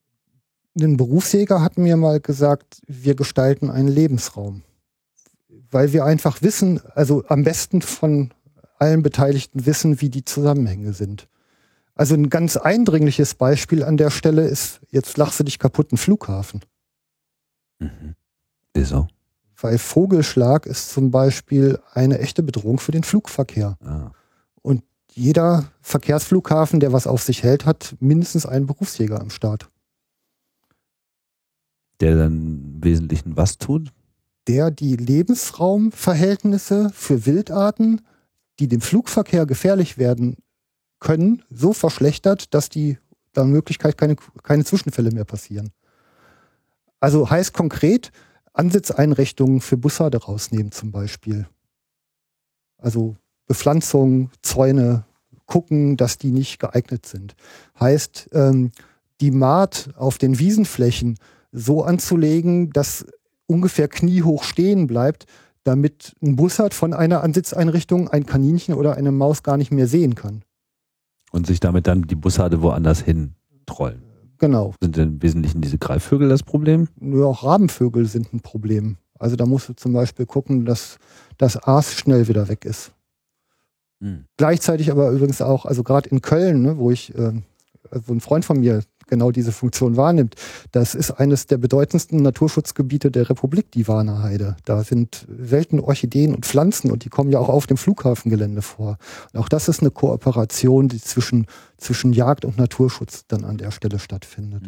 Ein Berufsjäger hat mir mal gesagt, wir gestalten einen Lebensraum. weil wir einfach wissen, also am besten von allen Beteiligten wissen, wie die Zusammenhänge sind. Also ein ganz eindringliches Beispiel an der Stelle ist, jetzt lachst du dich kaputt, ein Flughafen. Mhm. Wieso? Weil Vogelschlag ist zum Beispiel eine echte Bedrohung für den Flugverkehr. Ah. Und jeder Verkehrsflughafen, der was auf sich hält, hat mindestens einen Berufsjäger am Start. Der dann im Wesentlichen was tut? Der die Lebensraumverhältnisse für Wildarten, die dem Flugverkehr gefährlich werden können, so verschlechtert, dass die da in Möglichkeit keine Zwischenfälle mehr passieren. Also heißt konkret, Ansitzeinrichtungen für Bussarde rausnehmen zum Beispiel. Also Bepflanzung, Zäune, gucken, dass die nicht geeignet sind. Heißt, die Maat auf den Wiesenflächen so anzulegen, dass ungefähr kniehoch stehen bleibt, damit ein Bussard von einer Ansitzeinrichtung ein Kaninchen oder eine Maus gar nicht mehr sehen kann. Und sich damit dann die Bussarde woanders hin trollen. Genau. Sind denn im Wesentlichen diese Greifvögel das Problem? Nur auch Rabenvögel sind ein Problem. Also da musst du zum Beispiel gucken, dass das Aas schnell wieder weg ist. Gleichzeitig aber übrigens auch, also gerade in Köln, ne, wo also ein Freund von mir genau diese Funktion wahrnimmt, das ist eines der bedeutendsten Naturschutzgebiete der Republik, die Warner Heide. Da sind seltene Orchideen und Pflanzen und die kommen ja auch auf dem Flughafengelände vor. Und auch das ist eine Kooperation, die zwischen Jagd und Naturschutz dann an der Stelle stattfindet.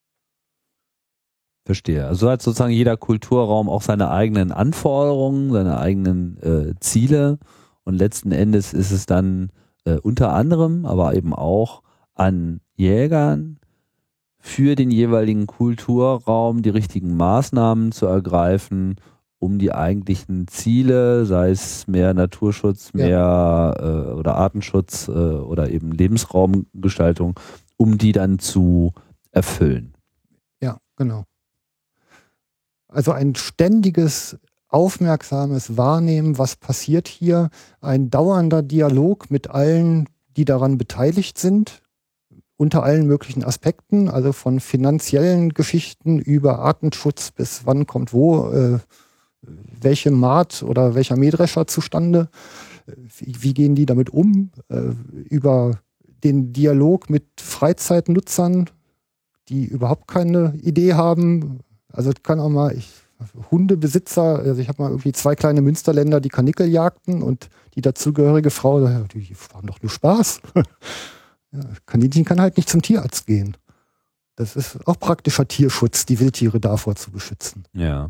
Verstehe. Also hat sozusagen jeder Kulturraum auch seine eigenen Anforderungen, seine eigenen Ziele und letzten Endes ist es dann unter anderem, aber eben auch an Jägern für den jeweiligen Kulturraum die richtigen Maßnahmen zu ergreifen, um die eigentlichen Ziele, sei es mehr Naturschutz, mehr oder Artenschutz oder eben Lebensraumgestaltung, um die dann zu erfüllen. Ja, genau. Also ein ständiges, aufmerksames Wahrnehmen, was passiert hier, ein dauernder Dialog mit allen, die daran beteiligt sind, unter allen möglichen Aspekten, also von finanziellen Geschichten über Artenschutz bis wann kommt welche Maat oder welcher Mähdrescher zustande, wie gehen die damit um, über den Dialog mit Freizeitnutzern, die überhaupt keine Idee haben. Also kann auch mal Hundebesitzer, also ich habe mal irgendwie 2 kleine Münsterländer, die Karnickel jagten und die dazugehörige Frau, die haben doch nur Spaß. Ja, Kaninchen kann halt nicht zum Tierarzt gehen. Das ist auch praktischer Tierschutz, die Wildtiere davor zu beschützen. Ja.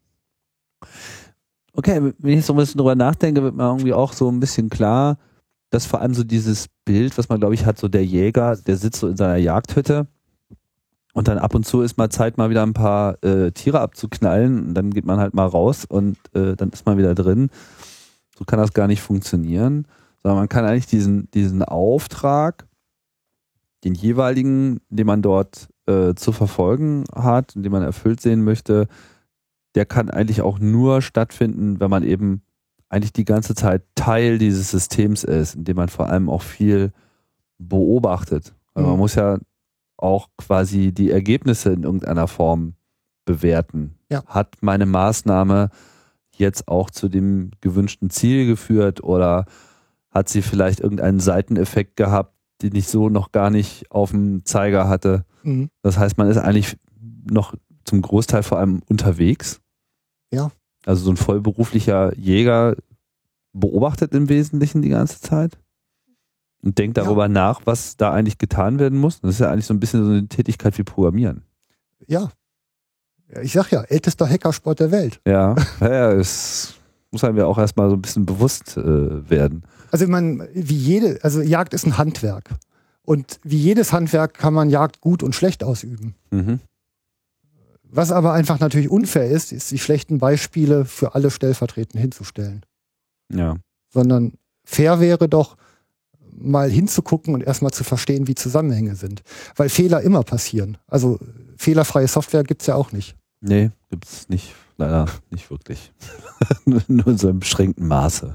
Okay, wenn ich so ein bisschen drüber nachdenke, wird mir irgendwie auch so ein bisschen klar, dass vor allem so dieses Bild, was man glaube ich hat, so der Jäger, der sitzt so in seiner Jagdhütte und dann ab und zu ist mal Zeit, mal wieder ein paar Tiere abzuknallen und dann geht man halt mal raus und dann ist man wieder drin. So kann das gar nicht funktionieren, sondern man kann eigentlich diesen Auftrag, den jeweiligen, den man dort zu verfolgen hat und den man erfüllt sehen möchte, der kann eigentlich auch nur stattfinden, wenn man eben eigentlich die ganze Zeit Teil dieses Systems ist, indem man vor allem auch viel beobachtet. Also man muss ja auch quasi die Ergebnisse in irgendeiner Form bewerten. Ja. Hat meine Maßnahme jetzt auch zu dem gewünschten Ziel geführt oder hat sie vielleicht irgendeinen Seiteneffekt gehabt, den ich so noch gar nicht auf dem Zeiger hatte. Das heißt, man ist eigentlich noch zum Großteil vor allem unterwegs. Ja. Also so ein vollberuflicher Jäger beobachtet im Wesentlichen die ganze Zeit und denkt darüber nach, was da eigentlich getan werden muss. Das ist ja eigentlich so ein bisschen so eine Tätigkeit wie Programmieren. Ja. Ich sag ja, ältester Hackersport der Welt. Ja, es muss einem ja auch erstmal so ein bisschen bewusst werden. Also Jagd ist ein Handwerk. Und wie jedes Handwerk kann man Jagd gut und schlecht ausüben. Was aber einfach natürlich unfair ist die schlechten Beispiele für alle stellvertretend hinzustellen. Ja. Sondern fair wäre doch, mal hinzugucken und erstmal zu verstehen, wie Zusammenhänge sind. Weil Fehler immer passieren. Also fehlerfreie Software gibt's ja auch nicht. Nee, gibt's nicht. Leider nicht wirklich. Nur in so einem beschränkten Maße.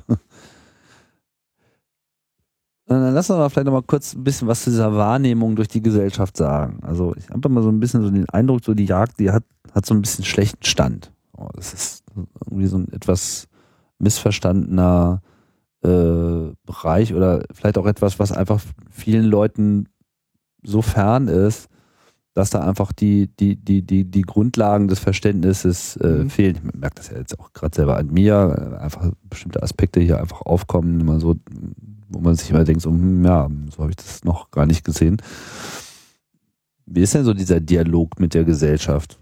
Dann lass uns mal vielleicht noch mal kurz ein bisschen was zu dieser Wahrnehmung durch die Gesellschaft sagen. Also ich habe immer so ein bisschen so den Eindruck, so die Jagd, die hat so ein bisschen schlechten Stand. Das ist irgendwie so ein etwas missverstandener Bereich oder vielleicht auch etwas, was einfach vielen Leuten so fern ist, dass da einfach die Grundlagen des Verständnisses fehlen. Ich merke das ja jetzt auch gerade selber an mir, einfach bestimmte Aspekte hier einfach aufkommen, immer so, wo man sich immer denkt, so, ja, so habe ich das noch gar nicht gesehen. Wie ist denn so dieser Dialog mit der Gesellschaft?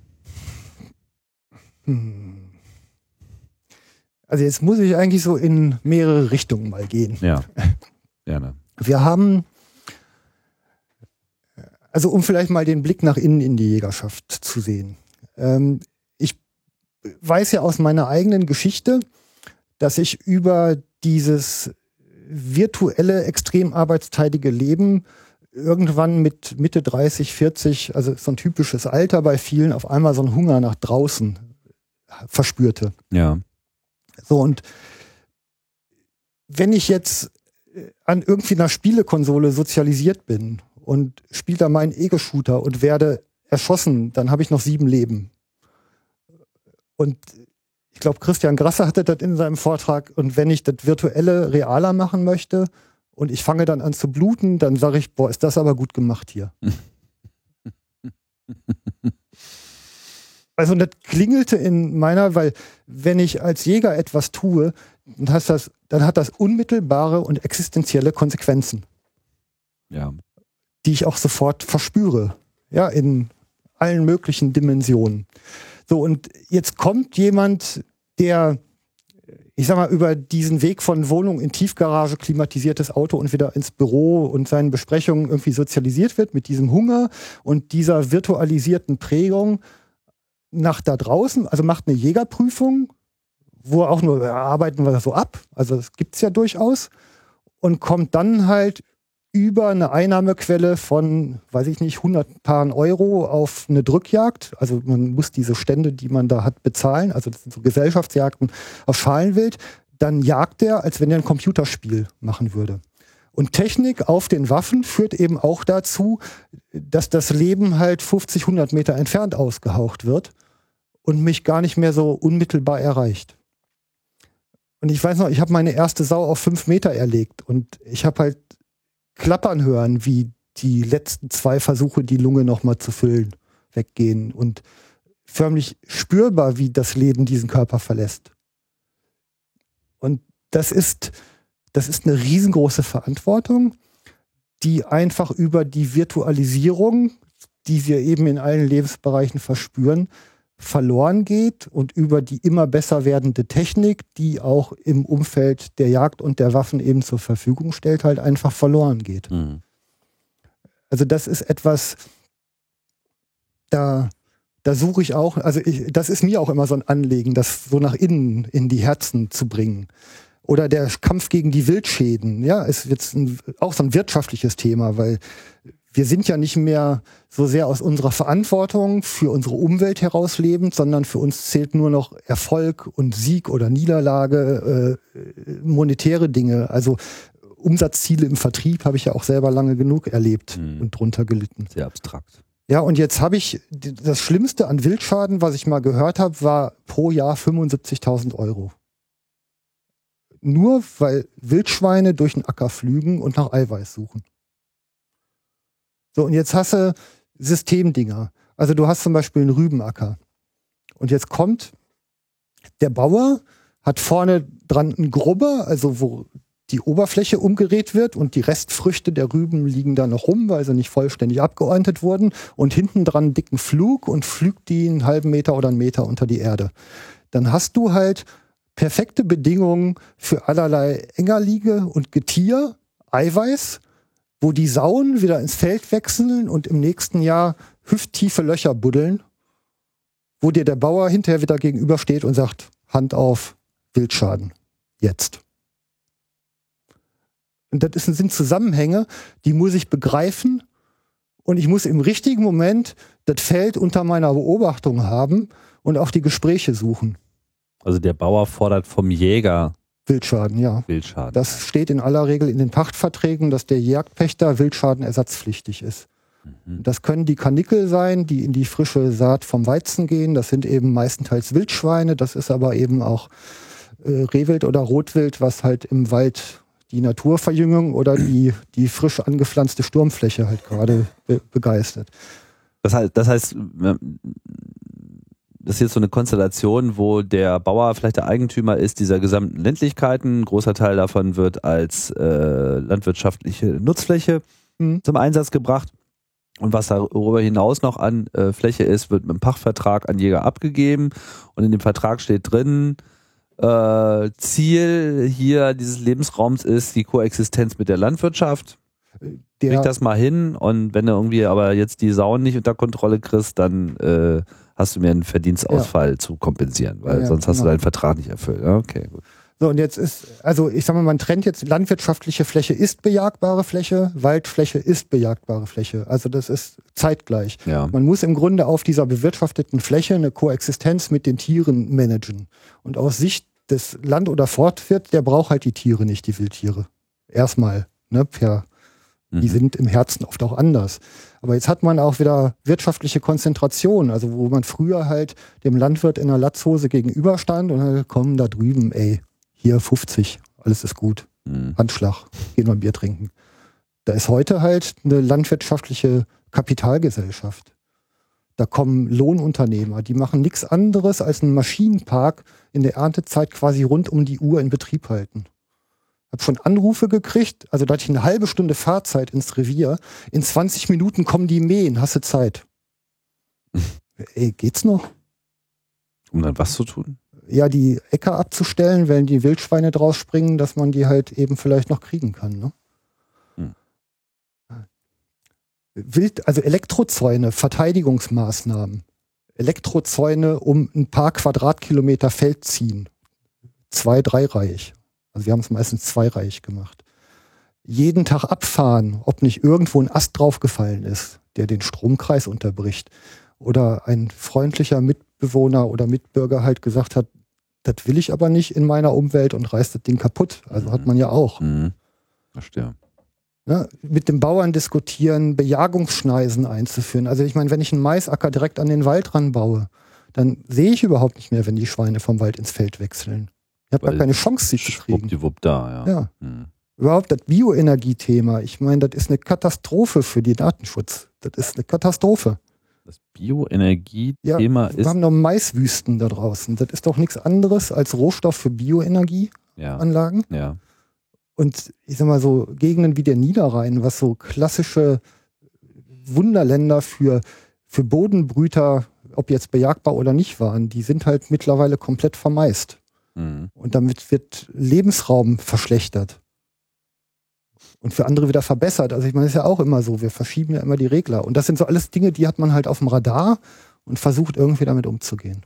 Also jetzt muss ich eigentlich so in mehrere Richtungen mal gehen. Ja, gerne. Wir haben, also um vielleicht mal den Blick nach innen in die Jägerschaft zu sehen. Ich weiß ja aus meiner eigenen Geschichte, dass ich über dieses virtuelle, extrem arbeitsteilige Leben irgendwann mit Mitte 30, 40, also so ein typisches Alter bei vielen, auf einmal so einen Hunger nach draußen verspürte. Ja. So, und wenn ich jetzt an irgendwie einer Spielekonsole sozialisiert bin und spiele da meinen Ego-Shooter und werde erschossen, dann habe ich noch 7 Leben. Und ich glaube, Christian Grasser hatte das in seinem Vortrag. Und wenn ich das Virtuelle realer machen möchte und ich fange dann an zu bluten, dann sage ich, boah, ist das aber gut gemacht hier. Also das klingelte in meiner, weil wenn ich als Jäger etwas tue, dann hat das unmittelbare und existenzielle Konsequenzen. Ja. Die ich auch sofort verspüre. Ja, in allen möglichen Dimensionen. So, und jetzt kommt jemand, der, ich sag mal, über diesen Weg von Wohnung in Tiefgarage, klimatisiertes Auto und wieder ins Büro und seinen Besprechungen irgendwie sozialisiert wird mit diesem Hunger und dieser virtualisierten Prägung nach da draußen, also macht eine Jägerprüfung, wo auch nur arbeiten wir das so ab, also das gibt's ja durchaus, und kommt dann halt über eine Einnahmequelle von, weiß ich nicht, 100 Paaren Euro auf eine Drückjagd. Also man muss diese Stände, die man da hat, bezahlen. Also das sind so Gesellschaftsjagden auf Schalenwild. Dann jagt er, als wenn er ein Computerspiel machen würde. Und Technik auf den Waffen führt eben auch dazu, dass das Leben halt 50, 100 Meter entfernt ausgehaucht wird und mich gar nicht mehr so unmittelbar erreicht. Und ich weiß noch, ich habe meine erste Sau auf 5 Meter erlegt und ich habe halt klappern hören, wie die letzten 2 Versuche, die Lunge nochmal zu füllen, weggehen und förmlich spürbar, wie das Leben diesen Körper verlässt. Und das ist eine riesengroße Verantwortung, die einfach über die Virtualisierung, die wir eben in allen Lebensbereichen verspüren, verloren geht und über die immer besser werdende Technik, die auch im Umfeld der Jagd und der Waffen eben zur Verfügung stellt, halt einfach verloren geht. Mhm. Also das ist etwas, da suche ich auch, also das ist mir auch immer so ein Anliegen, das so nach innen in die Herzen zu bringen. Oder der Kampf gegen die Wildschäden, ja, ist jetzt auch so ein wirtschaftliches Thema, weil wir sind ja nicht mehr so sehr aus unserer Verantwortung für unsere Umwelt heraus lebend, sondern für uns zählt nur noch Erfolg und Sieg oder Niederlage, monetäre Dinge. Also Umsatzziele im Vertrieb habe ich ja auch selber lange genug erlebt und drunter gelitten. Sehr abstrakt. Ja, und jetzt habe ich, das Schlimmste an Wildschaden, was ich mal gehört habe, war pro Jahr 75.000 Euro. Nur weil Wildschweine durch den Acker flügen und nach Eiweiß suchen. So, und jetzt hast du Systemdinger. Also du hast zum Beispiel einen Rübenacker. Und jetzt kommt der Bauer, hat vorne dran einen Grubber, also wo die Oberfläche umgerät wird und die Restfrüchte der Rüben liegen da noch rum, weil sie nicht vollständig abgeerntet wurden. Und hinten dran einen dicken Flug und pflügt die einen halben Meter oder einen Meter unter die Erde. Dann hast du halt perfekte Bedingungen für allerlei Engerliege und Getier, Eiweiß, wo die Sauen wieder ins Feld wechseln und im nächsten Jahr hüfttiefe Löcher buddeln, wo dir der Bauer hinterher wieder gegenübersteht und sagt, Hand auf, Wildschaden, jetzt. Und das sind Zusammenhänge, die muss ich begreifen und ich muss im richtigen Moment das Feld unter meiner Beobachtung haben und auch die Gespräche suchen. Also der Bauer fordert vom Jäger Wildschaden, ja. Wildschaden. Das steht in aller Regel in den Pachtverträgen, dass der Jagdpächter wildschadenersatzpflichtig ist. Mhm. Das können die Karnickel sein, die in die frische Saat vom Weizen gehen. Das sind eben meistenteils Wildschweine. Das ist aber eben auch Rehwild oder Rotwild, was halt im Wald die Naturverjüngung oder die frisch angepflanzte Sturmfläche halt gerade begeistert. Das heißt, das ist jetzt so eine Konstellation, wo der Bauer vielleicht der Eigentümer ist dieser gesamten Ländlichkeiten. Ein großer Teil davon wird als landwirtschaftliche Nutzfläche zum Einsatz gebracht. Und was darüber hinaus noch an Fläche ist, wird mit einem Pachtvertrag an Jäger abgegeben. Und in dem Vertrag steht drin, Ziel hier dieses Lebensraums ist die Koexistenz mit der Landwirtschaft. Krieg das mal hin, und wenn du irgendwie aber jetzt die Sauen nicht unter Kontrolle kriegst, dann hast du mir einen Verdienstausfall zu kompensieren, weil sonst hast du deinen Vertrag nicht erfüllt. Okay, gut. So, und jetzt ist, also ich sag mal, man trennt jetzt, landwirtschaftliche Fläche ist bejagbare Fläche, Waldfläche ist bejagbare Fläche. Also das ist zeitgleich. Ja. Man muss im Grunde auf dieser bewirtschafteten Fläche eine Koexistenz mit den Tieren managen. Und aus Sicht des Land- oder Forstwirts, der braucht halt die Tiere nicht, die Wildtiere. Erstmal, ne, die sind im Herzen oft auch anders. Aber jetzt hat man auch wieder wirtschaftliche Konzentration, also wo man früher halt dem Landwirt in einer Latzhose gegenüberstand und dann kommen da drüben, hier 50, alles ist gut. Handschlag, gehen wir ein Bier trinken. Da ist heute halt eine landwirtschaftliche Kapitalgesellschaft. Da kommen Lohnunternehmer, die machen nichts anderes als einen Maschinenpark in der Erntezeit quasi rund um die Uhr in Betrieb halten. Hab schon Anrufe gekriegt, also da hatte ich eine halbe Stunde Fahrzeit ins Revier. In 20 Minuten kommen die mähen, hast du Zeit? Geht's noch? Um dann was zu tun? Ja, die Äcker abzustellen, wenn die Wildschweine draus springen, dass man die halt eben vielleicht noch kriegen kann. Ne? Also Elektrozäune, Verteidigungsmaßnahmen. Elektrozäune um ein paar Quadratkilometer Feld ziehen. 2-, 3-reihig. Also wir haben es meistens 2-reihig gemacht. Jeden Tag abfahren, ob nicht irgendwo ein Ast draufgefallen ist, der den Stromkreis unterbricht. Oder ein freundlicher Mitbewohner oder Mitbürger halt gesagt hat, das will ich aber nicht in meiner Umwelt und reißt das Ding kaputt. Also hat man ja auch. Verstehe. Ne, mit dem Bauern diskutieren, Bejagungsschneisen einzuführen. Also ich meine, wenn ich einen Maisacker direkt an den Wald ranbaue, dann sehe ich überhaupt nicht mehr, wenn die Schweine vom Wald ins Feld wechseln. Ich habe gar keine Chance, sie zu kriegen. Schwuppdiwupp da, ja. Überhaupt das Bioenergiethema, ich meine, das ist eine Katastrophe für den Datenschutz. Das ist eine Katastrophe. Das Bioenergie-Thema ist... Wir haben noch Maiswüsten da draußen. Das ist doch nichts anderes als Rohstoff für Bioenergieanlagen. Ja. Und ich sag mal so, Gegenden wie der Niederrhein, was so klassische Wunderländer für Bodenbrüter, ob jetzt bejagbar oder nicht waren, die sind halt mittlerweile komplett vermaist. Und damit wird Lebensraum verschlechtert. Und für andere wieder verbessert. Also ich meine, das ist ja auch immer so, wir verschieben ja immer die Regler. Und das sind so alles Dinge, die hat man halt auf dem Radar und versucht irgendwie damit umzugehen.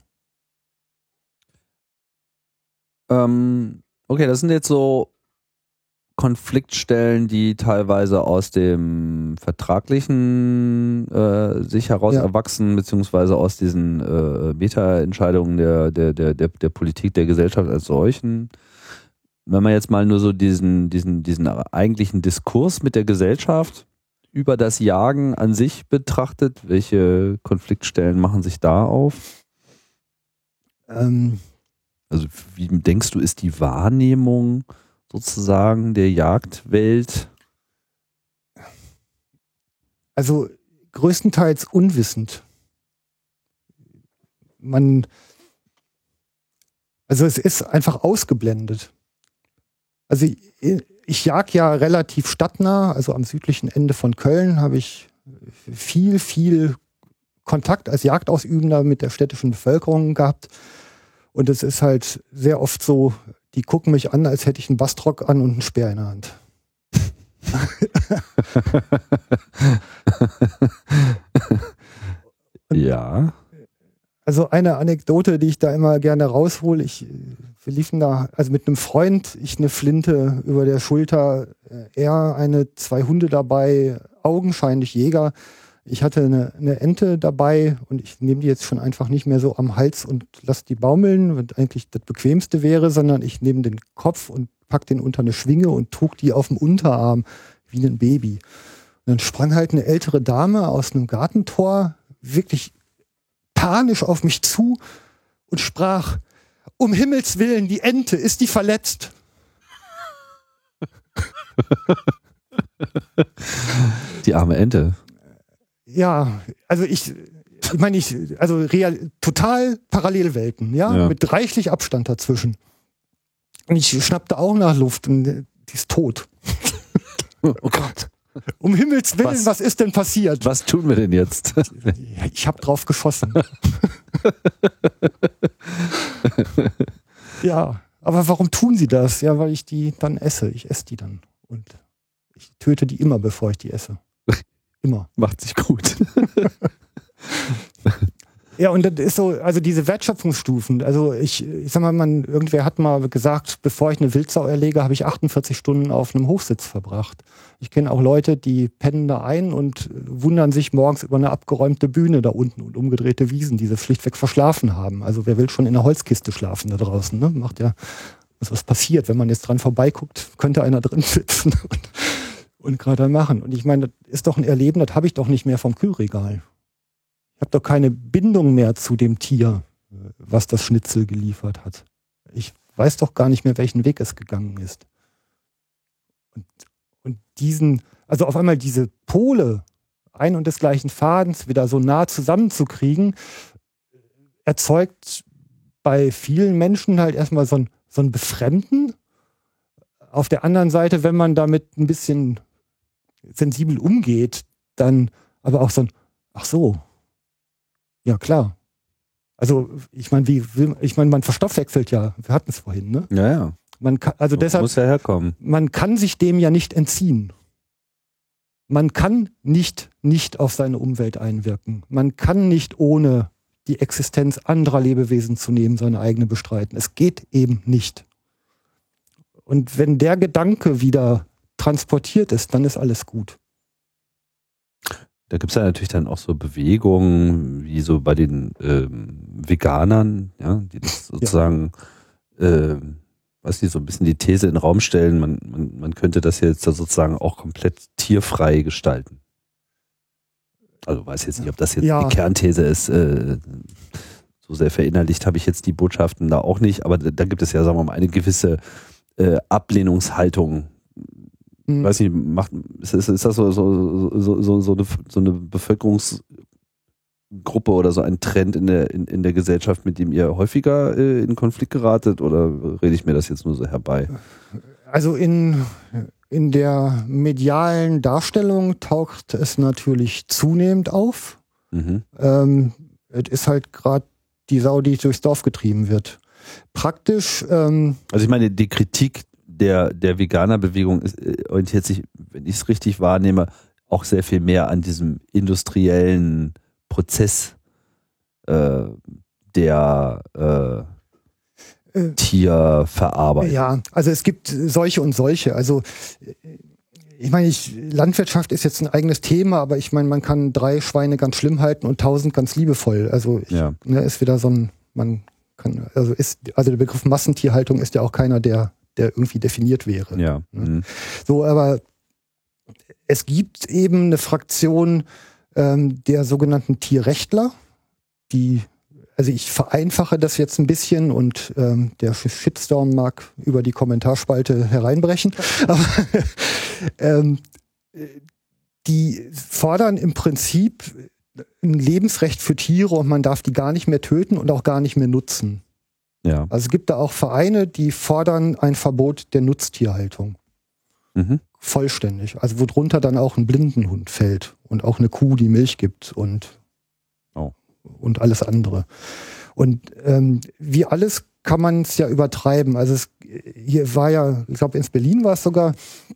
Okay, das sind jetzt so Konfliktstellen, die teilweise aus dem Vertraglichen sich heraus erwachsen, beziehungsweise aus diesen Meta-Entscheidungen der Politik, der Gesellschaft als solchen. Wenn man jetzt mal nur so diesen eigentlichen Diskurs mit der Gesellschaft über das Jagen an sich betrachtet, welche Konfliktstellen machen sich da auf? Also wie denkst du, ist die Wahrnehmung sozusagen der Jagdwelt? Also größtenteils unwissend. Also es ist einfach ausgeblendet. Also ich jag ja relativ stadtnah, also am südlichen Ende von Köln habe ich viel Kontakt als Jagdausübender mit der städtischen Bevölkerung gehabt. Und es ist halt sehr oft so, die gucken mich an, als hätte ich einen Bastrock an und einen Speer in der Hand. Ja. Also eine Anekdote, die ich da immer gerne raushole, wir liefen da, also mit einem Freund, ich eine Flinte über der Schulter, er 2 Hunde dabei, augenscheinlich Jäger. Ich hatte eine Ente dabei und ich nehme die jetzt schon einfach nicht mehr so am Hals und lasse die baumeln, was eigentlich das Bequemste wäre, sondern ich nehme den Kopf und pack den unter eine Schwinge und trug die auf dem Unterarm wie ein Baby. Und dann sprang halt eine ältere Dame aus einem Gartentor wirklich panisch auf mich zu und sprach: Um Himmels Willen, die Ente, ist die verletzt? Die arme Ente. Ja, also total Parallelwelten, ja, mit reichlich Abstand dazwischen. Und ich schnappte auch nach Luft und die ist tot. Oh Gott. Um Himmels Willen, was ist denn passiert? Was tun wir denn jetzt? Ich habe drauf geschossen. Ja, aber warum tun sie das? Ja, weil ich die dann esse. Ich esse die dann. Und ich töte die immer, bevor ich die esse. Immer. Macht sich gut. Ja, und das ist so, also diese Wertschöpfungsstufen, also ich sag mal, irgendwer hat mal gesagt, bevor ich eine Wildsau erlege, habe ich 48 Stunden auf einem Hochsitz verbracht. Ich kenne auch Leute, die pennen da ein und wundern sich morgens über eine abgeräumte Bühne da unten und umgedrehte Wiesen, die sie schlichtweg verschlafen haben. Also wer will schon in einer Holzkiste schlafen da draußen, ne? Macht ja, was passiert, wenn man jetzt dran vorbeiguckt, könnte einer drin sitzen und gerade machen. Und ich meine, das ist doch ein Erleben, das habe ich doch nicht mehr vom Kühlregal. Ich habe doch keine Bindung mehr zu dem Tier, was das Schnitzel geliefert hat. Ich weiß doch gar nicht mehr, welchen Weg es gegangen ist. Und also auf einmal diese Pole ein und des gleichen Fadens wieder so nah zusammenzukriegen, erzeugt bei vielen Menschen halt erstmal so ein Befremden. Auf der anderen Seite, wenn man damit ein bisschen sensibel umgeht, dann aber auch so ein, ach so, ja, klar. Also, ich meine, man verstoffwechselt ja. Wir hatten es vorhin, ne? Ja, ja. Man kann, also deshalb, muss ja herkommen. Man kann sich dem ja nicht entziehen. Man kann nicht auf seine Umwelt einwirken. Man kann nicht ohne die Existenz anderer Lebewesen zu nehmen seine eigene bestreiten. Es geht eben nicht. Und wenn der Gedanke wieder transportiert ist, dann ist alles gut. Da gibt es ja natürlich dann auch so Bewegungen, wie so bei den Veganern, ja, die das sozusagen, weiß nicht, so ein bisschen die These in den Raum stellen, man könnte das jetzt da sozusagen auch komplett tierfrei gestalten. Also weiß jetzt nicht, ob das jetzt die Kernthese ist. So sehr verinnerlicht habe ich jetzt die Botschaften da auch nicht, aber da gibt es ja, sagen wir mal, eine gewisse Ablehnungshaltung. Ich weiß nicht, ist das so eine Bevölkerungsgruppe oder so ein Trend in der Gesellschaft, mit dem ihr häufiger in Konflikt geratet, oder rede ich mir das jetzt nur so herbei? Also in der medialen Darstellung taucht es natürlich zunehmend auf. Es ist halt gerade die Sau, die durchs Dorf getrieben wird. Praktisch. Also ich meine, die Kritik der Veganer-Bewegung orientiert sich, wenn ich es richtig wahrnehme, auch sehr viel mehr an diesem industriellen Prozess der Tierverarbeitung. Ja, also es gibt solche und solche. Also ich meine, Landwirtschaft ist jetzt ein eigenes Thema, aber ich meine, man kann 3 Schweine ganz schlimm halten und 1000 ganz liebevoll. Also ist wieder so ein, also der Begriff Massentierhaltung ist ja auch keiner, der irgendwie definiert wäre. Ja. So, aber es gibt eben eine Fraktion der sogenannten Tierrechtler, also ich vereinfache das jetzt ein bisschen und der Shitstorm mag über die Kommentarspalte hereinbrechen, aber die fordern im Prinzip ein Lebensrecht für Tiere und man darf die gar nicht mehr töten und auch gar nicht mehr nutzen. Ja. Also es gibt da auch Vereine, die fordern ein Verbot der Nutztierhaltung. Vollständig. Also wo drunter dann auch ein Blindenhund fällt und auch eine Kuh, die Milch gibt und alles andere. Und wie alles kann man es ja übertreiben. Also hier war ja, ich glaube in Berlin war es sogar,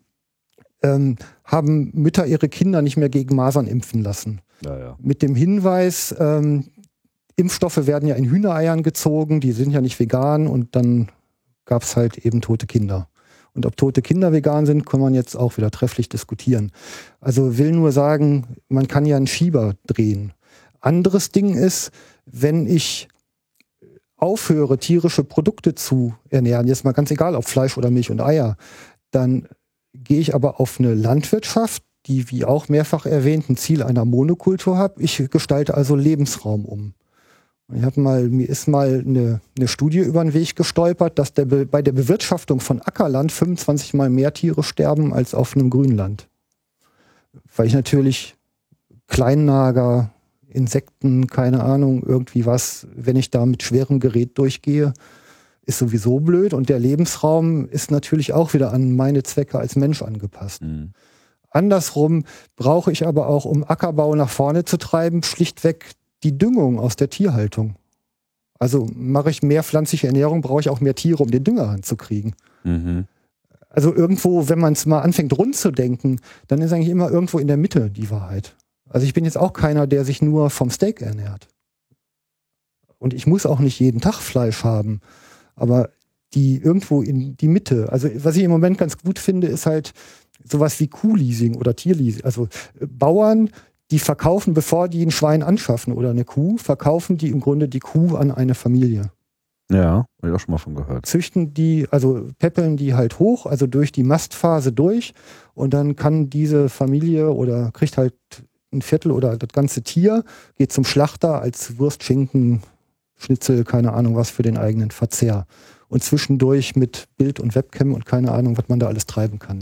haben Mütter ihre Kinder nicht mehr gegen Masern impfen lassen. Ja. Mit dem Hinweis, Impfstoffe werden ja in Hühnereiern gezogen, die sind ja nicht vegan und dann gab es halt eben tote Kinder. Und ob tote Kinder vegan sind, kann man jetzt auch wieder trefflich diskutieren. Also will nur sagen, man kann ja einen Schieber drehen. Anderes Ding ist, wenn ich aufhöre, tierische Produkte zu ernähren, jetzt mal ganz egal, ob Fleisch oder Milch und Eier, dann gehe ich aber auf eine Landwirtschaft, die, wie auch mehrfach erwähnt, ein Ziel einer Monokultur hat. Ich gestalte also Lebensraum um. Mir ist mal eine Studie über den Weg gestolpert, dass bei der Bewirtschaftung von Ackerland 25 Mal mehr Tiere sterben als auf einem Grünland. Weil ich natürlich Kleinnager, Insekten, keine Ahnung, irgendwie was, wenn ich da mit schwerem Gerät durchgehe, ist sowieso blöd. Und der Lebensraum ist natürlich auch wieder an meine Zwecke als Mensch angepasst. Mhm. Andersrum brauche ich aber auch, um Ackerbau nach vorne zu treiben, schlichtweg die Düngung aus der Tierhaltung. Also mache ich mehr pflanzliche Ernährung, brauche ich auch mehr Tiere, um den Dünger ranzukriegen. Mhm. Also irgendwo, wenn man es mal anfängt rund zu denken, dann ist eigentlich immer irgendwo in der Mitte die Wahrheit. Also ich bin jetzt auch keiner, der sich nur vom Steak ernährt. Und ich muss auch nicht jeden Tag Fleisch haben. Aber die irgendwo in die Mitte. Also was ich im Moment ganz gut finde, ist halt sowas wie Kuhleasing oder Tierleasing. Also Bauern, die verkaufen, bevor die ein Schwein anschaffen oder eine Kuh, verkaufen die im Grunde die Kuh an eine Familie. Ja, habe ich auch schon mal von gehört. Züchten die, also peppeln die halt hoch, also durch die Mastphase durch, und dann kann diese Familie oder kriegt halt ein Viertel oder das ganze Tier, geht zum Schlachter als Wurst, Schinken, Schnitzel, keine Ahnung was, für den eigenen Verzehr. Und zwischendurch mit Bild und Webcam und keine Ahnung, was man da alles treiben kann.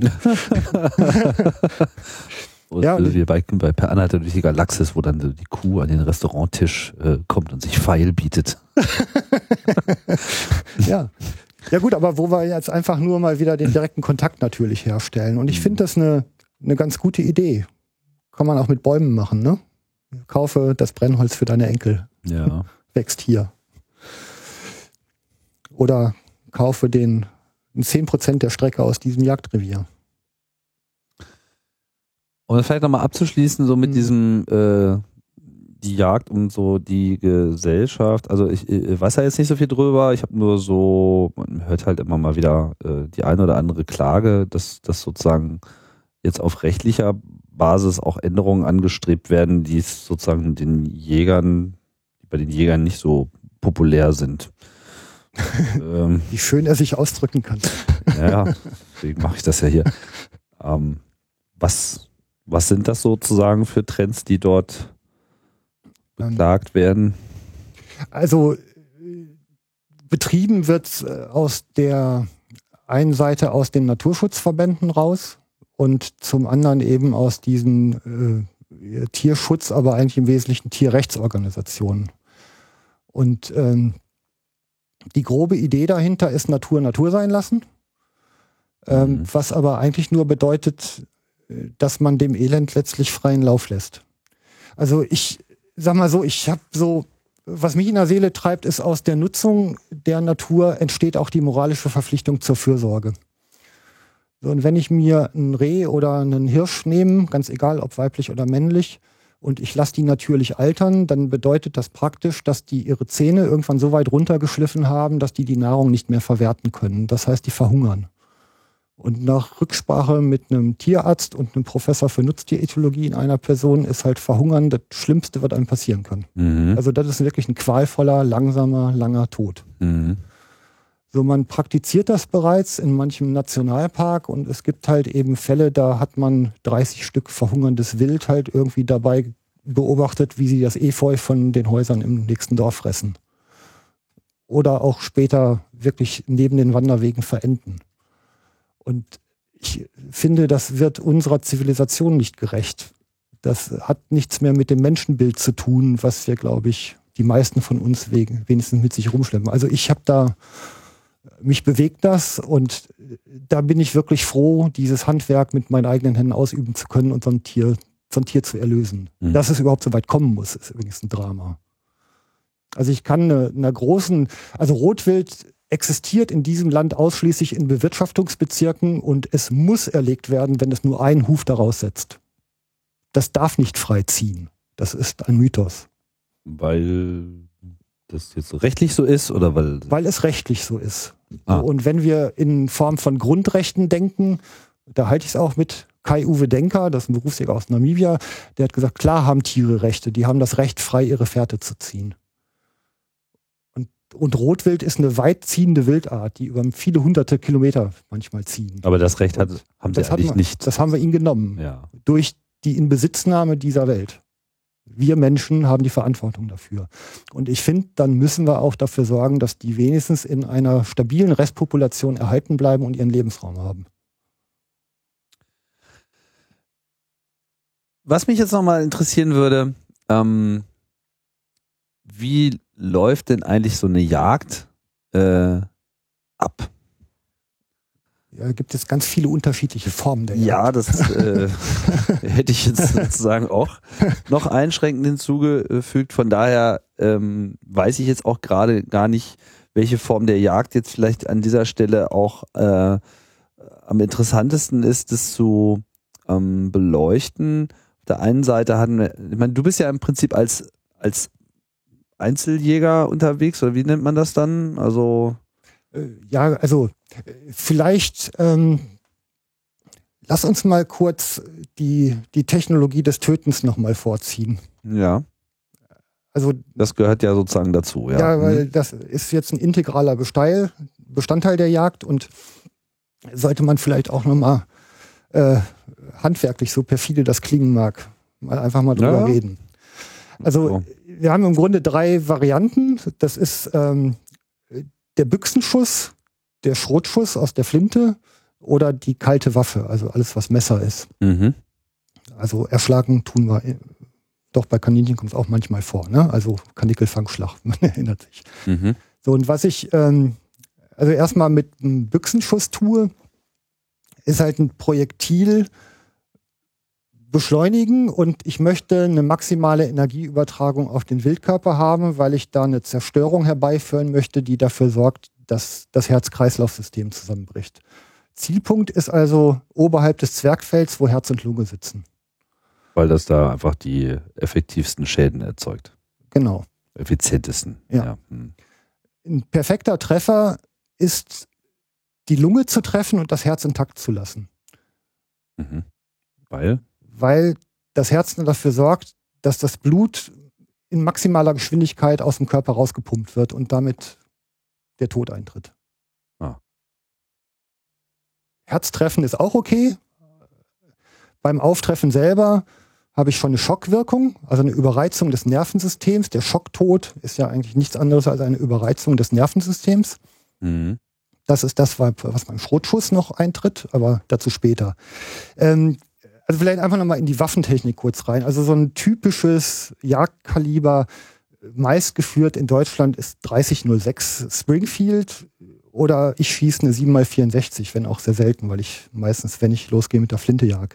Ja, wie bei Per Anhalter durch die Galaxis, wo dann die Kuh an den Restauranttisch kommt und sich Pfeil bietet. Ja. Ja gut, aber wo wir jetzt einfach nur mal wieder den direkten Kontakt natürlich herstellen. Und ich finde das eine ganz gute Idee. Kann man auch mit Bäumen machen, ne? Kaufe das Brennholz für deine Enkel. Ja. Wächst hier. Oder kaufe 10% der Strecke aus diesem Jagdrevier. Und vielleicht nochmal abzuschließen, so mit diesem die Jagd und so die Gesellschaft. Also ich weiß ja jetzt nicht so viel drüber. Ich habe nur so, man hört halt immer mal wieder die eine oder andere Klage, dass sozusagen jetzt auf rechtlicher Basis auch Änderungen angestrebt werden, die es sozusagen bei den Jägern nicht so populär sind. Wie schön er sich ausdrücken kann. Ja, deswegen mache ich das ja hier. Was sind das sozusagen für Trends, die dort beklagt werden? Also betrieben wird aus der einen Seite aus den Naturschutzverbänden raus und zum anderen eben aus diesen Tierschutz, aber eigentlich im Wesentlichen Tierrechtsorganisationen. Und die grobe Idee dahinter ist Natur sein lassen, was aber eigentlich nur bedeutet, dass man dem Elend letztlich freien Lauf lässt. Also ich sag mal so, was mich in der Seele treibt, ist, aus der Nutzung der Natur entsteht auch die moralische Verpflichtung zur Fürsorge. So, und wenn ich mir ein Reh oder einen Hirsch nehme, ganz egal ob weiblich oder männlich, und ich lasse die natürlich altern, dann bedeutet das praktisch, dass die ihre Zähne irgendwann so weit runtergeschliffen haben, dass die Nahrung nicht mehr verwerten können. Das heißt, die verhungern. Und nach Rücksprache mit einem Tierarzt und einem Professor für Nutztierethologie in einer Person ist halt Verhungern das Schlimmste, was einem passieren kann. Mhm. Also das ist wirklich ein qualvoller, langsamer, langer Tod. Mhm. So, man praktiziert das bereits in manchem Nationalpark und es gibt halt eben Fälle, da hat man 30 Stück verhungerndes Wild halt irgendwie dabei beobachtet, wie sie das Efeu von den Häusern im nächsten Dorf fressen. Oder auch später wirklich neben den Wanderwegen verenden. Und ich finde, das wird unserer Zivilisation nicht gerecht. Das hat nichts mehr mit dem Menschenbild zu tun, was wir, glaube ich, die meisten von uns wenigstens mit sich rumschleppen. Also mich bewegt das und da bin ich wirklich froh, dieses Handwerk mit meinen eigenen Händen ausüben zu können und so ein Tier zu erlösen. Mhm. Dass es überhaupt so weit kommen muss, ist übrigens ein Drama. Also ich kann Rotwild existiert in diesem Land ausschließlich in Bewirtschaftungsbezirken und es muss erlegt werden, wenn es nur einen Huf daraus setzt. Das darf nicht frei ziehen. Das ist ein Mythos. Weil das jetzt so rechtlich so ist oder weil? Weil es rechtlich so ist. Ah. Und wenn wir in Form von Grundrechten denken, da halte ich es auch mit Kai-Uwe Denker, das ist ein Berufsjäger aus Namibia, der hat gesagt, klar haben Tiere Rechte, die haben das Recht, frei ihre Fährte zu ziehen. Und Rotwild ist eine weit ziehende Wildart, die über viele hunderte Kilometer manchmal ziehen. Aber das Recht haben sie eigentlich nicht. Das haben wir ihnen genommen. Ja. Durch die Inbesitznahme dieser Welt. Wir Menschen haben die Verantwortung dafür. Und ich finde, dann müssen wir auch dafür sorgen, dass die wenigstens in einer stabilen Restpopulation erhalten bleiben und ihren Lebensraum haben. Was mich jetzt nochmal interessieren würde, wie läuft denn eigentlich so eine Jagd ab? Ja, gibt es ganz viele unterschiedliche Formen der Ja, Jagd. das hätte ich jetzt sozusagen auch noch einschränkend hinzugefügt. Von daher weiß ich jetzt auch gerade gar nicht, welche Form der Jagd jetzt vielleicht an dieser Stelle auch am interessantesten ist, das zu beleuchten. Auf der einen Seite hatten wir, ich meine, du bist ja im Prinzip als Einzeljäger unterwegs, oder wie nennt man das dann? Also Ja, also vielleicht lass uns mal kurz die Technologie des Tötens nochmal vorziehen. ja, Also das gehört ja sozusagen dazu. Ja, ja, weil das ist jetzt ein integraler Bestandteil der Jagd und sollte man vielleicht auch nochmal handwerklich, so perfide das klingen mag, einfach mal drüber reden. Also wir haben im Grunde 3 Varianten. Das ist der Büchsenschuss, der Schrotschuss aus der Flinte oder die kalte Waffe, also alles, was Messer ist. Mhm. Also erschlagen tun wir, doch bei Kaninchen kommt es auch manchmal vor, ne? Also Kanickelfangschlag, man erinnert sich. Mhm. So, und was ich also erstmal mit einem Büchsenschuss tue, ist halt ein Projektil beschleunigen und ich möchte eine maximale Energieübertragung auf den Wildkörper haben, weil ich da eine Zerstörung herbeiführen möchte, die dafür sorgt, dass das Herz-Kreislauf-System zusammenbricht. Zielpunkt ist also oberhalb des Zwergfells, wo Herz und Lunge sitzen. Weil das da einfach die effektivsten Schäden erzeugt. Genau. Effizientesten. Ja. Ein perfekter Treffer ist, die Lunge zu treffen und das Herz intakt zu lassen. Mhm. Weil das Herz dafür sorgt, dass das Blut in maximaler Geschwindigkeit aus dem Körper rausgepumpt wird und damit der Tod eintritt. Ah. Herztreffen ist auch okay. Beim Auftreffen selber habe ich schon eine Schockwirkung, also eine Überreizung des Nervensystems. Der Schocktod ist ja eigentlich nichts anderes als eine Überreizung des Nervensystems. Mhm. Das ist das, was beim Schrotschuss noch eintritt, aber dazu später. Also vielleicht einfach nochmal in die Waffentechnik kurz rein. Also so ein typisches Jagdkaliber, meist geführt in Deutschland, ist 3006 Springfield oder ich schieße eine 7x64, wenn auch sehr selten, weil ich meistens, wenn ich losgehe mit der Flinte jag.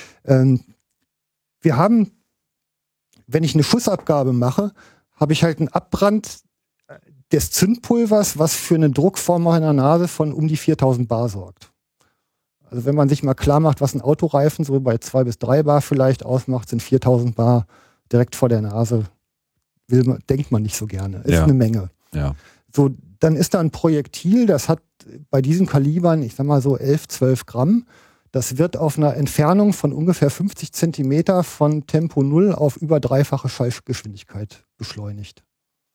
Wir haben, wenn ich eine Schussabgabe mache, habe ich halt einen Abbrand des Zündpulvers, was für einen Druck vor meiner Nase von um die 4000 Bar sorgt. Also wenn man sich mal klar macht, was ein Autoreifen so bei 2 bis 3 Bar vielleicht ausmacht, sind 4000 Bar direkt vor der Nase. Denkt man nicht so gerne. Ist eine Menge. Ja. So, dann ist da ein Projektil, das hat bei diesen Kalibern, ich sag mal so 11, 12 Gramm. Das wird auf einer Entfernung von ungefähr 50 Zentimeter von Tempo 0 auf über 3-fache Schallgeschwindigkeit beschleunigt.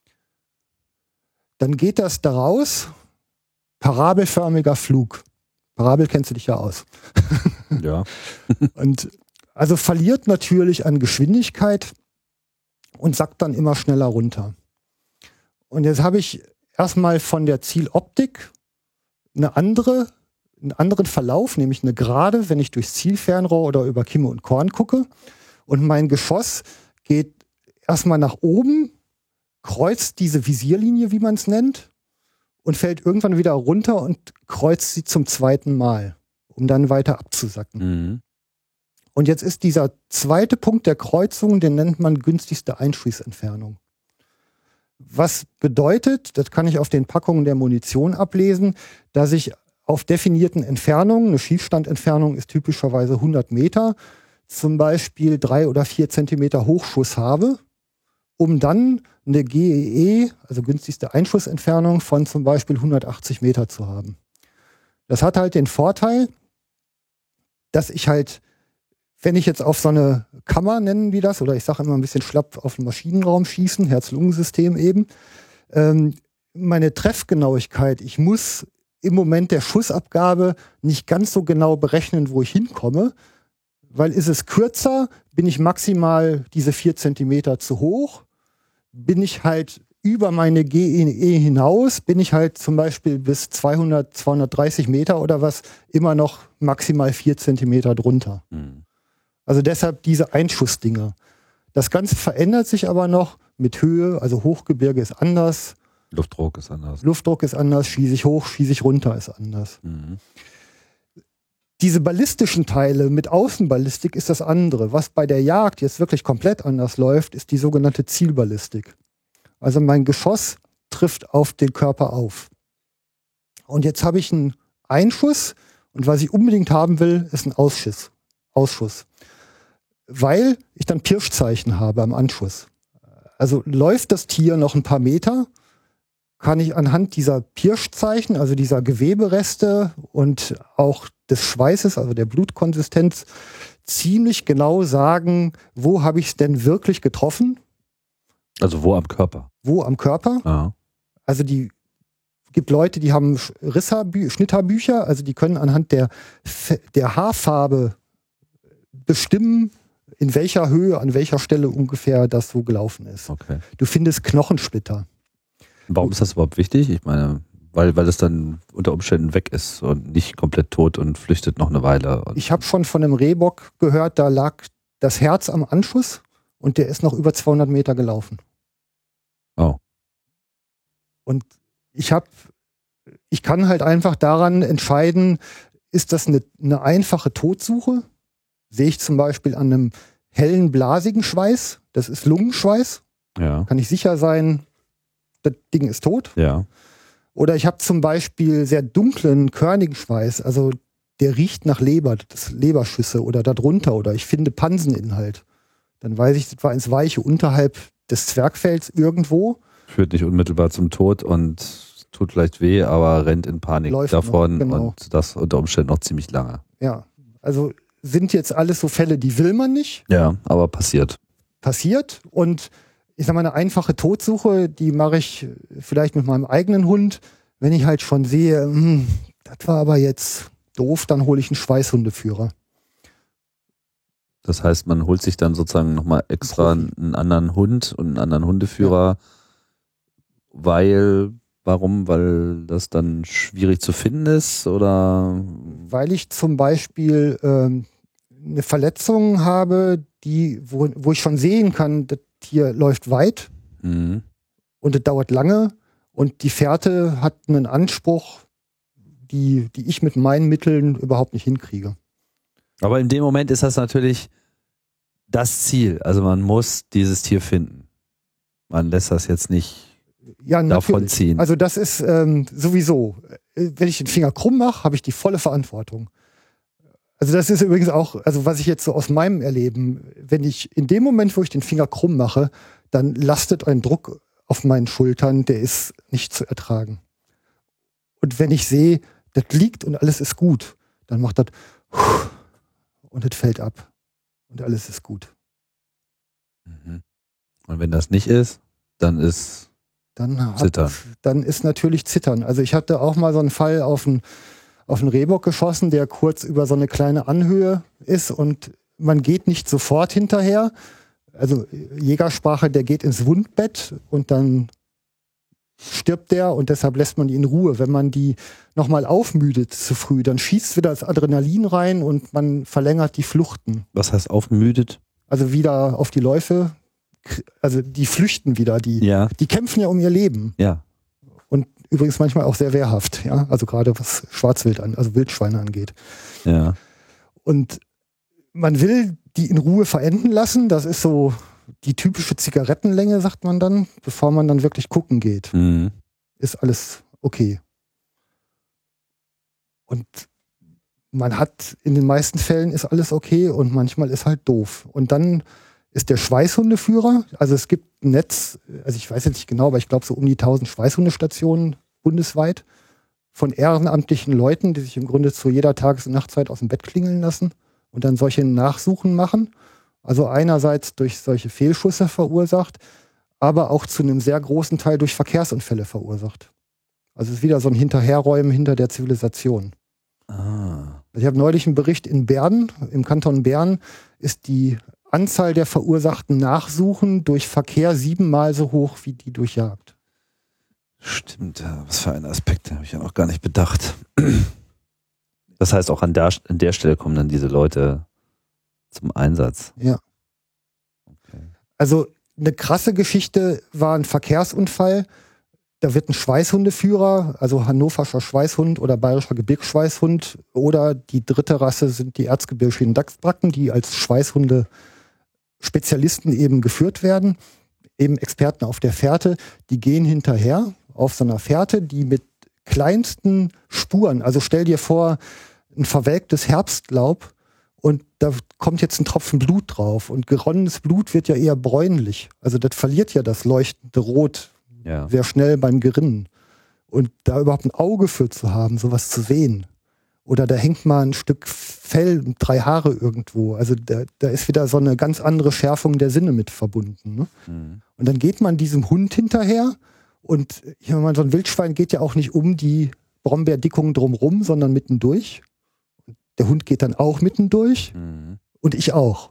Dann geht das daraus, parabelförmiger Flug. Parabel kennst du dich ja aus. Ja. Und also verliert natürlich an Geschwindigkeit und sackt dann immer schneller runter. Und jetzt habe ich erstmal von der Zieloptik einen anderen Verlauf, nämlich eine Gerade, wenn ich durchs Zielfernrohr oder über Kimme und Korn gucke. Und mein Geschoss geht erstmal nach oben, kreuzt diese Visierlinie, wie man es nennt, und fällt irgendwann wieder runter und kreuzt sie zum 2. Mal, um dann weiter abzusacken. Mhm. Und jetzt ist dieser zweite Punkt der Kreuzung, den nennt man günstigste Einschießentfernung. Was bedeutet, das kann ich auf den Packungen der Munition ablesen, dass ich auf definierten Entfernungen, eine Schießstandentfernung ist typischerweise 100 Meter, zum Beispiel 3 oder 4 Zentimeter Hochschuss habe, um dann eine GEE, also günstigste Einschussentfernung von zum Beispiel 180 Meter zu haben. Das hat halt den Vorteil, dass ich halt, wenn ich jetzt auf so eine Kammer, nennen wir das, oder ich sage immer ein bisschen schlapp, auf den Maschinenraum schießen, Herz-Lungen-System eben, meine Treffgenauigkeit, ich muss im Moment der Schussabgabe nicht ganz so genau berechnen, wo ich hinkomme, weil ist es kürzer, bin ich maximal diese 4 Zentimeter zu hoch, bin ich halt über meine GNE hinaus, bin ich halt zum Beispiel bis 200, 230 Meter oder was immer noch maximal 4 Zentimeter drunter. Also deshalb diese Einschussdinger. Das Ganze verändert sich aber noch mit Höhe, also Hochgebirge ist anders. Luftdruck ist anders. Luftdruck ist anders, schieße ich hoch, schieße ich runter ist anders. Diese ballistischen Teile mit Außenballistik ist das andere. Was bei der Jagd jetzt wirklich komplett anders läuft, ist die sogenannte Zielballistik. Also mein Geschoss trifft auf den Körper auf. Und jetzt habe ich einen Einschuss und was ich unbedingt haben will, ist ein Ausschuss. Weil ich dann Pirschzeichen habe am Anschuss. Also läuft das Tier noch ein paar Meter, kann ich anhand dieser Pirschzeichen, also dieser Gewebereste und auch des Schweißes, also der Blutkonsistenz, ziemlich genau sagen, wo habe ich es denn wirklich getroffen? Also wo am Körper? Wo am Körper? Ja. Also gibt Leute, die haben Schnitterbücher, also die können anhand der Haarfarbe bestimmen, in welcher Höhe, an welcher Stelle ungefähr das so gelaufen ist. Okay. Du findest Knochensplitter. Warum ist das überhaupt wichtig? Ich meine, weil es dann unter Umständen weg ist und nicht komplett tot und flüchtet noch eine Weile. Ich habe schon von einem Rehbock gehört, da lag das Herz am Anschuss und der ist noch über 200 Meter gelaufen. Oh. Und ich kann halt einfach daran entscheiden, ist das eine einfache Todsuche? Sehe ich zum Beispiel an einem hellen, blasigen Schweiß, das ist Lungenschweiß, Ja. kann ich sicher sein, das Ding ist tot. Ja. Oder ich habe zum Beispiel sehr dunklen, körnigen Schweiß, also der riecht nach Leber, das Leberschüsse oder darunter, oder ich finde Panseninhalt. Dann weiß ich, das war ins Weiche unterhalb des Zwergfells irgendwo. Führt nicht unmittelbar zum Tod und tut vielleicht weh, aber rennt in Panik Läuft davon noch, genau. Und das unter Umständen noch ziemlich lange. Ja, also sind jetzt alles so Fälle, die will man nicht. Ja, aber passiert. Und ich sag mal, eine einfache Todsuche, die mache ich vielleicht mit meinem eigenen Hund. Wenn ich halt schon sehe, das war aber jetzt doof, dann hole ich einen Schweißhundeführer. Das heißt, man holt sich dann sozusagen nochmal extra einen anderen Hund und einen anderen Hundeführer, warum? Weil das dann schwierig zu finden ist, oder? Weil ich zum Beispiel eine Verletzung habe, wo ich schon sehen kann, das Tier läuft weit und es dauert lange und die Fährte hat einen Anspruch, die ich mit meinen Mitteln überhaupt nicht hinkriege. Aber in dem Moment ist das natürlich das Ziel. Also man muss dieses Tier finden. Man lässt das jetzt nicht davon ziehen. Also das ist sowieso, wenn ich den Finger krumm mache, habe ich die volle Verantwortung. Also das ist übrigens auch, also was ich jetzt so aus meinem Erleben, wenn ich in dem Moment, wo ich den Finger krumm mache, dann lastet ein Druck auf meinen Schultern, der ist nicht zu ertragen. Und wenn ich sehe, das liegt und alles ist gut, dann macht das und es fällt ab und alles ist gut. Und wenn das nicht ist, dann ist Zittern. Dann ist natürlich Zittern. Also ich hatte auch mal so einen Fall auf einen Rehbock geschossen, der kurz über so eine kleine Anhöhe ist und man geht nicht sofort hinterher. Also Jägersprache, der geht ins Wundbett und dann stirbt der und deshalb lässt man die in Ruhe. Wenn man die nochmal aufmüdet zu früh, dann schießt wieder das Adrenalin rein und man verlängert die Fluchten. Was heißt aufmüdet? Also wieder auf die Läufe, also die flüchten wieder, die kämpfen ja um ihr Leben. Ja. Und übrigens manchmal auch sehr wehrhaft, ja, also gerade was Schwarzwild also Wildschweine angeht. Ja. Und man will die in Ruhe verenden lassen, das ist so die typische Zigarettenlänge, sagt man dann, bevor man dann wirklich gucken geht. Ist alles okay. Und man hat, in den meisten Fällen ist alles okay und manchmal ist halt doof. Und dann ist der Schweißhundeführer, also es gibt ein Netz, also ich weiß jetzt nicht genau, aber ich glaube so um die 1000 Schweißhundestationen bundesweit von ehrenamtlichen Leuten, die sich im Grunde zu jeder Tages- und Nachtzeit aus dem Bett klingeln lassen und dann solche Nachsuchen machen. Also einerseits durch solche Fehlschüsse verursacht, aber auch zu einem sehr großen Teil durch Verkehrsunfälle verursacht. Also es ist wieder so ein Hinterherräumen hinter der Zivilisation. Ah. Also ich habe neulich einen Bericht in Bern, im Kanton Bern ist die Anzahl der verursachten Nachsuchen durch Verkehr 7-mal so hoch wie die durch Jagd. Stimmt, was für ein Aspekt, habe ich ja noch gar nicht bedacht. Das heißt, auch an der Stelle kommen dann diese Leute zum Einsatz. Ja. Okay. Also eine krasse Geschichte war ein Verkehrsunfall. Da wird ein Schweißhundeführer, also hannoverscher Schweißhund oder bayerischer Gebirgsschweißhund oder die dritte Rasse sind die erzgebirgischen Dachsbracken, die als Schweißhunde-Spezialisten eben geführt werden. Eben Experten auf der Fährte, die gehen hinterher auf so einer Fährte, die mit kleinsten Spuren, also stell dir vor, ein verwelktes Herbstlaub und da kommt jetzt ein Tropfen Blut drauf und geronnenes Blut wird ja eher bräunlich. Also das verliert ja das leuchtende Rot sehr schnell beim Gerinnen. Und da überhaupt ein Auge für zu haben, sowas zu sehen. Oder da hängt mal ein Stück Fell, 3 Haare irgendwo. Also da ist wieder so eine ganz andere Schärfung der Sinne mit verbunden. Ne? Mhm. Und dann geht man diesem Hund hinterher und ich meine, so ein Wildschwein geht ja auch nicht um die Brombeerdickung drumrum, sondern mittendurch. Der Hund geht dann auch mittendurch und ich auch.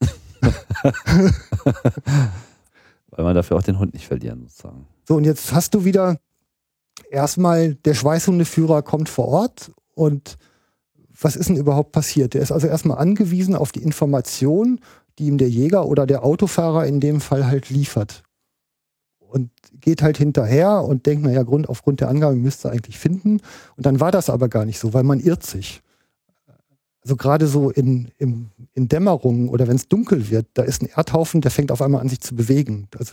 Weil man dafür auch den Hund nicht verlieren sozusagen. So, und jetzt hast du wieder erstmal, der Schweißhundeführer kommt vor Ort und was ist denn überhaupt passiert? Der ist also erstmal angewiesen auf die Information, die ihm der Jäger oder der Autofahrer in dem Fall halt liefert. Und geht halt hinterher und denkt, naja, aufgrund der Angabe müsste er eigentlich finden. Und dann war das aber gar nicht so, weil man irrt sich. Also gerade so in Dämmerungen oder wenn es dunkel wird, da ist ein Erdhaufen, der fängt auf einmal an sich zu bewegen. Also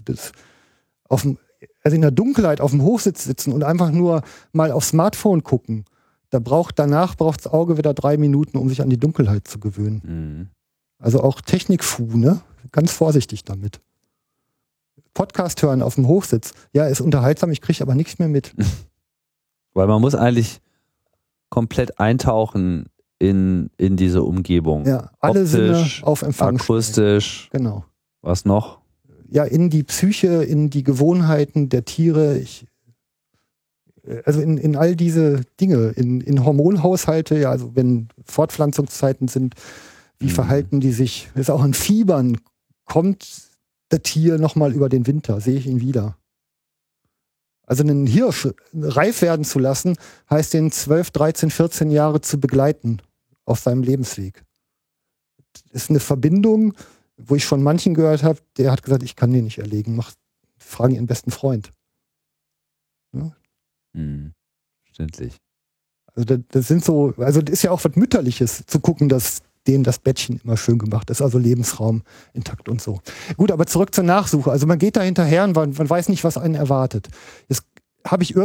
in der Dunkelheit auf dem Hochsitz sitzen und einfach nur mal aufs Smartphone gucken, danach braucht das Auge wieder 3 Minuten, um sich an die Dunkelheit zu gewöhnen. Mhm. Also auch Technikfu, ne? Ganz vorsichtig damit. Podcast hören auf dem Hochsitz, ja, ist unterhaltsam, ich kriege aber nichts mehr mit. Weil man muss eigentlich komplett eintauchen in diese Umgebung. Ja, alle optisch, Sinne auf Empfang. Akustisch. Genau. Was noch? Ja, in die Psyche, in die Gewohnheiten der Tiere, also in all diese Dinge, in Hormonhaushalte, ja, also wenn Fortpflanzungszeiten sind, wie verhalten die sich? Das ist auch ein Fiebern. Kommt das Tier nochmal über den Winter? Sehe ich ihn wieder? Also einen Hirsch reif werden zu lassen, heißt den 12, 13, 14 Jahre zu begleiten auf seinem Lebensweg. Das ist eine Verbindung, wo ich von manchen gehört habe, der hat gesagt, ich kann den nicht erlegen. Fragen ihren besten Freund. Ja? Verständlich. Also das ist ja auch was Mütterliches, zu gucken, dass denen das Bettchen immer schön gemacht ist, also Lebensraum intakt und so. Gut, aber zurück zur Nachsuche. Also man geht da hinterher und man weiß nicht, was einen erwartet. Jetzt habe ich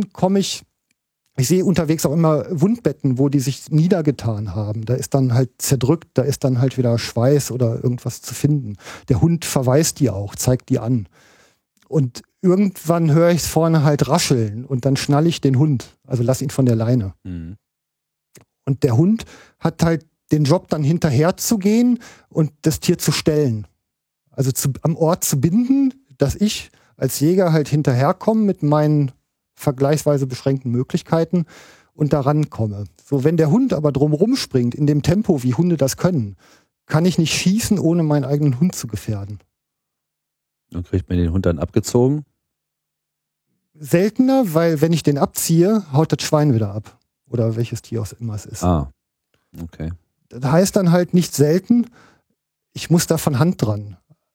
ich sehe unterwegs auch immer Wundbetten, wo die sich niedergetan haben. Da ist dann halt zerdrückt, da ist dann halt wieder Schweiß oder irgendwas zu finden. Der Hund verweist die auch, zeigt die an. Und irgendwann höre ich es vorne halt rascheln und dann schnalle ich den Hund, also lass ihn von der Leine. Mhm. Und der Hund hat halt den Job dann hinterher zu gehen und das Tier zu stellen. Also am Ort zu binden, dass ich als Jäger halt hinterherkomme mit meinen vergleichsweise beschränkten Möglichkeiten und da rankomme. So, wenn der Hund aber drumherum springt, in dem Tempo, wie Hunde das können, kann ich nicht schießen, ohne meinen eigenen Hund zu gefährden. Und kriegt man den Hund dann abgezogen? Seltener, weil wenn ich den abziehe, haut das Schwein wieder ab. Oder welches Tier auch immer es ist. Ah, okay. Das heißt dann halt nicht selten, ich muss da von Hand dran.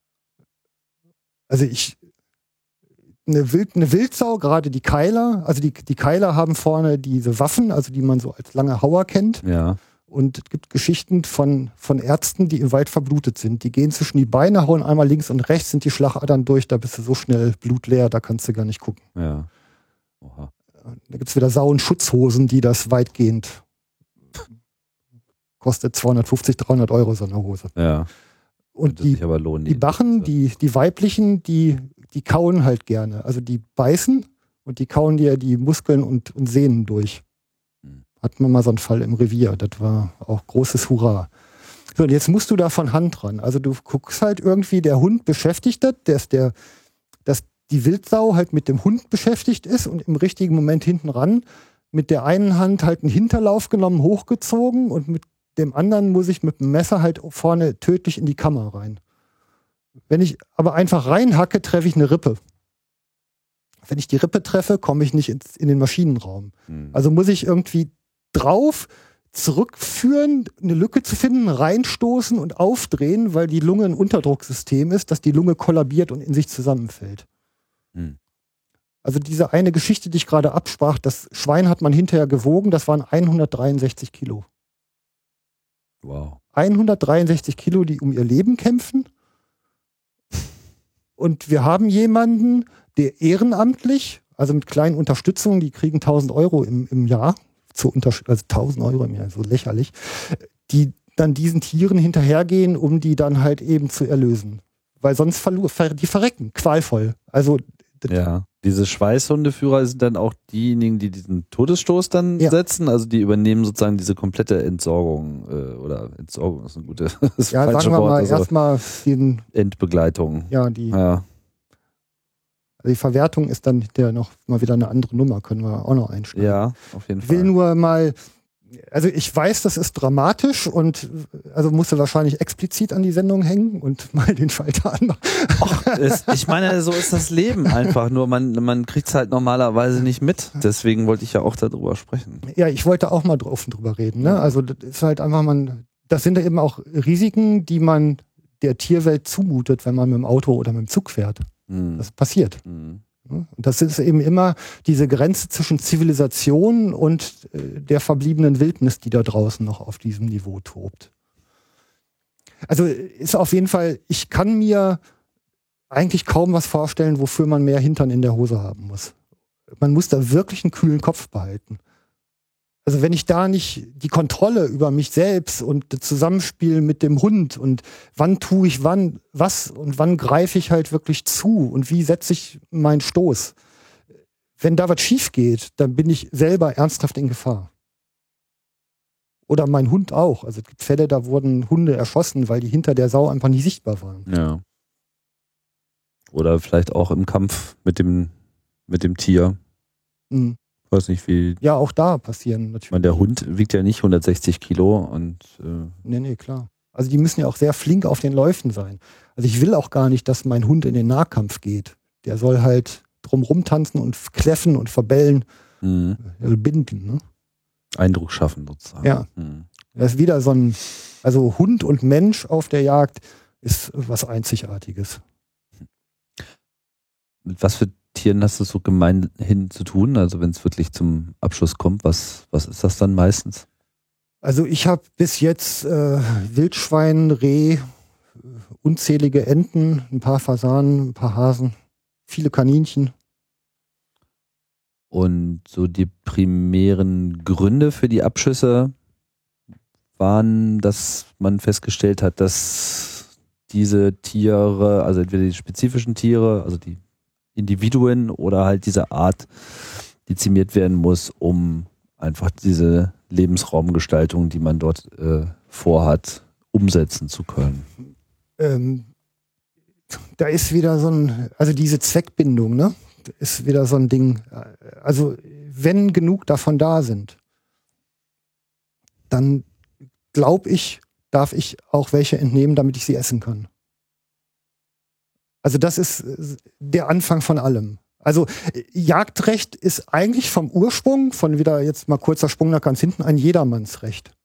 Also eine Wildsau, gerade die Keiler, also die Keiler haben vorne diese Waffen, also die man so als lange Hauer kennt. Ja. Und es gibt Geschichten von Ärzten, die im Wald verblutet sind. Die gehen zwischen die Beine, hauen einmal links und rechts, sind die Schlagadern durch, da bist du so schnell blutleer, da kannst du gar nicht gucken. Ja. Oha. Da gibt es wieder Sau- und Schutzhosen, die das weitgehend kostet 250, 300 Euro so eine Hose. Ja. Und die Bachen, die weiblichen, die kauen halt gerne. Also die beißen und die kauen dir die Muskeln und Sehnen durch. Hatten wir mal so einen Fall im Revier. Das war auch großes Hurra. So, und jetzt musst du da von Hand ran. Also du guckst halt irgendwie, der Hund beschäftigt das, dass die Wildsau halt mit dem Hund beschäftigt ist und im richtigen Moment hinten ran mit der einen Hand halt einen Hinterlauf genommen, hochgezogen und mit dem anderen muss ich mit dem Messer halt vorne tödlich in die Kammer rein. Wenn ich aber einfach reinhacke, treffe ich eine Rippe. Wenn ich die Rippe treffe, komme ich nicht in den Maschinenraum. Also muss ich irgendwie drauf, zurückführen, eine Lücke zu finden, reinstoßen und aufdrehen, weil die Lunge ein Unterdrucksystem ist, dass die Lunge kollabiert und in sich zusammenfällt. Also diese eine Geschichte, die ich gerade absprach, das Schwein hat man hinterher gewogen, das waren 163 Kilo. Wow. 163 Kilo, die um ihr Leben kämpfen. Und wir haben jemanden, der ehrenamtlich, also mit kleinen Unterstützungen, die kriegen 1.000 Euro im Jahr, also 1.000 Euro im Jahr, so lächerlich, die dann diesen Tieren hinterhergehen, um die dann halt eben zu erlösen. Weil sonst die verrecken, qualvoll. Also ja, diese Schweißhundeführer sind dann auch diejenigen, die diesen Todesstoß dann setzen, also die übernehmen sozusagen diese komplette Entsorgung oder Entsorgung ist ein gutes ja, sagen wir mal also erstmal den Endbegleitung. Ja, also die Verwertung ist dann noch mal wieder eine andere Nummer, können wir auch noch einstellen. Ja, auf jeden Fall. Ich will nur mal, also ich weiß, das ist dramatisch und also musste wahrscheinlich explizit an die Sendung hängen und mal den Schalter anmachen. Ich meine, so ist das Leben einfach, nur man kriegt es halt normalerweise nicht mit. Deswegen wollte ich ja auch darüber sprechen. Ja, ich wollte auch mal offen drüber reden. Ne? Also das ist halt einfach, das sind ja eben auch Risiken, die man der Tierwelt zumutet, wenn man mit dem Auto oder mit dem Zug fährt. Das passiert. Und das ist eben immer diese Grenze zwischen Zivilisation und der verbliebenen Wildnis, die da draußen noch auf diesem Niveau tobt. Also ist auf jeden Fall, ich kann mir eigentlich kaum was vorstellen, wofür man mehr Hintern in der Hose haben muss. Man muss da wirklich einen kühlen Kopf behalten. Also wenn ich da nicht die Kontrolle über mich selbst und das Zusammenspiel mit dem Hund und wann tue ich wann was und wann greife ich halt wirklich zu und wie setze ich meinen Stoß. Wenn da was schief geht, dann bin ich selber ernsthaft in Gefahr. Oder mein Hund auch. Also es gibt Fälle, da wurden Hunde erschossen, weil die hinter der Sau einfach nicht sichtbar waren. Ja. Oder vielleicht auch im Kampf mit dem Tier. Weiß nicht, wie. Ja, auch da passieren natürlich. Ich meine, der Hund wiegt ja nicht 160 Kilo und. Nee, klar. Also die müssen ja auch sehr flink auf den Läufen sein. Also ich will auch gar nicht, dass mein Hund in den Nahkampf geht. Der soll halt drumrum tanzen und kläffen und verbellen, also binden. Ne? Eindruck schaffen sozusagen. Ja. Das ist wieder also Hund und Mensch auf der Jagd ist was Einzigartiges. Mit was für Tieren hast du so gemeinhin zu tun? Also wenn es wirklich zum Abschluss kommt, was ist das dann meistens? Also ich habe bis jetzt Wildschwein, Reh, unzählige Enten, ein paar Fasanen, ein paar Hasen, viele Kaninchen. Und so die primären Gründe für die Abschüsse waren, dass man festgestellt hat, dass diese Tiere, also entweder die spezifischen Tiere, also die Individuen oder halt diese Art dezimiert werden muss, um einfach diese Lebensraumgestaltung, die man dort vorhat, umsetzen zu können. Da ist wieder also diese Zweckbindung, ne? Ist wieder so ein Ding. Also wenn genug davon da sind, dann glaube ich, darf ich auch welche entnehmen, damit ich sie essen kann. Also das ist der Anfang von allem. Also Jagdrecht ist eigentlich vom Ursprung, von wieder jetzt mal kurzer Sprung nach ganz hinten, ein Jedermannsrecht.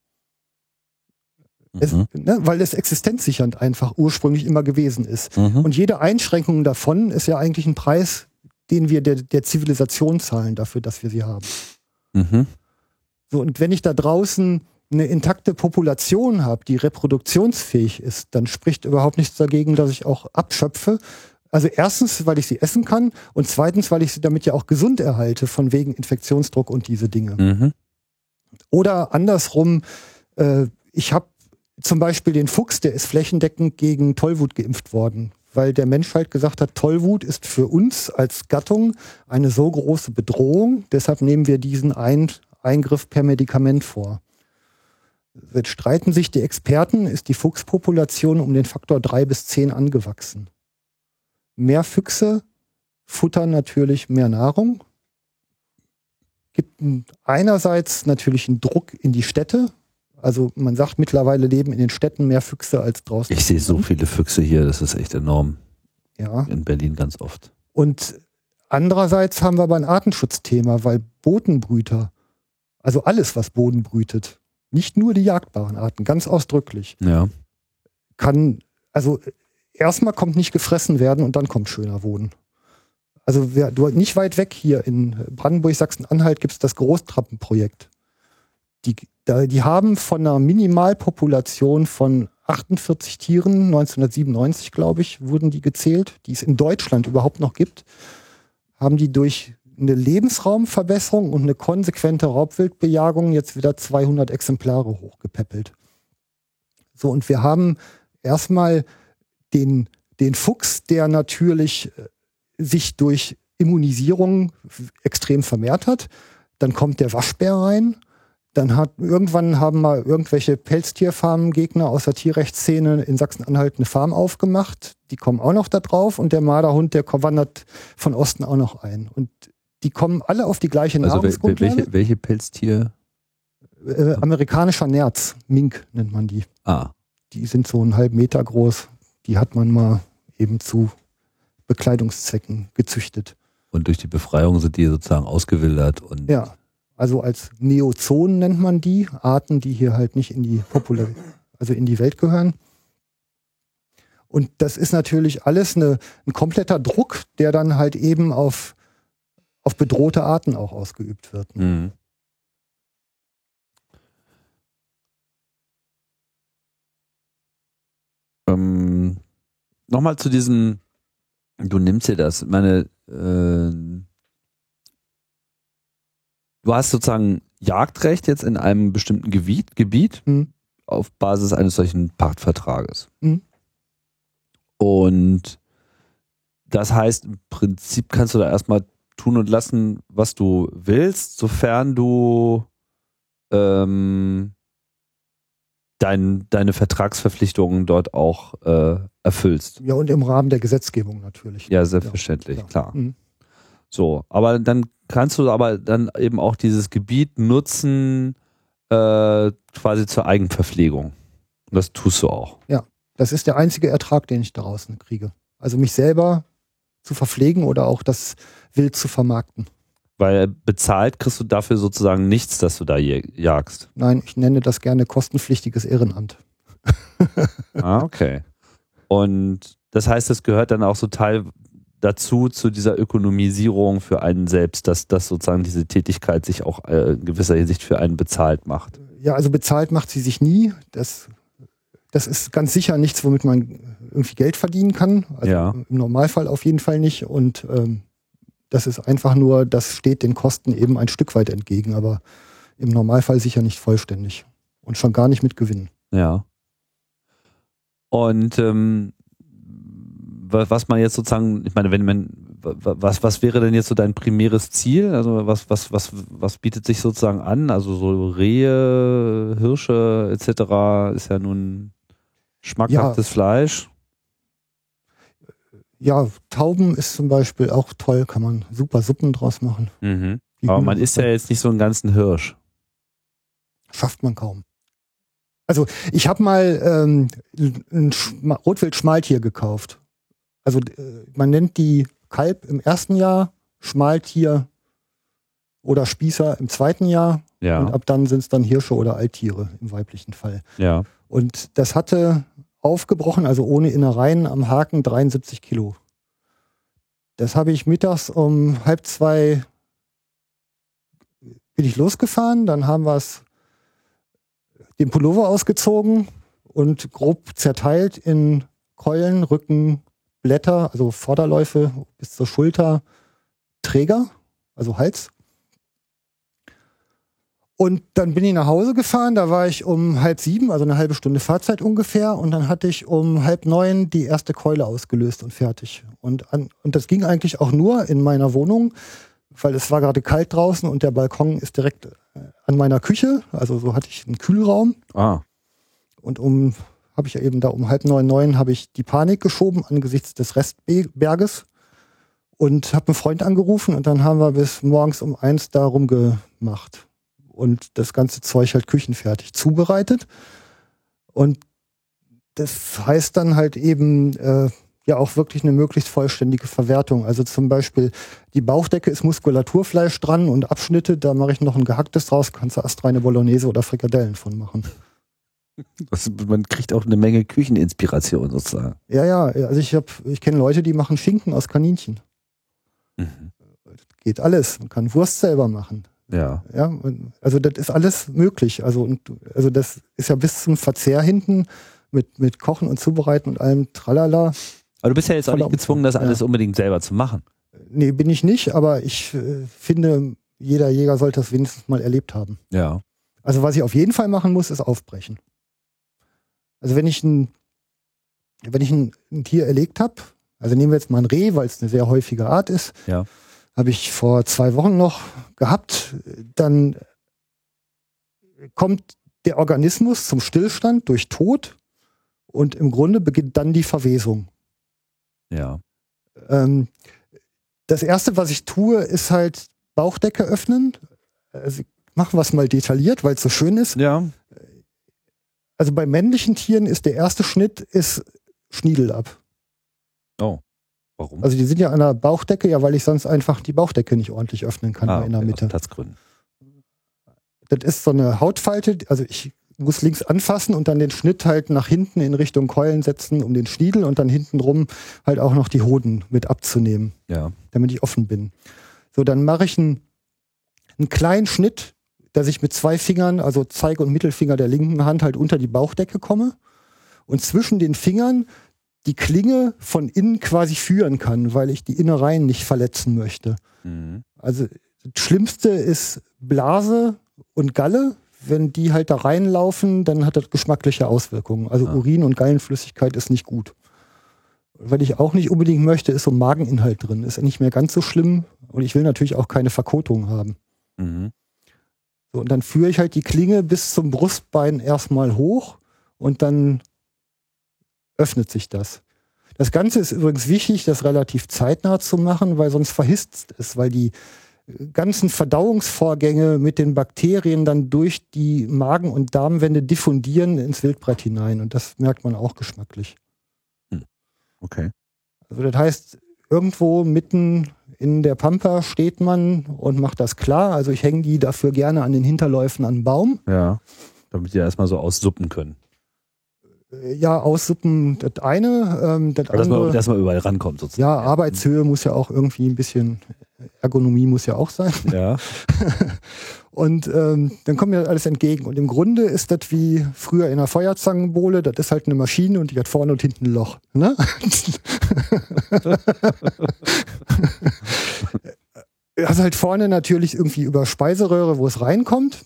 Weil es existenzsichernd einfach ursprünglich immer gewesen ist. Und jede Einschränkung davon ist ja eigentlich ein Preis, den wir der Zivilisation zahlen dafür, dass wir sie haben. So, und wenn ich da draußen eine intakte Population habe, die reproduktionsfähig ist, dann spricht überhaupt nichts dagegen, dass ich auch abschöpfe. Also erstens, weil ich sie essen kann und zweitens, weil ich sie damit ja auch gesund erhalte, von wegen Infektionsdruck und diese Dinge. Oder andersrum, ich habe zum Beispiel den Fuchs, der ist flächendeckend gegen Tollwut geimpft worden, weil der Mensch halt gesagt hat, Tollwut ist für uns als Gattung eine so große Bedrohung, deshalb nehmen wir diesen Eingriff per Medikament vor. Jetzt streiten sich die Experten, ist die Fuchspopulation um den Faktor 3 bis 10 angewachsen. Mehr Füchse futtern natürlich mehr Nahrung, gibt einerseits natürlich einen Druck in die Städte. Also man sagt, mittlerweile leben in den Städten mehr Füchse als draußen. Ich sehe so viele Füchse hier, das ist echt enorm. Ja. In Berlin ganz oft. Und andererseits haben wir aber ein Artenschutzthema, weil Bodenbrüter, also alles, was Boden brütet, nicht nur die jagdbaren Arten, ganz ausdrücklich, ja. also erstmal kommt nicht gefressen werden und dann kommt schöner Boden. Also nicht weit weg hier in Brandenburg, Sachsen-Anhalt gibt es das Großtrappenprojekt. Die haben von einer Minimalpopulation von 48 Tieren, 1997 glaube ich, wurden die gezählt, die es in Deutschland überhaupt noch gibt, haben die durch eine Lebensraumverbesserung und eine konsequente Raubwildbejagung jetzt wieder 200 Exemplare hochgepäppelt. So, und wir haben erstmal den Fuchs, der natürlich sich durch Immunisierung extrem vermehrt hat. Dann kommt der Waschbär rein. Irgendwann haben mal irgendwelche Pelztierfarmengegner aus der Tierrechtsszene in Sachsen-Anhalt eine Farm aufgemacht. Die kommen auch noch da drauf und der Marderhund, der wandert von Osten auch noch ein. Und die kommen alle auf die gleiche Nahrungsgrundlage. Welche Pelztier? Amerikanischer Nerz, Mink nennt man die. Ah. Die sind so 1,5 Meter groß. Die hat man mal eben zu Bekleidungszwecken gezüchtet. Und durch die Befreiung sind die sozusagen ausgewildert. Und ja, also als Neozonen nennt man die Arten, die hier halt nicht in die in die Welt gehören. Und das ist natürlich alles ein kompletter Druck, der dann halt eben auf bedrohte Arten auch ausgeübt wird. Mhm. Nochmal zu diesem, du nimmst dir das, du hast sozusagen Jagdrecht jetzt in einem bestimmten Gebiet auf Basis eines solchen Pachtvertrages. Mhm. Und das heißt, im Prinzip kannst du da erstmal tun und lassen, was du willst, sofern du deine Vertragsverpflichtungen dort auch erfüllst. Ja, und im Rahmen der Gesetzgebung natürlich. Ja, selbstverständlich, ja, klar. Mhm. So, aber dann kannst du dann eben auch dieses Gebiet nutzen, quasi zur Eigenverpflegung. Und das tust du auch. Ja, das ist der einzige Ertrag, den ich daraus kriege. Also mich selber zu verpflegen oder auch das Wild zu vermarkten. Weil bezahlt kriegst du dafür sozusagen nichts, dass du da jagst. Nein, ich nenne das gerne kostenpflichtiges Ehrenamt. Ah, okay. Und das heißt, es gehört dann auch so Teil dazu, zu dieser Ökonomisierung für einen selbst, dass sozusagen diese Tätigkeit sich auch in gewisser Hinsicht für einen bezahlt macht. Ja, also bezahlt macht sie sich nie. Das ist ganz sicher nichts, womit man irgendwie Geld verdienen kann. Also ja. Im Normalfall auf jeden Fall nicht. Und das ist einfach nur, das steht den Kosten eben ein Stück weit entgegen, aber im Normalfall sicher nicht vollständig. Und schon gar nicht mit Gewinn. Ja. Und was man jetzt sozusagen, ich meine, was wäre denn jetzt so dein primäres Ziel? Also was bietet sich sozusagen an? Also so Rehe, Hirsche etc. ist ja nun schmackhaftes Fleisch. Ja, Tauben ist zum Beispiel auch toll, kann man super Suppen draus machen. Mhm. Aber man isst ja jetzt nicht so einen ganzen Hirsch. Schafft man kaum. Also ich habe mal ein Rotwild-Schmaltier gekauft. Also man nennt die Kalb im ersten Jahr, Schmaltier oder Spießer im zweiten Jahr. Ja. Und ab dann sind es dann Hirsche oder Alttiere im weiblichen Fall. Ja. Und das hatte aufgebrochen, also ohne Innereien, am Haken 73 Kilo. Das habe ich mittags um 1:30 bin ich losgefahren, dann haben wir den Pullover ausgezogen und grob zerteilt in Keulen, Rücken, Blätter, also Vorderläufe bis zur Schulter, Träger, also Hals. Und dann bin ich nach Hause gefahren, da war ich um 6:30, also eine halbe Stunde Fahrzeit ungefähr, und dann hatte ich um 8:30 die erste Keule ausgelöst und fertig. Und das ging eigentlich auch nur in meiner Wohnung, weil es war gerade kalt draußen und der Balkon ist direkt an meiner Küche, also so hatte ich einen Kühlraum. Ah. Und habe ich ja eben da um 8:30 habe ich die Panik geschoben angesichts des Restberges und habe einen Freund angerufen und dann haben wir bis morgens um 1 da macht und das ganze Zeug halt küchenfertig zubereitet. Und das heißt dann halt eben ja auch wirklich eine möglichst vollständige Verwertung. Also zum Beispiel die Bauchdecke ist Muskulaturfleisch dran und Abschnitte, da mache ich noch ein gehacktes draus, kannst du astreine Bolognese oder Frikadellen von machen. Man kriegt auch eine Menge Kücheninspiration sozusagen. Ja, also ich kenne Leute, die machen Schinken aus Kaninchen. Mhm. Geht alles. Man kann Wurst selber machen. Ja. Ja, also das ist alles möglich. Also das ist ja bis zum Verzehr hinten mit Kochen und Zubereiten und allem Tralala. Aber du bist ja jetzt auch nicht gezwungen, das alles unbedingt selber zu machen. Nee, bin ich nicht, aber ich finde, jeder Jäger sollte das wenigstens mal erlebt haben. Ja. Also was ich auf jeden Fall machen muss, ist aufbrechen. Also wenn ich ein Tier erlegt habe, also nehmen wir jetzt mal ein Reh, weil es eine sehr häufige Art ist, ja. Habe ich vor 2 Wochen noch gehabt, dann kommt der Organismus zum Stillstand durch Tod und im Grunde beginnt dann die Verwesung. Ja. Das Erste, was ich tue, ist halt Bauchdecke öffnen. Also machen wir es mal detailliert, weil es so schön ist. Ja. Also bei männlichen Tieren ist der erste Schnitt Schniedel ab. Oh. Warum? Also die sind ja an der Bauchdecke, ja, weil ich sonst einfach die Bauchdecke nicht ordentlich öffnen kann in der Mitte. Aus Platzgründen. Das ist so eine Hautfalte, also ich muss links anfassen und dann den Schnitt halt nach hinten in Richtung Keulen setzen, um den Schniedel und dann hintenrum halt auch noch die Hoden mit abzunehmen, damit ich offen bin. So, dann mache ich einen kleinen Schnitt, dass ich mit 2 Fingern, also Zeige- und Mittelfinger der linken Hand halt unter die Bauchdecke komme und zwischen den Fingern die Klinge von innen quasi führen kann, weil ich die Innereien nicht verletzen möchte. Mhm. Also das Schlimmste ist Blase und Galle. Wenn die halt da reinlaufen, dann hat das geschmackliche Auswirkungen. Also Urin und Gallenflüssigkeit ist nicht gut. Was ich auch nicht unbedingt möchte, ist so Mageninhalt drin. Ist nicht mehr ganz so schlimm und ich will natürlich auch keine Verkotung haben. Mhm. So, und dann führe ich halt die Klinge bis zum Brustbein erstmal hoch und dann öffnet sich das. Das Ganze ist übrigens wichtig, das relativ zeitnah zu machen, weil sonst verhisst es, weil die ganzen Verdauungsvorgänge mit den Bakterien dann durch die Magen- und Darmwände diffundieren ins Wildbret hinein und das merkt man auch geschmacklich. Okay. Also das heißt, irgendwo mitten in der Pampa steht man und macht das klar. Also ich hänge die dafür gerne an den Hinterläufen an den Baum. Ja, damit die erstmal so aussuppen können. Ja, aussuppen, das eine. Das andere, dass man überall rankommt sozusagen. Ja, Arbeitshöhe muss ja auch irgendwie ein bisschen, Ergonomie muss ja auch sein. Ja. Und dann kommt mir das alles entgegen. Und im Grunde ist das wie früher in einer Feuerzangenbowle, das ist halt eine Maschine und die hat vorne und hinten ein Loch. Ne? Hast halt vorne natürlich irgendwie über Speiseröhre, wo es reinkommt.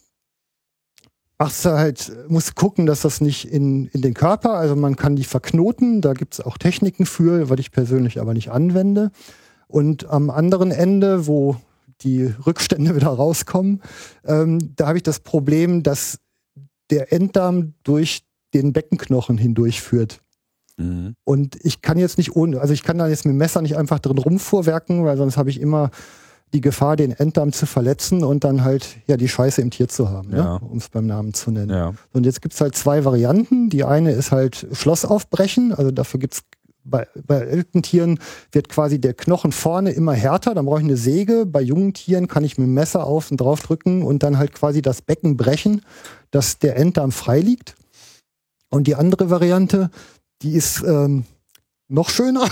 Muss gucken, dass das nicht in den Körper, also man kann die verknoten, da gibt es auch Techniken für, was ich persönlich aber nicht anwende. Und am anderen Ende, wo die Rückstände wieder rauskommen, da habe ich das Problem, dass der Enddarm durch den Beckenknochen hindurchführt. Mhm. Und ich kann jetzt nicht ich kann da jetzt mit dem Messer nicht einfach drin rumfuhrwerken, weil sonst habe ich immer die Gefahr, den Enddarm zu verletzen und dann halt die Scheiße im Tier zu haben, um es beim Namen zu nennen. Ja. Und jetzt gibt es halt 2 Varianten. Die eine ist halt Schloss aufbrechen, also dafür gibt es bei älteren Tieren wird quasi der Knochen vorne immer härter, dann brauche ich eine Säge. Bei jungen Tieren kann ich mit dem Messer außen drauf drücken und dann halt quasi das Becken brechen, dass der Enddarm frei liegt. Und die andere Variante, die ist noch schöner.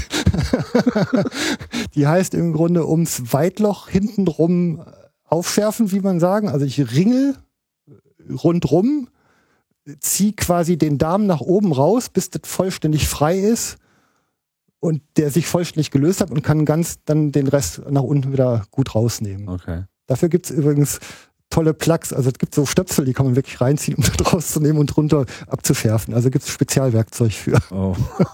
Die heißt im Grunde ums Weitloch hintenrum aufschärfen, wie man sagen. Also ich ringel rundrum, ziehe quasi den Darm nach oben raus, bis das vollständig frei ist und der sich vollständig gelöst hat und kann dann den Rest nach unten wieder gut rausnehmen. Okay. Dafür gibt es übrigens tolle Plugs. Also es gibt so Stöpsel, die kann man wirklich reinziehen, um das rauszunehmen und drunter abzuschärfen. Also gibt es Spezialwerkzeug für. Oh.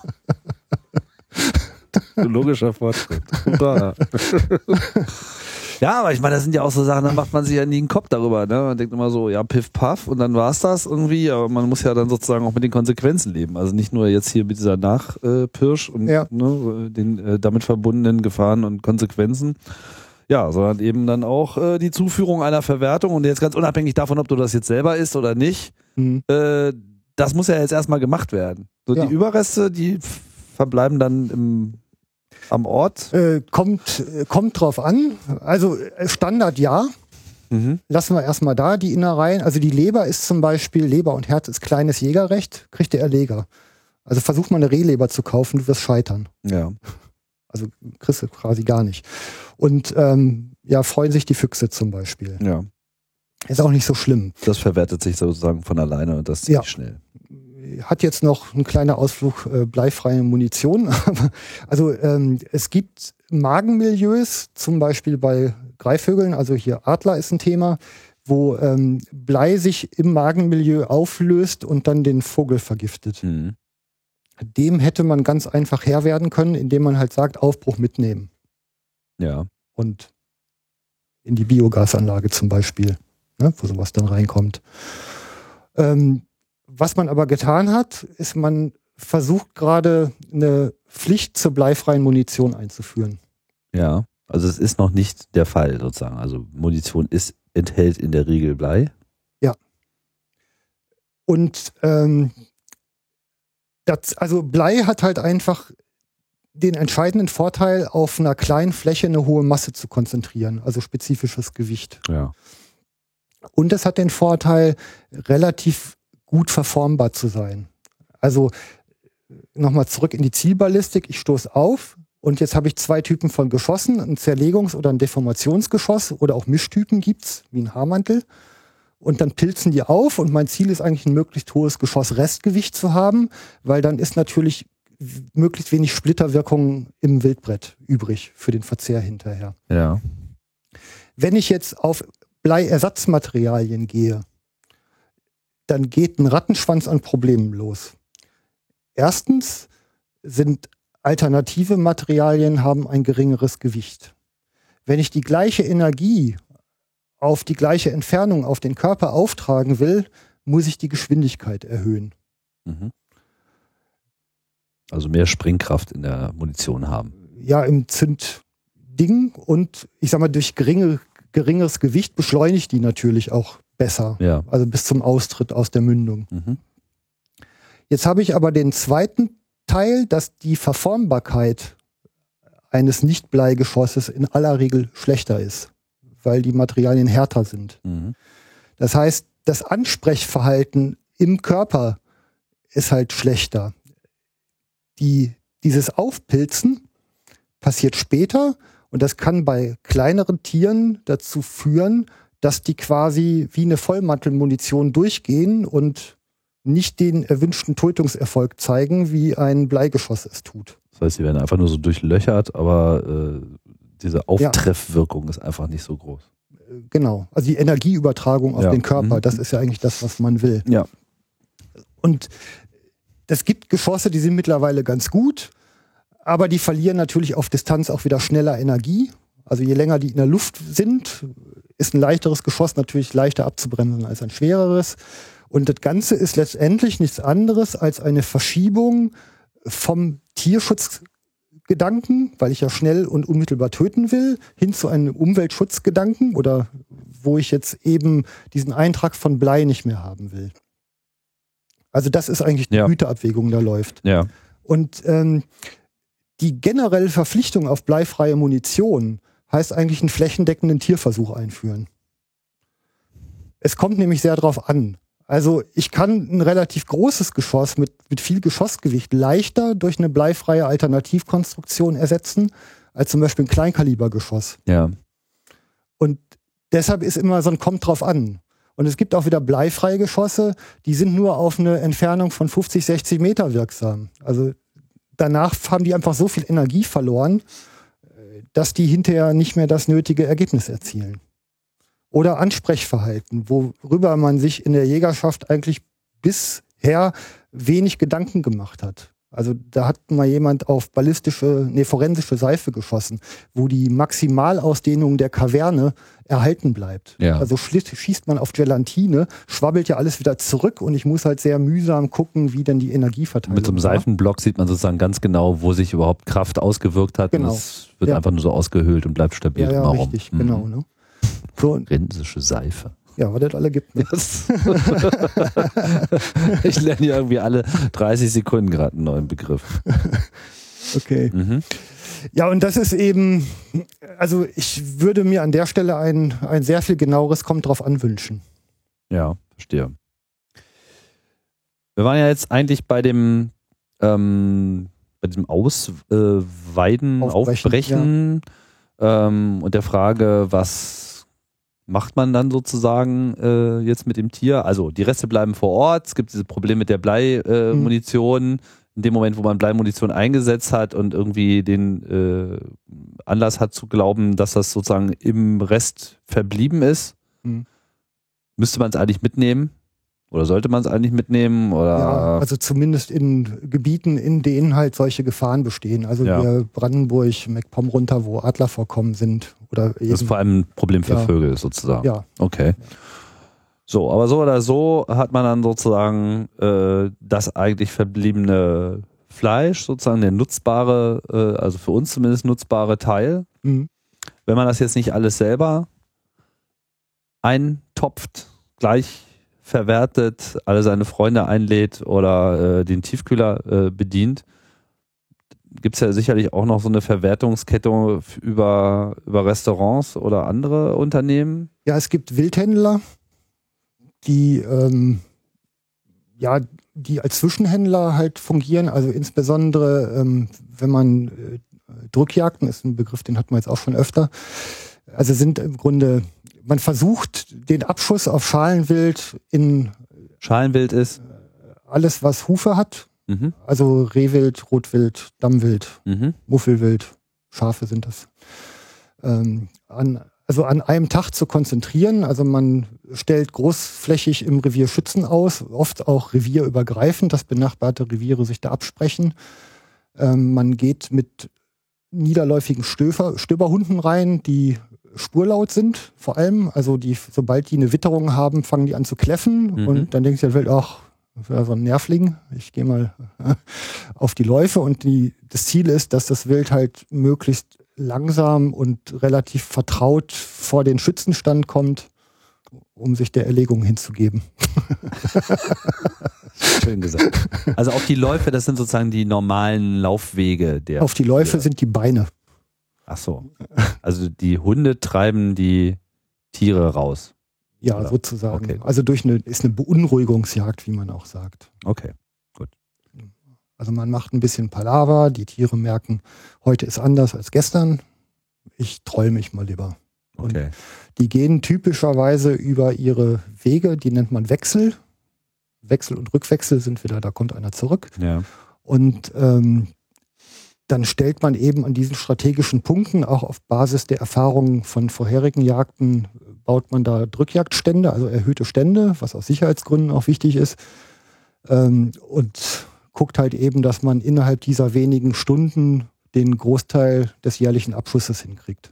Logischer Fortschritt. Ja, aber ich meine, das sind ja auch so Sachen, dann macht man sich ja nie einen Kopf darüber. Ne? Man denkt immer so, ja, piff, paff und dann war's das irgendwie. Aber man muss ja dann sozusagen auch mit den Konsequenzen leben. Also nicht nur jetzt hier mit dieser Nachpirsch und den damit verbundenen Gefahren und Konsequenzen. Ja, sondern eben dann auch die Zuführung einer Verwertung und jetzt ganz unabhängig davon, ob du das jetzt selber isst oder nicht, das muss ja jetzt erstmal gemacht werden. So die Überreste, die verbleiben dann am Ort? Kommt drauf an. Also Standard ja. Lassen wir erstmal da die Innereien. Also die Leber ist zum Beispiel, Leber und Herz ist kleines Jägerrecht, kriegt der Erleger. Also versuch mal eine Rehleber zu kaufen, du wirst scheitern. Ja. Also kriegst du quasi gar nicht. Und freuen sich die Füchse zum Beispiel. Ja. Ist auch nicht so schlimm. Das verwertet sich sozusagen von alleine und das ziemlich schnell. Hat jetzt noch ein kleiner Ausflug bleifreie Munition. Also es gibt Magenmilieus, zum Beispiel bei Greifvögeln, also hier Adler ist ein Thema, wo Blei sich im Magenmilieu auflöst und dann den Vogel vergiftet. Dem hätte man ganz einfach Herr werden können, indem man halt sagt, Aufbruch mitnehmen. Ja. Und in die Biogasanlage zum Beispiel, ne, wo sowas dann reinkommt. Was man aber getan hat, ist, man versucht gerade eine Pflicht zur bleifreien Munition einzuführen. Ja, also es ist noch nicht der Fall sozusagen. Also Munition enthält in der Regel Blei. Ja. Und also Blei hat halt einfach den entscheidenden Vorteil, auf einer kleinen Fläche eine hohe Masse zu konzentrieren, also spezifisches Gewicht. Ja. Und es hat den Vorteil, relativ gut verformbar zu sein. Also nochmal zurück in die Zielballistik. Ich stoße auf und jetzt habe ich zwei Typen von Geschossen, ein Zerlegungs- oder ein Deformationsgeschoss oder auch Mischtypen gibt's, wie ein Haarmantel. Und dann pilzen die auf und mein Ziel ist eigentlich, ein möglichst hohes Geschossrestgewicht zu haben, weil dann ist natürlich möglichst wenig Splitterwirkung im Wildbrett übrig für den Verzehr hinterher. Ja. Wenn ich jetzt auf Bleiersatzmaterialien gehe, dann geht ein Rattenschwanz an Problemen los. Erstens sind alternative Materialien haben ein geringeres Gewicht. Wenn ich die gleiche Energie auf die gleiche Entfernung auf den Körper auftragen will, muss ich die Geschwindigkeit erhöhen. Also mehr Sprengkraft in der Munition haben. Ja, im Zündding und ich sag mal, durch geringeres Gewicht beschleunigt die natürlich auch besser. Ja. Also bis zum Austritt aus der Mündung. Jetzt habe ich aber den zweiten Teil, dass die Verformbarkeit eines Nicht-Bleigeschosses in aller Regel schlechter ist, weil die Materialien härter sind. Das heißt, das Ansprechverhalten im Körper ist halt schlechter. Dieses Aufpilzen passiert später und das kann bei kleineren Tieren dazu führen, dass die quasi wie eine Vollmantelmunition durchgehen und nicht den erwünschten Tötungserfolg zeigen, wie ein Bleigeschoss es tut. Das heißt, sie werden einfach nur so durchlöchert, aber diese Auftreffwirkung ist einfach nicht so groß. Genau, also die Energieübertragung auf den Körper, das ist ja eigentlich das, was man will. Ja. Und es gibt Geschosse, die sind mittlerweile ganz gut, aber die verlieren natürlich auf Distanz auch wieder schneller Energie. Also je länger die in der Luft sind, ist ein leichteres Geschoss natürlich leichter abzubremsen als ein schwereres. Und das Ganze ist letztendlich nichts anderes als eine Verschiebung vom Tierschutzgedanken, weil ich ja schnell und unmittelbar töten will, hin zu einem Umweltschutzgedanken oder wo ich jetzt eben diesen Eintrag von Blei nicht mehr haben will. Also das ist eigentlich die Güteabwägung, da läuft. Ja. Und die generelle Verpflichtung auf bleifreie Munition heißt eigentlich einen flächendeckenden Tierversuch einführen. Es kommt nämlich sehr drauf an. Also ich kann ein relativ großes Geschoss mit viel Geschossgewicht leichter durch eine bleifreie Alternativkonstruktion ersetzen, als zum Beispiel ein Kleinkalibergeschoss. Ja. Und deshalb ist immer so ein kommt drauf an. Und es gibt auch wieder bleifreie Geschosse, die sind nur auf eine Entfernung von 50, 60 Meter wirksam. Also danach haben die einfach so viel Energie verloren, dass die hinterher nicht mehr das nötige Ergebnis erzielen. Oder Ansprechverhalten, worüber man sich in der Jägerschaft eigentlich bisher wenig Gedanken gemacht hat. Also da hat mal jemand auf forensische Seife geschossen, wo die Maximalausdehnung der Kaverne erhalten bleibt. Ja. Also schießt man auf Gelatine, schwabbelt ja alles wieder zurück und ich muss halt sehr mühsam gucken, wie denn die Energieverteilung Mit so einem Seifenblock sieht man sozusagen ganz genau, wo sich überhaupt Kraft ausgewirkt hat. Genau. Und es wird einfach nur so ausgehöhlt und bleibt stabil drumherum. Richtig, genau. Ne? So, Forensische Seife. ja, was das alle gibt. Ne? Ich lerne hier irgendwie alle 30 Sekunden gerade einen neuen Begriff. Okay. Ja, und das ist eben, also ich würde mir an der Stelle ein sehr viel genaueres Kommt drauf an wünschen. Ja, verstehe. Wir waren ja jetzt eigentlich bei diesem Ausweiden, Aufbrechen und der Frage, was macht man dann sozusagen jetzt mit dem Tier? Also die Reste bleiben vor Ort, es gibt dieses Problem mit der Bleimunition. In dem Moment, wo man Bleimunition eingesetzt hat und irgendwie den Anlass hat zu glauben, dass das sozusagen im Rest verblieben ist, müsste man es eigentlich mitnehmen? Oder sollte man es eigentlich mitnehmen? Oder? Ja, also zumindest in Gebieten, in denen halt solche Gefahren bestehen. Also hier Brandenburg, MacPom runter, wo Adler vorkommen sind. Oder eben, das ist vor allem ein Problem für Vögel sozusagen. Ja. Okay. Ja. So, aber so oder so hat man dann sozusagen das eigentlich verbliebene Fleisch, sozusagen der nutzbare, also für uns zumindest nutzbare Teil. Wenn man das jetzt nicht alles selber eintopft, gleich verwertet, alle seine Freunde einlädt oder den Tiefkühler bedient, gibt es ja sicherlich auch noch so eine Verwertungskette über Restaurants oder andere Unternehmen. Ja, es gibt Wildhändler, die die als Zwischenhändler halt fungieren, also insbesondere wenn man Drückjagden, ist ein Begriff, den hat man jetzt auch schon öfter, also sind im Grunde, man versucht den Abschuss auf Schalenwild Schalenwild ist? Alles, was Hufe hat, also Rehwild, Rotwild, Dammwild, Muffelwild, Schafe sind das, an einem Tag zu konzentrieren. Also man stellt großflächig im Revier Schützen aus, oft auch revierübergreifend, dass benachbarte Reviere sich da absprechen. Man geht mit niederläufigen Stöberhunden rein, die spurlaut sind, vor allem. Also sobald die eine Witterung haben, fangen die an zu kläffen und dann denkt sich der Wild, ach, das wäre so ein Nervling, ich gehe mal auf die Läufe und das Ziel ist, dass das Wild halt möglichst langsam und relativ vertraut vor den Schützenstand kommt, um sich der Erlegung hinzugeben. Schön gesagt. Also auf die Läufe, das sind sozusagen die normalen Laufwege. Auf die Läufe sind die Beine. Ach so. Also die Hunde treiben die Tiere raus. Ja, oder? Sozusagen. Okay. Also ist eine Beunruhigungsjagd, wie man auch sagt. Okay, gut. Also man macht ein bisschen Palaver, die Tiere merken, heute ist anders als gestern. Ich troll mich mal lieber. Okay. Und die gehen typischerweise über ihre Wege, die nennt man Wechsel. Wechsel und Rückwechsel sind wieder, da kommt einer zurück. Ja. Und dann stellt man eben an diesen strategischen Punkten, auch auf Basis der Erfahrungen von vorherigen Jagden, baut man da Drückjagdstände, also erhöhte Stände, was aus Sicherheitsgründen auch wichtig ist. Und guckt halt eben, dass man innerhalb dieser wenigen Stunden den Großteil des jährlichen Abschusses hinkriegt.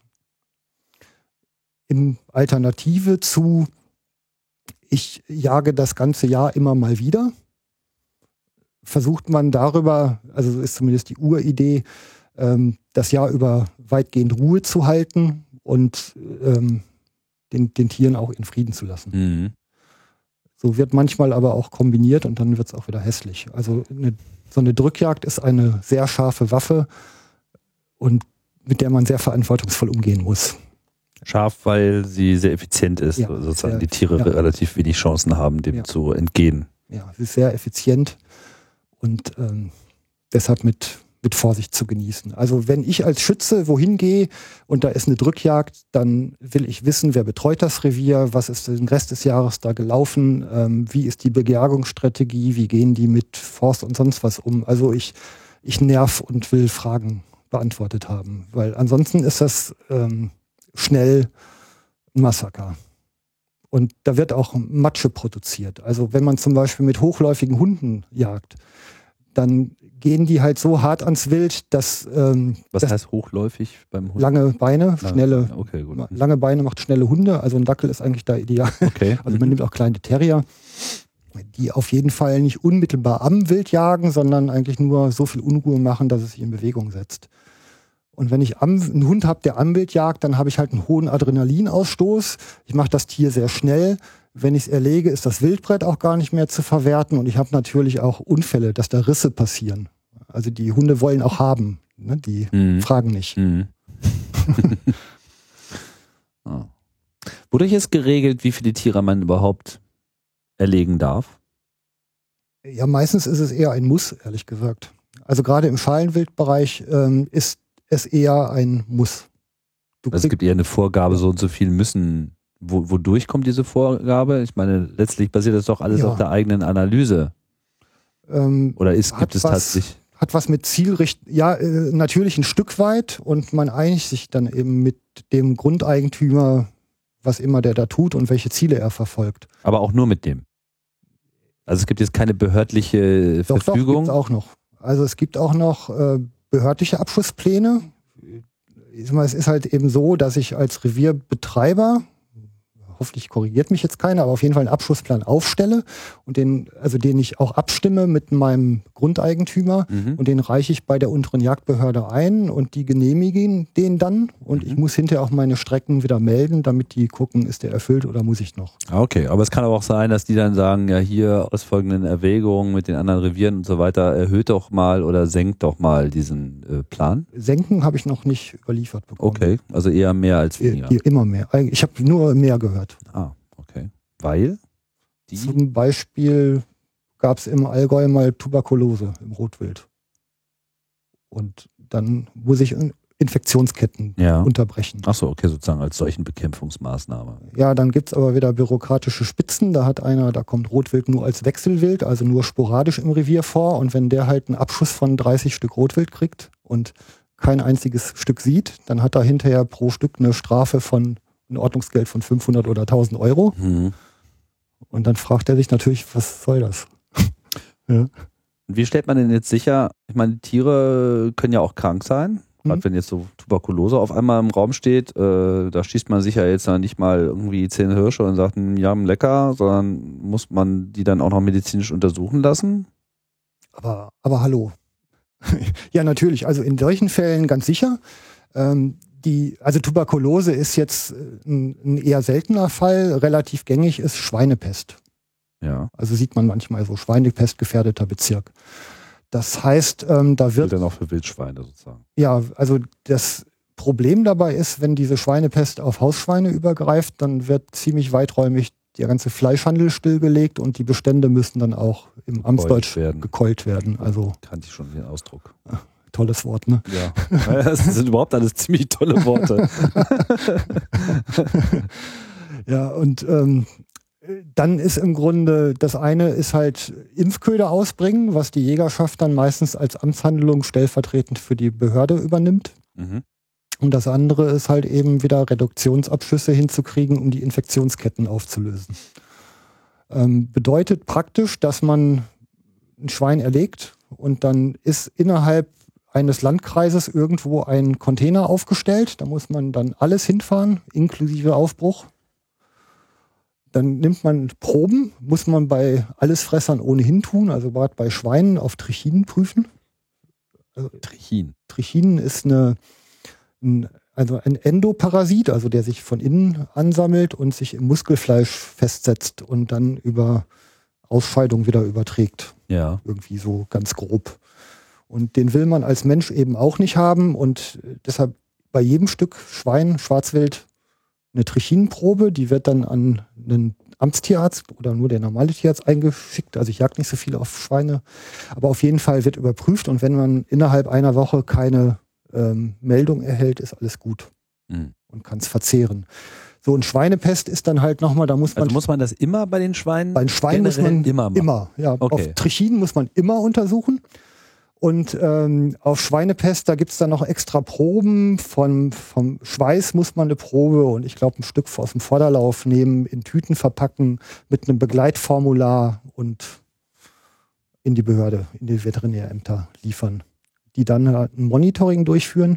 Im Alternative zu, ich jage das ganze Jahr immer mal wieder, versucht man darüber, also ist zumindest die Uridee, das Jahr über weitgehend Ruhe zu halten und den Tieren auch in Frieden zu lassen. So wird manchmal aber auch kombiniert und dann wird es auch wieder hässlich. Also so eine Drückjagd ist eine sehr scharfe Waffe und mit der man sehr verantwortungsvoll umgehen muss. Scharf, weil sie sehr effizient ist, sozusagen die Tiere relativ wenig Chancen haben, dem zu entgehen. Ja, sie ist sehr effizient und deshalb mit Vorsicht zu genießen. Also wenn ich als Schütze wohin gehe und da ist eine Drückjagd, dann will ich wissen, wer betreut das Revier, was ist den Rest des Jahres da gelaufen, wie ist die Bejagung-Strategie, wie gehen die mit Forst und sonst was um. Also ich nerv und will Fragen beantwortet haben, weil ansonsten ist das schnell ein Massaker. Und da wird auch Matsche produziert. Also wenn man zum Beispiel mit hochläufigen Hunden jagt, dann gehen die halt so hart ans Wild, dass was heißt hochläufig beim Hund? Lange Beine, Okay, gut. lange Beine macht schnelle Hunde, also ein Dackel ist eigentlich da ideal. Okay. Also man nimmt auch kleine Terrier, die auf jeden Fall nicht unmittelbar am Wild jagen, sondern eigentlich nur so viel Unruhe machen, dass es sich in Bewegung setzt. Und wenn ich einen Hund habe, der am Wild jagt, dann habe ich halt einen hohen Adrenalinausstoß. Ich mache das Tier sehr schnell. Wenn ich es erlege, ist das Wildbret auch gar nicht mehr zu verwerten. Und ich habe natürlich auch Unfälle, dass da Risse passieren. Also die Hunde wollen auch haben. Ne? Die fragen nicht. Oh. Wodurch ist geregelt, wie viele Tiere man überhaupt erlegen darf? Ja, meistens ist es eher ein Muss, ehrlich gesagt. Also gerade im Schalenwildbereich ist es eher ein Muss. Also es gibt eher eine Vorgabe, so und so viel müssen. Wodurch kommt diese Vorgabe? Ich meine, letztlich basiert das doch alles auf der eigenen Analyse. Oder gibt es tatsächlich? Hat was mit Zielrichtung, ja, natürlich ein Stück weit, und man einigt sich dann eben mit dem Grundeigentümer, was immer der da tut und welche Ziele er verfolgt. Aber auch nur mit dem? Also es gibt jetzt keine behördliche Verfügung? Doch, gibt's auch noch. Also es gibt auch noch behördliche Abschusspläne. Es ist halt eben so, dass ich als Revierbetreiber, hoffentlich korrigiert mich jetzt keiner, aber auf jeden Fall einen Abschussplan aufstelle und den ich auch abstimme mit meinem Grundeigentümer, und den reiche ich bei der unteren Jagdbehörde ein und die genehmigen den dann, und ich muss hinterher auch meine Strecken wieder melden, damit die gucken, ist der erfüllt oder muss ich noch. Okay, aber es kann aber auch sein, dass die dann sagen, ja, hier aus folgenden Erwägungen mit den anderen Revieren und so weiter, erhöht doch mal oder senkt doch mal diesen Plan. Senken habe ich noch nicht überliefert bekommen. Okay, also eher mehr als weniger. Immer mehr. Ich habe nur mehr gehört. Ah, okay. Weil? Zum Beispiel gab es im Allgäu mal Tuberkulose im Rotwild. Und dann muss ich Infektionsketten unterbrechen. Ach so, okay, sozusagen als Seuchenbekämpfungsmaßnahme. Ja, dann gibt es aber wieder bürokratische Spitzen. Da kommt Rotwild nur als Wechselwild, also nur sporadisch im Revier vor. Und wenn der halt einen Abschuss von 30 Stück Rotwild kriegt und kein einziges Stück sieht, dann hat er hinterher pro Stück eine Strafe von ein Ordnungsgeld von 500 oder 1000 Euro. Und dann fragt er sich natürlich, was soll das? Ja. Wie stellt man denn jetzt sicher, ich meine, Tiere können ja auch krank sein, gerade wenn jetzt so Tuberkulose auf einmal im Raum steht, da schießt man sich ja jetzt nicht mal irgendwie 10 Hirsche und sagt, ja, lecker, sondern muss man die dann auch noch medizinisch untersuchen lassen? Aber hallo. Ja, natürlich, also in solchen Fällen ganz sicher. Also Tuberkulose ist jetzt ein eher seltener Fall. Relativ gängig ist Schweinepest. Ja. Also sieht man manchmal so Schweinepest gefährdeter Bezirk. Das heißt, da wird dann auch für Wildschweine sozusagen. Ja, also das Problem dabei ist, wenn diese Schweinepest auf Hausschweine übergreift, dann wird ziemlich weiträumig der ganze Fleischhandel stillgelegt und die Bestände müssen dann auch im Amtsdeutsch gekeult werden. Also kannte ich schon den Ausdruck. Tolles Wort, ne? Ja, das sind überhaupt alles ziemlich tolle Worte. Ja, und dann ist im Grunde, das eine ist halt Impfköder ausbringen, was die Jägerschaft dann meistens als Amtshandlung stellvertretend für die Behörde übernimmt. Und das andere ist halt eben wieder Reduktionsabschüsse hinzukriegen, um die Infektionsketten aufzulösen. Bedeutet praktisch, dass man ein Schwein erlegt und dann ist innerhalb eines Landkreises irgendwo ein Container aufgestellt. Da muss man dann alles hinfahren, inklusive Aufbruch. Dann nimmt man Proben, muss man bei Allesfressern ohnehin tun, also gerade bei Schweinen auf Trichinen prüfen. Also Trichinen ist ein Endoparasit, also der sich von innen ansammelt und sich im Muskelfleisch festsetzt und dann über Ausscheidung wieder überträgt. Ja. Irgendwie so ganz grob. Und den will man als Mensch eben auch nicht haben und deshalb bei jedem Stück Schwein, Schwarzwild, eine Trichinenprobe, die wird dann an einen Amtstierarzt oder nur der normale Tierarzt eingeschickt. Also ich jag nicht so viel auf Schweine, aber auf jeden Fall wird überprüft und wenn man innerhalb einer Woche keine Meldung erhält, ist alles gut und kann es verzehren. So, und Schweinepest ist dann halt nochmal, da muss man... Also muss man das immer bei den Schweinen? Bei den Schweinen muss man immer ja. Okay. Auf Trichinen muss man immer untersuchen. Und auf Schweinepest, da gibt es dann noch extra Proben. Vom Schweiß muss man eine Probe und ich glaube ein Stück aus dem Vorderlauf nehmen, in Tüten verpacken mit einem Begleitformular. Und in die Behörde, in die Veterinärämter liefern, die dann ein Monitoring durchführen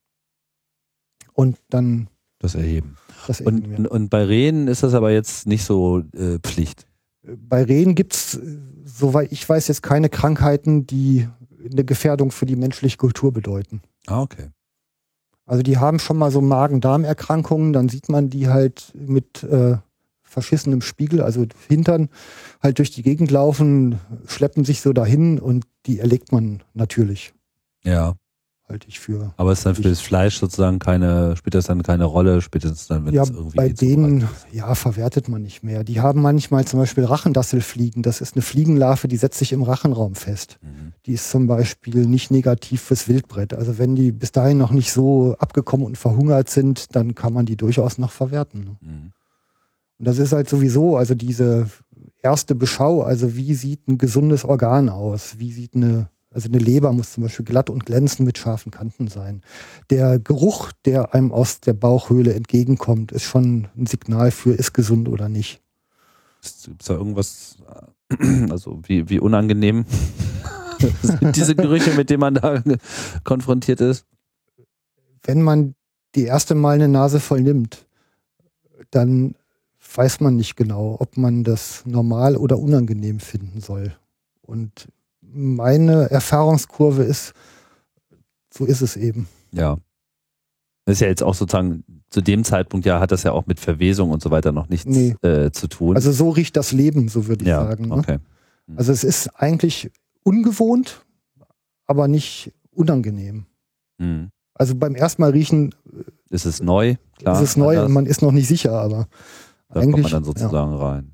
und dann das erheben. Das und bei Rehen ist das aber jetzt nicht so Pflicht. Bei Rehen gibt es, soweit ich weiß, jetzt keine Krankheiten, die eine Gefährdung für die menschliche Kultur bedeuten. Ah, okay. Also die haben schon mal so Magen-Darm-Erkrankungen, dann sieht man die halt mit verschissenem Spiegel, also Hintern, halt durch die Gegend laufen, schleppen sich so dahin und die erlegt man natürlich. Ja. Halte ich für. Aber ist dann für das Fleisch sozusagen spielt das dann keine Rolle, spätestens dann, wenn es irgendwie. Bei denen, verwertet man nicht mehr. Die haben manchmal zum Beispiel Rachendasselfliegen. Das ist eine Fliegenlarve, die setzt sich im Rachenraum fest. Mhm. Die ist zum Beispiel nicht negativ fürs Wildbret. Also wenn die bis dahin noch nicht so abgekommen und verhungert sind, dann kann man die durchaus noch verwerten. Mhm. Und das ist halt sowieso, also diese erste Beschau, also wie sieht ein gesundes Organ aus? Wie sieht eine Leber muss zum Beispiel glatt und glänzend mit scharfen Kanten sein. Der Geruch, der einem aus der Bauchhöhle entgegenkommt, ist schon ein Signal für, ist gesund oder nicht. Gibt es da irgendwas, also wie unangenehm sind diese Gerüche, mit denen man da konfrontiert ist? Wenn man die erste Mal eine Nase voll nimmt, dann weiß man nicht genau, ob man das normal oder unangenehm finden soll. Und meine Erfahrungskurve ist, so ist es eben. Ja. Das ist ja jetzt auch sozusagen, zu dem Zeitpunkt hat das ja auch mit Verwesung und so weiter noch nichts zu tun. Also so riecht das Leben, so würde ich sagen. Ne? Okay. Also es ist eigentlich ungewohnt, aber nicht unangenehm. Mhm. Also beim ersten Mal riechen ist es neu, klar. Ist es neu und man ist noch nicht sicher, aber da kommt man dann sozusagen rein.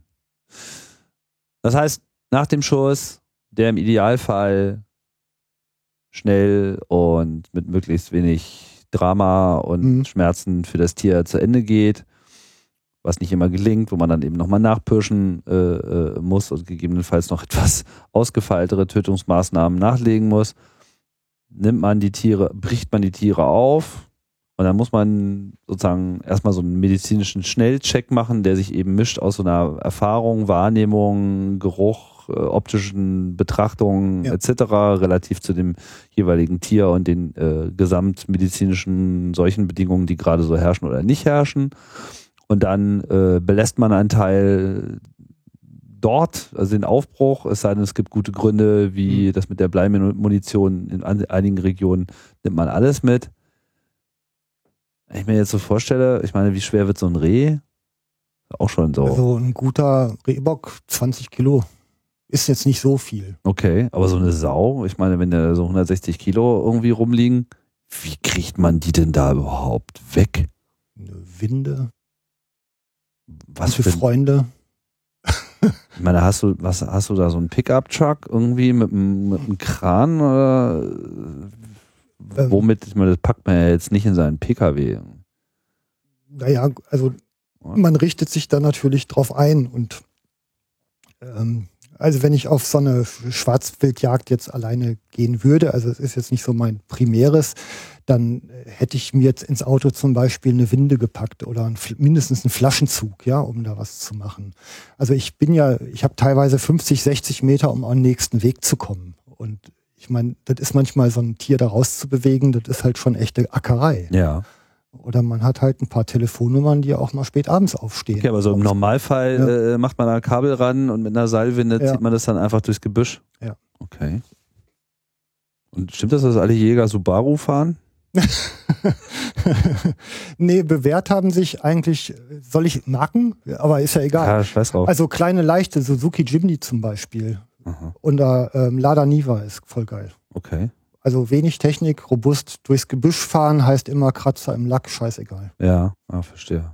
Das heißt, nach dem Schuss, der im Idealfall schnell und mit möglichst wenig Drama und Schmerzen für das Tier zu Ende geht, was nicht immer gelingt, wo man dann eben nochmal nachpirschen muss und gegebenenfalls noch etwas ausgefeiltere Tötungsmaßnahmen nachlegen muss, bricht man die Tiere auf und dann muss man sozusagen erstmal so einen medizinischen Schnellcheck machen, der sich eben mischt aus so einer Erfahrung, Wahrnehmung, Geruch, optischen Betrachtungen etc. relativ zu dem jeweiligen Tier und den gesamtmedizinischen Seuchenbedingungen, die gerade so herrschen oder nicht herrschen. Und dann belässt man einen Teil dort, also den Aufbruch, es sei denn, es gibt gute Gründe, wie das mit der Bleimunition in einigen Regionen nimmt man alles mit. Wenn ich mir jetzt so vorstelle, ich meine, wie schwer wird so ein Reh? Auch schon so. Also ein guter Rehbock, 20 Kilo. Ist jetzt nicht so viel. Okay, aber so eine Sau, ich meine, wenn da so 160 Kilo irgendwie rumliegen, wie kriegt man die denn da überhaupt weg? Eine Winde. Was für Freunde? Ich meine, hast du da so einen Pickup-Truck irgendwie mit einem Kran oder womit? Ich meine, das packt man ja jetzt nicht in seinen PKW. Naja, also man richtet sich da natürlich drauf ein und also wenn ich auf so eine Schwarzwildjagd jetzt alleine gehen würde, also es ist jetzt nicht so mein Primäres, dann hätte ich mir jetzt ins Auto zum Beispiel eine Winde gepackt oder mindestens einen Flaschenzug, um da was zu machen. Also ich habe teilweise 50, 60 Meter, um an den nächsten Weg zu kommen. Und ich meine, das ist manchmal so ein Tier da rauszubewegen, das ist halt schon echte Ackerei. Ja. Oder man hat halt ein paar Telefonnummern, die auch mal spät abends aufstehen. Okay, aber so im Normalfall macht man da ein Kabel ran und mit einer Seilwinde zieht man das dann einfach durchs Gebüsch? Ja. Okay. Und stimmt das, dass alle Jäger Subaru fahren? Nee, bewährt haben sich eigentlich, soll ich Marken? Aber ist ja egal. Ja, scheiß drauf. Also kleine, leichte Suzuki Jimny zum Beispiel. Aha. Und Lada Niva ist voll geil. Okay. Also wenig Technik, robust durchs Gebüsch fahren, heißt immer Kratzer im Lack, scheißegal. Ja, verstehe.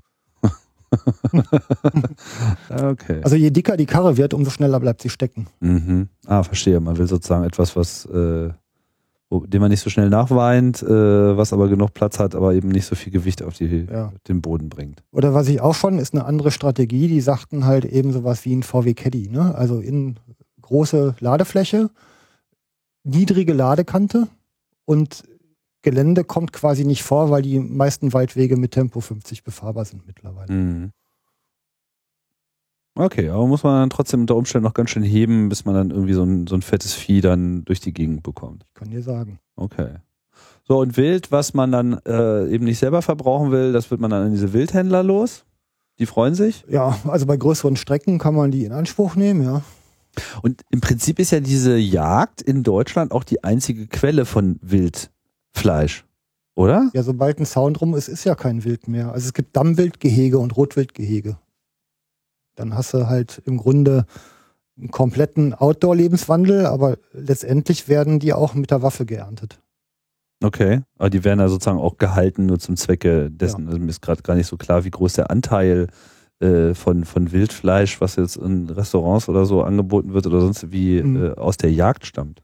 Okay. Also je dicker die Karre wird, umso schneller bleibt sie stecken. Mhm. Verstehe. Man will sozusagen etwas, dem man nicht so schnell nachweint, was aber genug Platz hat, aber eben nicht so viel Gewicht auf den Boden bringt. Oder was ich auch schon, ist eine andere Strategie, die sagten halt eben sowas wie ein VW Caddy, ne? Also in große Ladefläche, niedrige Ladekante und Gelände kommt quasi nicht vor, weil die meisten Waldwege mit Tempo 50 befahrbar sind mittlerweile. Mhm. Okay, aber muss man dann trotzdem unter Umständen noch ganz schön heben, bis man dann irgendwie so ein fettes Vieh dann durch die Gegend bekommt. Ich kann dir sagen. Okay. So, und Wild, was man dann eben nicht selber verbrauchen will, das wird man dann an diese Wildhändler los. Die freuen sich. Ja, also bei größeren Strecken kann man die in Anspruch nehmen, ja. Und im Prinzip ist ja diese Jagd in Deutschland auch die einzige Quelle von Wildfleisch, oder? Ja, sobald ein Zaun drum ist ja kein Wild mehr. Also es gibt Dammwildgehege und Rotwildgehege. Dann hast du halt im Grunde einen kompletten Outdoor-Lebenswandel, aber letztendlich werden die auch mit der Waffe geerntet. Okay, aber die werden ja sozusagen auch gehalten, nur zum Zwecke dessen. Also mir ist gerade gar nicht so klar, wie groß der Anteil von Wildfleisch, was jetzt in Restaurants oder so angeboten wird oder sonst wie aus der Jagd stammt.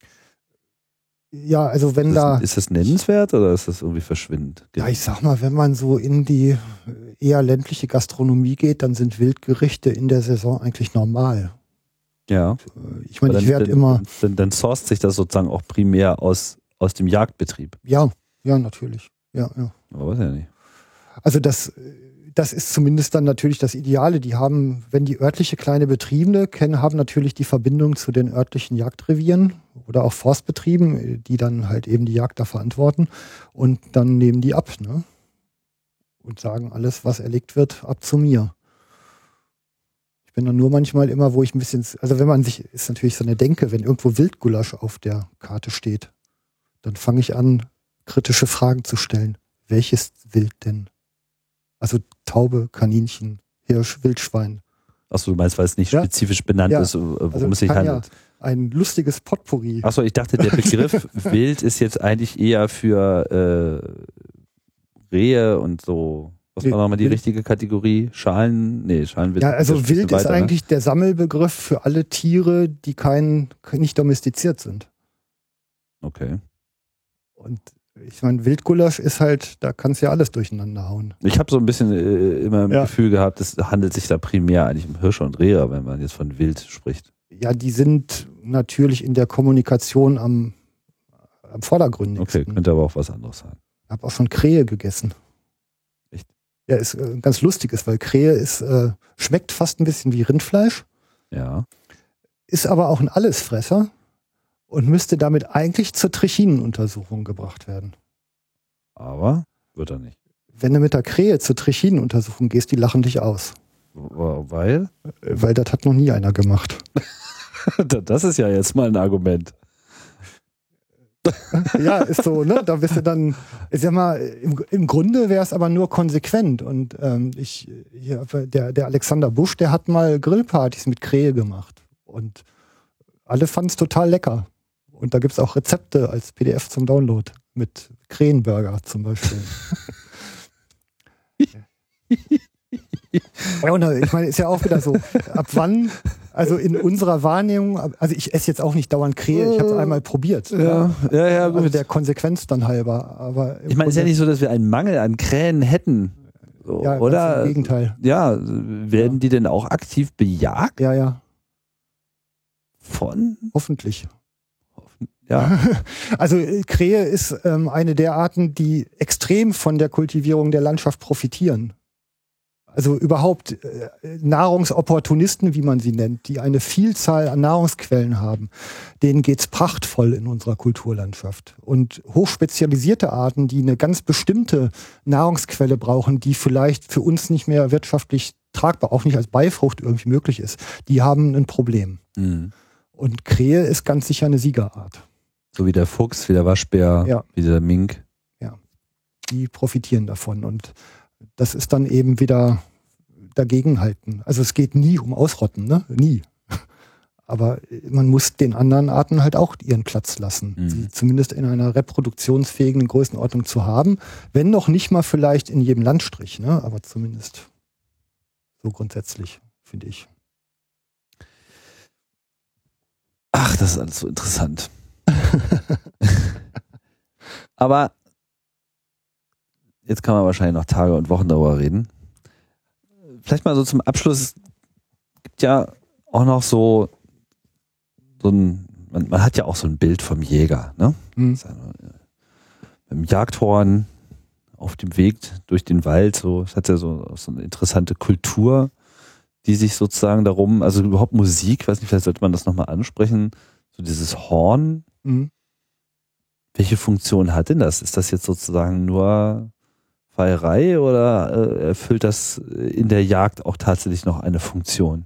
Ja, also wenn Ist das nennenswert oder ist das irgendwie verschwindend? Ja, ich sag mal, wenn man so in die eher ländliche Gastronomie geht, dann sind Wildgerichte in der Saison eigentlich normal. Ja. Ich meine, ich werde immer... Dann sourced sich das sozusagen auch primär aus dem Jagdbetrieb. Ja, natürlich. Ja. Aber weiß ja nicht. Also das ist zumindest dann natürlich das Ideale. Die haben, wenn die örtliche kleine Betriebe haben natürlich die Verbindung zu den örtlichen Jagdrevieren oder auch Forstbetrieben, die dann halt eben die Jagd da verantworten und dann nehmen die ab, ne? Und sagen, alles, was erlegt wird, ab zu mir. Ich bin dann nur manchmal immer, wo ich ein bisschen, also wenn man sich, ist natürlich so eine Denke, wenn irgendwo Wildgulasch auf der Karte steht, dann fange ich an, kritische Fragen zu stellen. Welches Wild denn? Also Taube, Kaninchen, Hirsch, Wildschwein. Achso, du meinst, weil es nicht spezifisch benannt ist, worum es sich handelt. Ja ein lustiges Potpourri. Achso, ich dachte, der Begriff Wild ist jetzt eigentlich eher für Rehe und so. Was war nochmal die richtige Kategorie? Schalenwild. Ja, also Wild ist eigentlich der Sammelbegriff für alle Tiere, die nicht domestiziert sind. Okay. Und ich meine, Wildgulasch ist halt, da kannst du ja alles durcheinander hauen. Ich habe so ein bisschen immer ein Gefühl gehabt, es handelt sich da primär eigentlich um Hirsche und Rehe, wenn man jetzt von Wild spricht. Ja, die sind natürlich in der Kommunikation am vordergründigsten. Okay, könnte aber auch was anderes sein. Ich habe auch schon Krähe gegessen. Echt? Ja, ist ganz lustig ist, weil Krähe schmeckt fast ein bisschen wie Rindfleisch. Ja. Ist aber auch ein Allesfresser. Und müsste damit eigentlich zur Trichinenuntersuchung gebracht werden. Aber wird er nicht. Wenn du mit der Krähe zur Trichinenuntersuchung gehst, die lachen dich aus. Weil? Weil das hat noch nie einer gemacht. Das ist ja jetzt mal ein Argument. Ja, ist so, ne? Da bist du dann, ich sag mal, im Grunde wäre es aber nur konsequent. Und der Alexander Busch, der hat mal Grillpartys mit Krähe gemacht. Und alle fanden es total lecker. Und da gibt es auch Rezepte als PDF zum Download mit Krähenburger zum Beispiel. Ja, und ich meine, ist ja auch wieder so, ab wann, also in unserer Wahrnehmung, also ich esse jetzt auch nicht dauernd Krähe, ich habe es einmal probiert. Ja, gut. Also der Konsequenz dann halber. Aber ich meine, es ist ja nicht so, dass wir einen Mangel an Krähen hätten. So, ja, oder? Im Gegenteil. Ja, werden die denn auch aktiv bejagt? Ja. Von? Hoffentlich. Ja. Also Krähe ist eine der Arten, die extrem von der Kultivierung der Landschaft profitieren. Also überhaupt Nahrungsopportunisten, wie man sie nennt, die eine Vielzahl an Nahrungsquellen haben, denen geht's prachtvoll in unserer Kulturlandschaft. Und hochspezialisierte Arten, die eine ganz bestimmte Nahrungsquelle brauchen, die vielleicht für uns nicht mehr wirtschaftlich tragbar, auch nicht als Beifrucht irgendwie möglich ist, die haben ein Problem. Mhm. Und Krähe ist ganz sicher eine Siegerart. So wie der Fuchs, wie der Waschbär, wie der Mink. Ja, die profitieren davon. Und das ist dann eben wieder dagegenhalten. Also es geht nie um Ausrotten, ne? Nie. Aber man muss den anderen Arten halt auch ihren Platz lassen, sie zumindest in einer reproduktionsfähigen Größenordnung zu haben, wenn noch nicht mal vielleicht in jedem Landstrich, ne? Aber zumindest so grundsätzlich, finde ich. Ach, das ist alles so interessant. Aber jetzt kann man wahrscheinlich noch Tage und Wochen darüber reden. Vielleicht mal so zum Abschluss. Es gibt ja auch noch so ein, man hat ja auch so ein Bild vom Jäger, ne? Mit dem Jagdhorn auf dem Weg durch den Wald, so, es hat ja so eine interessante Kultur, die sich sozusagen darum, also überhaupt Musik, weiß nicht, vielleicht sollte man das nochmal ansprechen, so dieses Horn, welche Funktion hat denn das? Ist das jetzt sozusagen nur Feierei oder erfüllt das in der Jagd auch tatsächlich noch eine Funktion?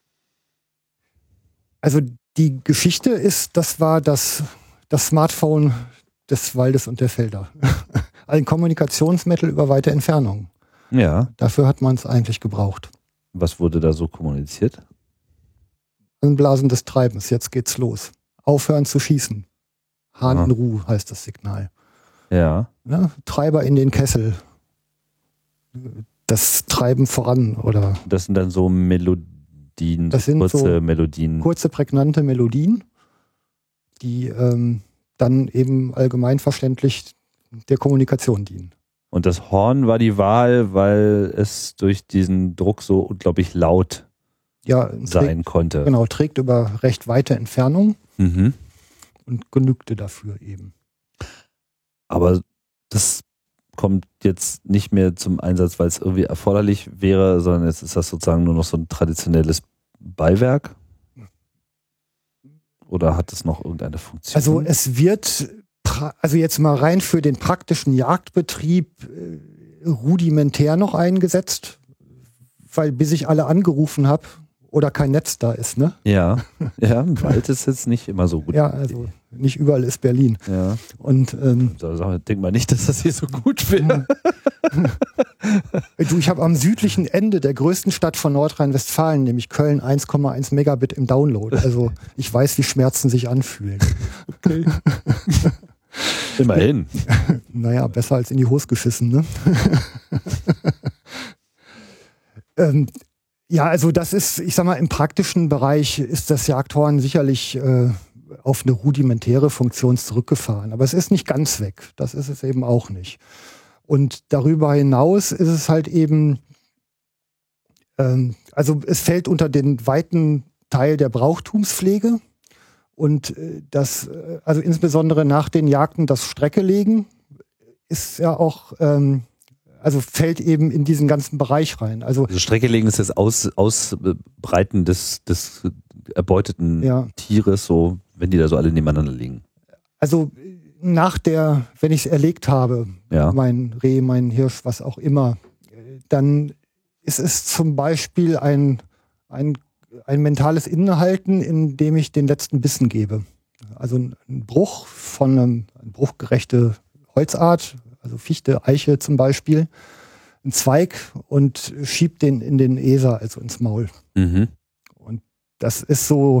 Also die Geschichte ist, das war das Smartphone des Waldes und der Felder. Ein Kommunikationsmittel über weite Entfernungen. Ja. Dafür hat man es eigentlich gebraucht. Was wurde da so kommuniziert? Ein Blasen des Treibens, jetzt geht's los. Aufhören zu schießen. Hahn in Ruhe heißt das Signal. Ja. Treiber in den Kessel. Das Treiben voran, oder? Das sind dann so Melodien, das sind kurze so Melodien. Kurze, prägnante Melodien, die dann eben allgemein verständlich der Kommunikation dienen. Und das Horn war die Wahl, weil es durch diesen Druck so unglaublich laut sein konnte. Genau, trägt über recht weite Entfernung und genügte dafür eben. Aber das kommt jetzt nicht mehr zum Einsatz, weil es irgendwie erforderlich wäre, sondern jetzt ist das sozusagen nur noch so ein traditionelles Beiwerk? Oder hat es noch irgendeine Funktion? Also es wird, also jetzt mal rein für den praktischen Jagdbetrieb rudimentär noch eingesetzt, weil bis ich alle angerufen habe oder kein Netz da ist, ne? Ja, im Wald ist jetzt nicht immer so gut. Ja, also nicht überall ist Berlin. Ja. Und denk mal nicht, dass das hier so gut wäre. Ich habe am südlichen Ende der größten Stadt von Nordrhein-Westfalen, nämlich Köln, 1,1 Megabit im Download. Also ich weiß, wie Schmerzen sich anfühlen. Okay. Immerhin. Naja, besser als in die Hose geschissen, ne? Ja, also das ist, ich sag mal, im praktischen Bereich ist das Jagdhorn sicherlich auf eine rudimentäre Funktion zurückgefahren. Aber es ist nicht ganz weg. Das ist es eben auch nicht. Und darüber hinaus ist es halt eben, also es fällt unter den weiten Teil der Brauchtumspflege und das, also insbesondere nach den Jagden das Streckelegen ist ja auch, also fällt eben in diesen ganzen Bereich rein. Also Streckelegen ist das Ausbreiten des erbeuteten Tieres, so wenn die da so alle nebeneinander liegen. Also wenn ich es erlegt habe, mein Reh, mein Hirsch, was auch immer, dann ist es zum Beispiel ein mentales Innehalten, in dem ich den letzten Bissen gebe. Also ein Bruch von eine bruchgerechte Holzart, also Fichte, Eiche zum Beispiel, ein Zweig und schiebt den in den Eser, also ins Maul. Mhm. Und das ist so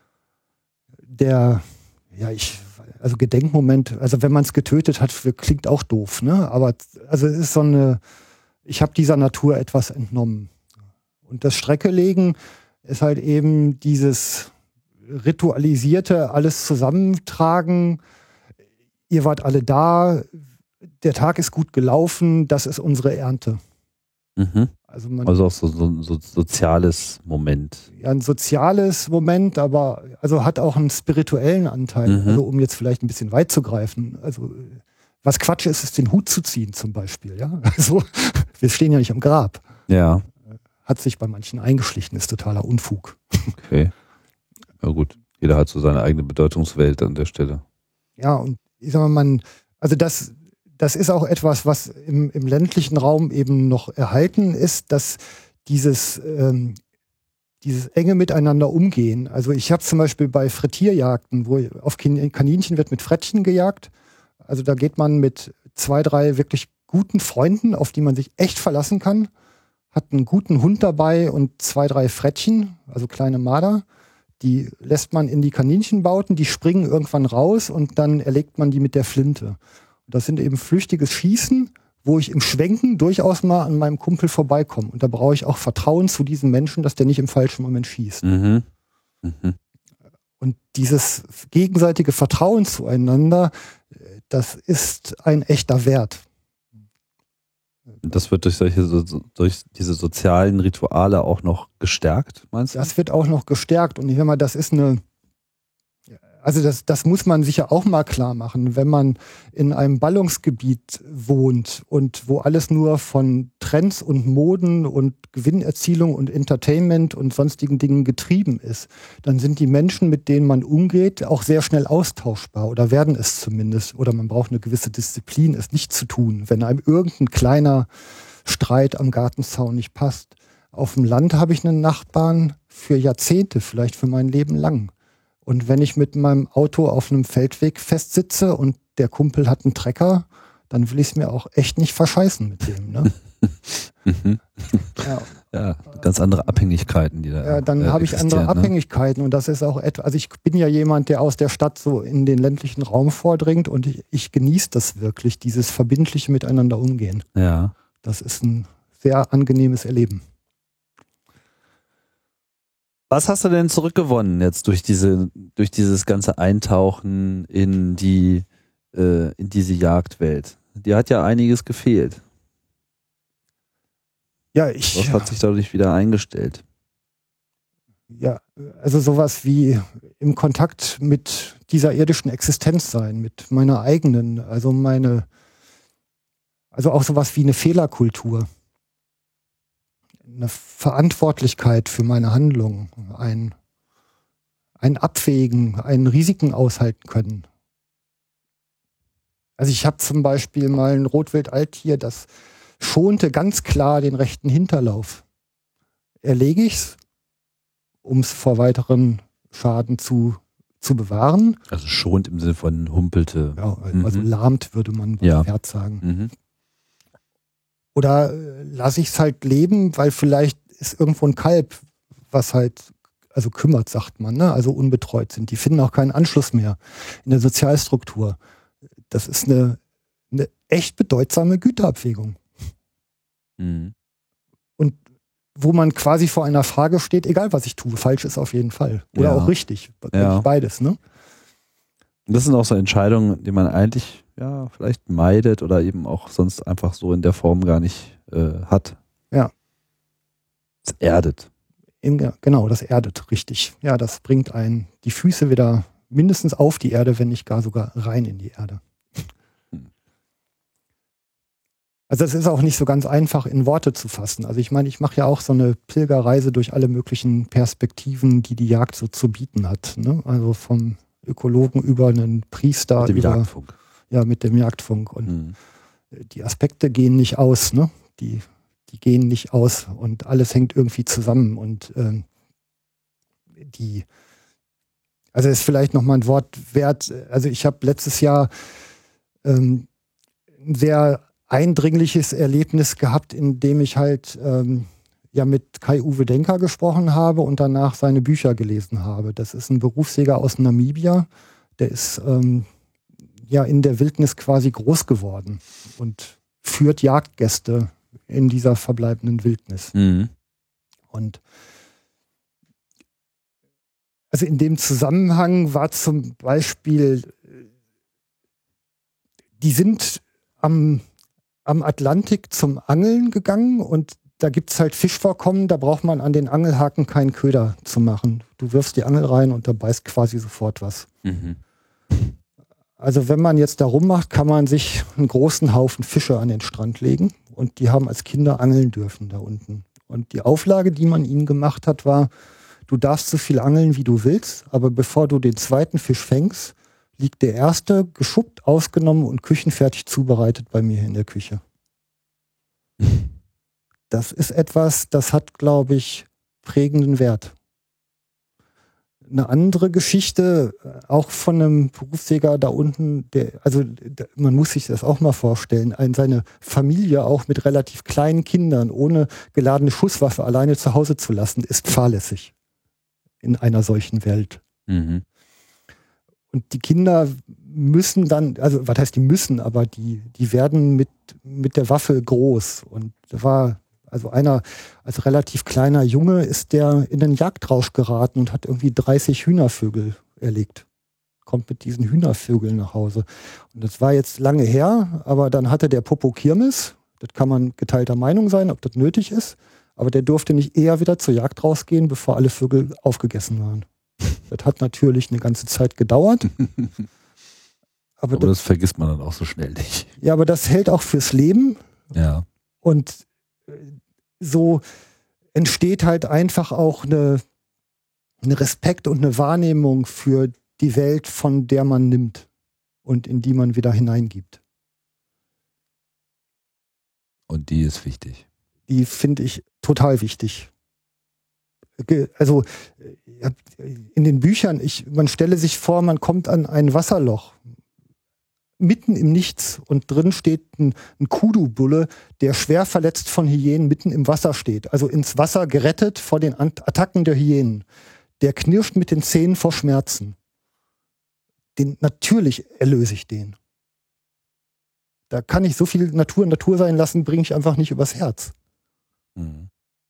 also Gedenkmoment, also wenn man es getötet hat, klingt auch doof, ne? Aber also es ist ich habe dieser Natur etwas entnommen. Und das Streckelegen ist halt eben dieses ritualisierte, alles zusammentragen. Ihr wart alle da, der Tag ist gut gelaufen, das ist unsere Ernte. Mhm. Also auch so ein soziales Moment. Ja, ein soziales Moment, aber also hat auch einen spirituellen Anteil. Also um jetzt vielleicht ein bisschen weit zu greifen. Also was Quatsch ist den Hut zu ziehen zum Beispiel. Ja, also wir stehen ja nicht am Grab. Ja. Hat sich bei manchen eingeschlichen, ist totaler Unfug. Okay. Ja gut, jeder hat so seine eigene Bedeutungswelt an der Stelle. Ja, und ich sag mal, also das ist auch etwas, was im ländlichen Raum eben noch erhalten ist, dass dieses enge Miteinander umgehen. Also ich habe zum Beispiel bei Frettierjagden, wo auf Kaninchen wird mit Frettchen gejagt. Also da geht man mit 2, 3 wirklich guten Freunden, auf die man sich echt verlassen kann, hat einen guten Hund dabei und 2, 3 Frettchen, also kleine Marder. Die lässt man in die Kaninchenbauten, die springen irgendwann raus und dann erlegt man die mit der Flinte. Das sind eben flüchtiges Schießen, wo ich im Schwenken durchaus mal an meinem Kumpel vorbeikomme. Und da brauche ich auch Vertrauen zu diesem Menschen, dass der nicht im falschen Moment schießt. Mhm. Mhm. Und dieses gegenseitige Vertrauen zueinander, das ist ein echter Wert. Das wird durch diese sozialen Rituale auch noch gestärkt, meinst du? Das wird auch noch gestärkt. Und ich sag mal, das ist Also das muss man sich ja auch mal klar machen, wenn man in einem Ballungsgebiet wohnt und wo alles nur von Trends und Moden und Gewinnerzielung und Entertainment und sonstigen Dingen getrieben ist, dann sind die Menschen, mit denen man umgeht, auch sehr schnell austauschbar oder werden es zumindest. Oder man braucht eine gewisse Disziplin, es nicht zu tun, wenn einem irgendein kleiner Streit am Gartenzaun nicht passt. Auf dem Land habe ich einen Nachbarn für Jahrzehnte, vielleicht für mein Leben lang. Und wenn ich mit meinem Auto auf einem Feldweg festsitze und der Kumpel hat einen Trecker, dann will ich es mir auch echt nicht verscheißen mit dem. Ne? Ja, ganz andere Abhängigkeiten, die da Ja, dann habe ich andere Abhängigkeiten und das ist auch etwas, also ich bin ja jemand, der aus der Stadt so in den ländlichen Raum vordringt und ich genieße das wirklich, dieses verbindliche Miteinander umgehen. Ja. Das ist ein sehr angenehmes Erleben. Was hast du denn zurückgewonnen jetzt durch dieses ganze Eintauchen in diese Jagdwelt? Dir hat ja einiges gefehlt. Ja, Was hat sich dadurch wieder eingestellt? Ja, also sowas wie im Kontakt mit dieser irdischen Existenz sein, mit meiner eigenen, also auch sowas wie eine Fehlerkultur. Eine Verantwortlichkeit für meine Handlungen, ein Abwägen, ein Risiken aushalten können. Also ich habe zum Beispiel mal ein Rotwild-Alttier, das schonte ganz klar den rechten Hinterlauf. Erlege ich's, um es vor weiteren Schaden zu bewahren. Also schont im Sinne von humpelte. Ja, also lahmt, würde man beim Pferd sagen. Mhm. Oder lasse ich es halt leben, weil vielleicht ist irgendwo ein Kalb, was halt, also kümmert, sagt man, ne? Also unbetreut sind. Die finden auch keinen Anschluss mehr in der Sozialstruktur. Das ist eine echt bedeutsame Güterabwägung. Mhm. Und wo man quasi vor einer Frage steht, egal was ich tue, falsch ist auf jeden Fall. Oder auch richtig. Beides, ne? Und das sind auch so Entscheidungen, die man eigentlich vielleicht meidet oder eben auch sonst einfach so in der Form gar nicht hat. Ja. Es erdet. Genau, das erdet, richtig. Ja, das bringt einen die Füße wieder mindestens auf die Erde, wenn nicht gar sogar rein in die Erde. Also es ist auch nicht so ganz einfach in Worte zu fassen. Also ich meine, ich mache ja auch so eine Pilgerreise durch alle möglichen Perspektiven, die die Jagd so zu bieten hat. Ne? Also vom Ökologen über einen Priester. Mit dem Jagdfunk. Ja, mit dem Jagdfunk. Und die Aspekte gehen nicht aus, ne? Die gehen nicht aus und alles hängt irgendwie zusammen. Und also ist vielleicht nochmal ein Wort wert. Also ich habe letztes Jahr ein sehr eindringliches Erlebnis gehabt, in dem ich halt mit Kai-Uwe Denker gesprochen habe und danach seine Bücher gelesen habe. Das ist ein Berufsjäger aus Namibia, der ist in der Wildnis quasi groß geworden und führt Jagdgäste in dieser verbleibenden Wildnis. Mhm. Und also in dem Zusammenhang war zum Beispiel, die sind am Atlantik zum Angeln gegangen und da gibt es halt Fischvorkommen, da braucht man an den Angelhaken keinen Köder zu machen. Du wirfst die Angel rein und da beißt quasi sofort was. Mhm. Also wenn man jetzt da rummacht, kann man sich einen großen Haufen Fische an den Strand legen und die haben als Kinder angeln dürfen da unten. Und die Auflage, die man ihnen gemacht hat, war, du darfst so viel angeln, wie du willst, aber bevor du den zweiten Fisch fängst, liegt der erste geschuppt, ausgenommen und küchenfertig zubereitet bei mir in der Küche. Das ist etwas, das hat, glaube ich, prägenden Wert. Eine andere Geschichte, auch von einem Berufsjäger da unten, man muss sich das auch mal vorstellen, seine Familie auch mit relativ kleinen Kindern ohne geladene Schusswaffe alleine zu Hause zu lassen, ist fahrlässig in einer solchen Welt. Mhm. Und die Kinder müssen dann, also was heißt die müssen, aber die werden mit der Waffe groß. Und da war also einer als relativ kleiner Junge ist der in den Jagdrausch geraten und hat irgendwie 30 Hühnervögel erlegt. Kommt mit diesen Hühnervögeln nach Hause. Und das war jetzt lange her, aber dann hatte der Popo Kirmes. Das kann man geteilter Meinung sein, ob das nötig ist. Aber der durfte nicht eher wieder zur Jagd rausgehen, bevor alle Vögel aufgegessen waren. Das hat natürlich eine ganze Zeit gedauert. Aber das vergisst man dann auch so schnell nicht. Ja, aber das hält auch fürs Leben. Ja. Und so entsteht halt einfach auch eine Respekt und eine Wahrnehmung für die Welt, von der man nimmt und in die man wieder hineingibt. Und die ist wichtig. Die finde ich total wichtig. Also in den Büchern, man stelle sich vor, man kommt an ein Wasserloch, mitten im Nichts, und drin steht ein Kudu-Bulle, der schwer verletzt von Hyänen mitten im Wasser steht. Also ins Wasser gerettet vor den Attacken der Hyänen. Der knirscht mit den Zähnen vor Schmerzen. Natürlich erlöse ich den. Da kann ich so viel Natur sein lassen, bringe ich einfach nicht übers Herz. Mhm.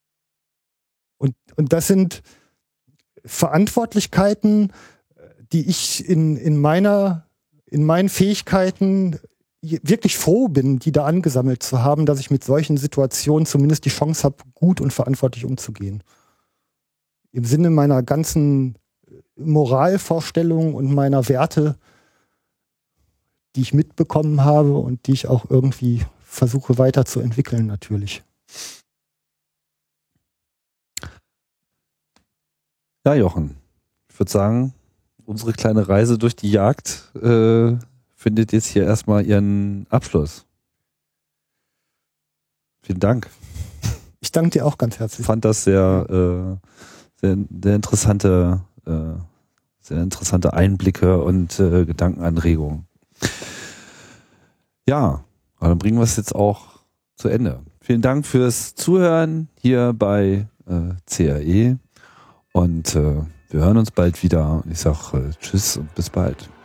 Und das sind Verantwortlichkeiten, die ich in meinen Fähigkeiten wirklich froh bin, die da angesammelt zu haben, dass ich mit solchen Situationen zumindest die Chance habe, gut und verantwortlich umzugehen. Im Sinne meiner ganzen Moralvorstellungen und meiner Werte, die ich mitbekommen habe und die ich auch irgendwie versuche weiterzuentwickeln, natürlich. Ja, Jochen, ich würde sagen, unsere kleine Reise durch die Jagd findet jetzt hier erstmal ihren Abschluss. Vielen Dank. Ich danke dir auch ganz herzlich. Ich fand das sehr interessante Einblicke und Gedankenanregungen. Ja, aber dann bringen wir es jetzt auch zu Ende. Vielen Dank fürs Zuhören hier bei CRE und wir hören uns bald wieder. Ich sage tschüss und bis bald.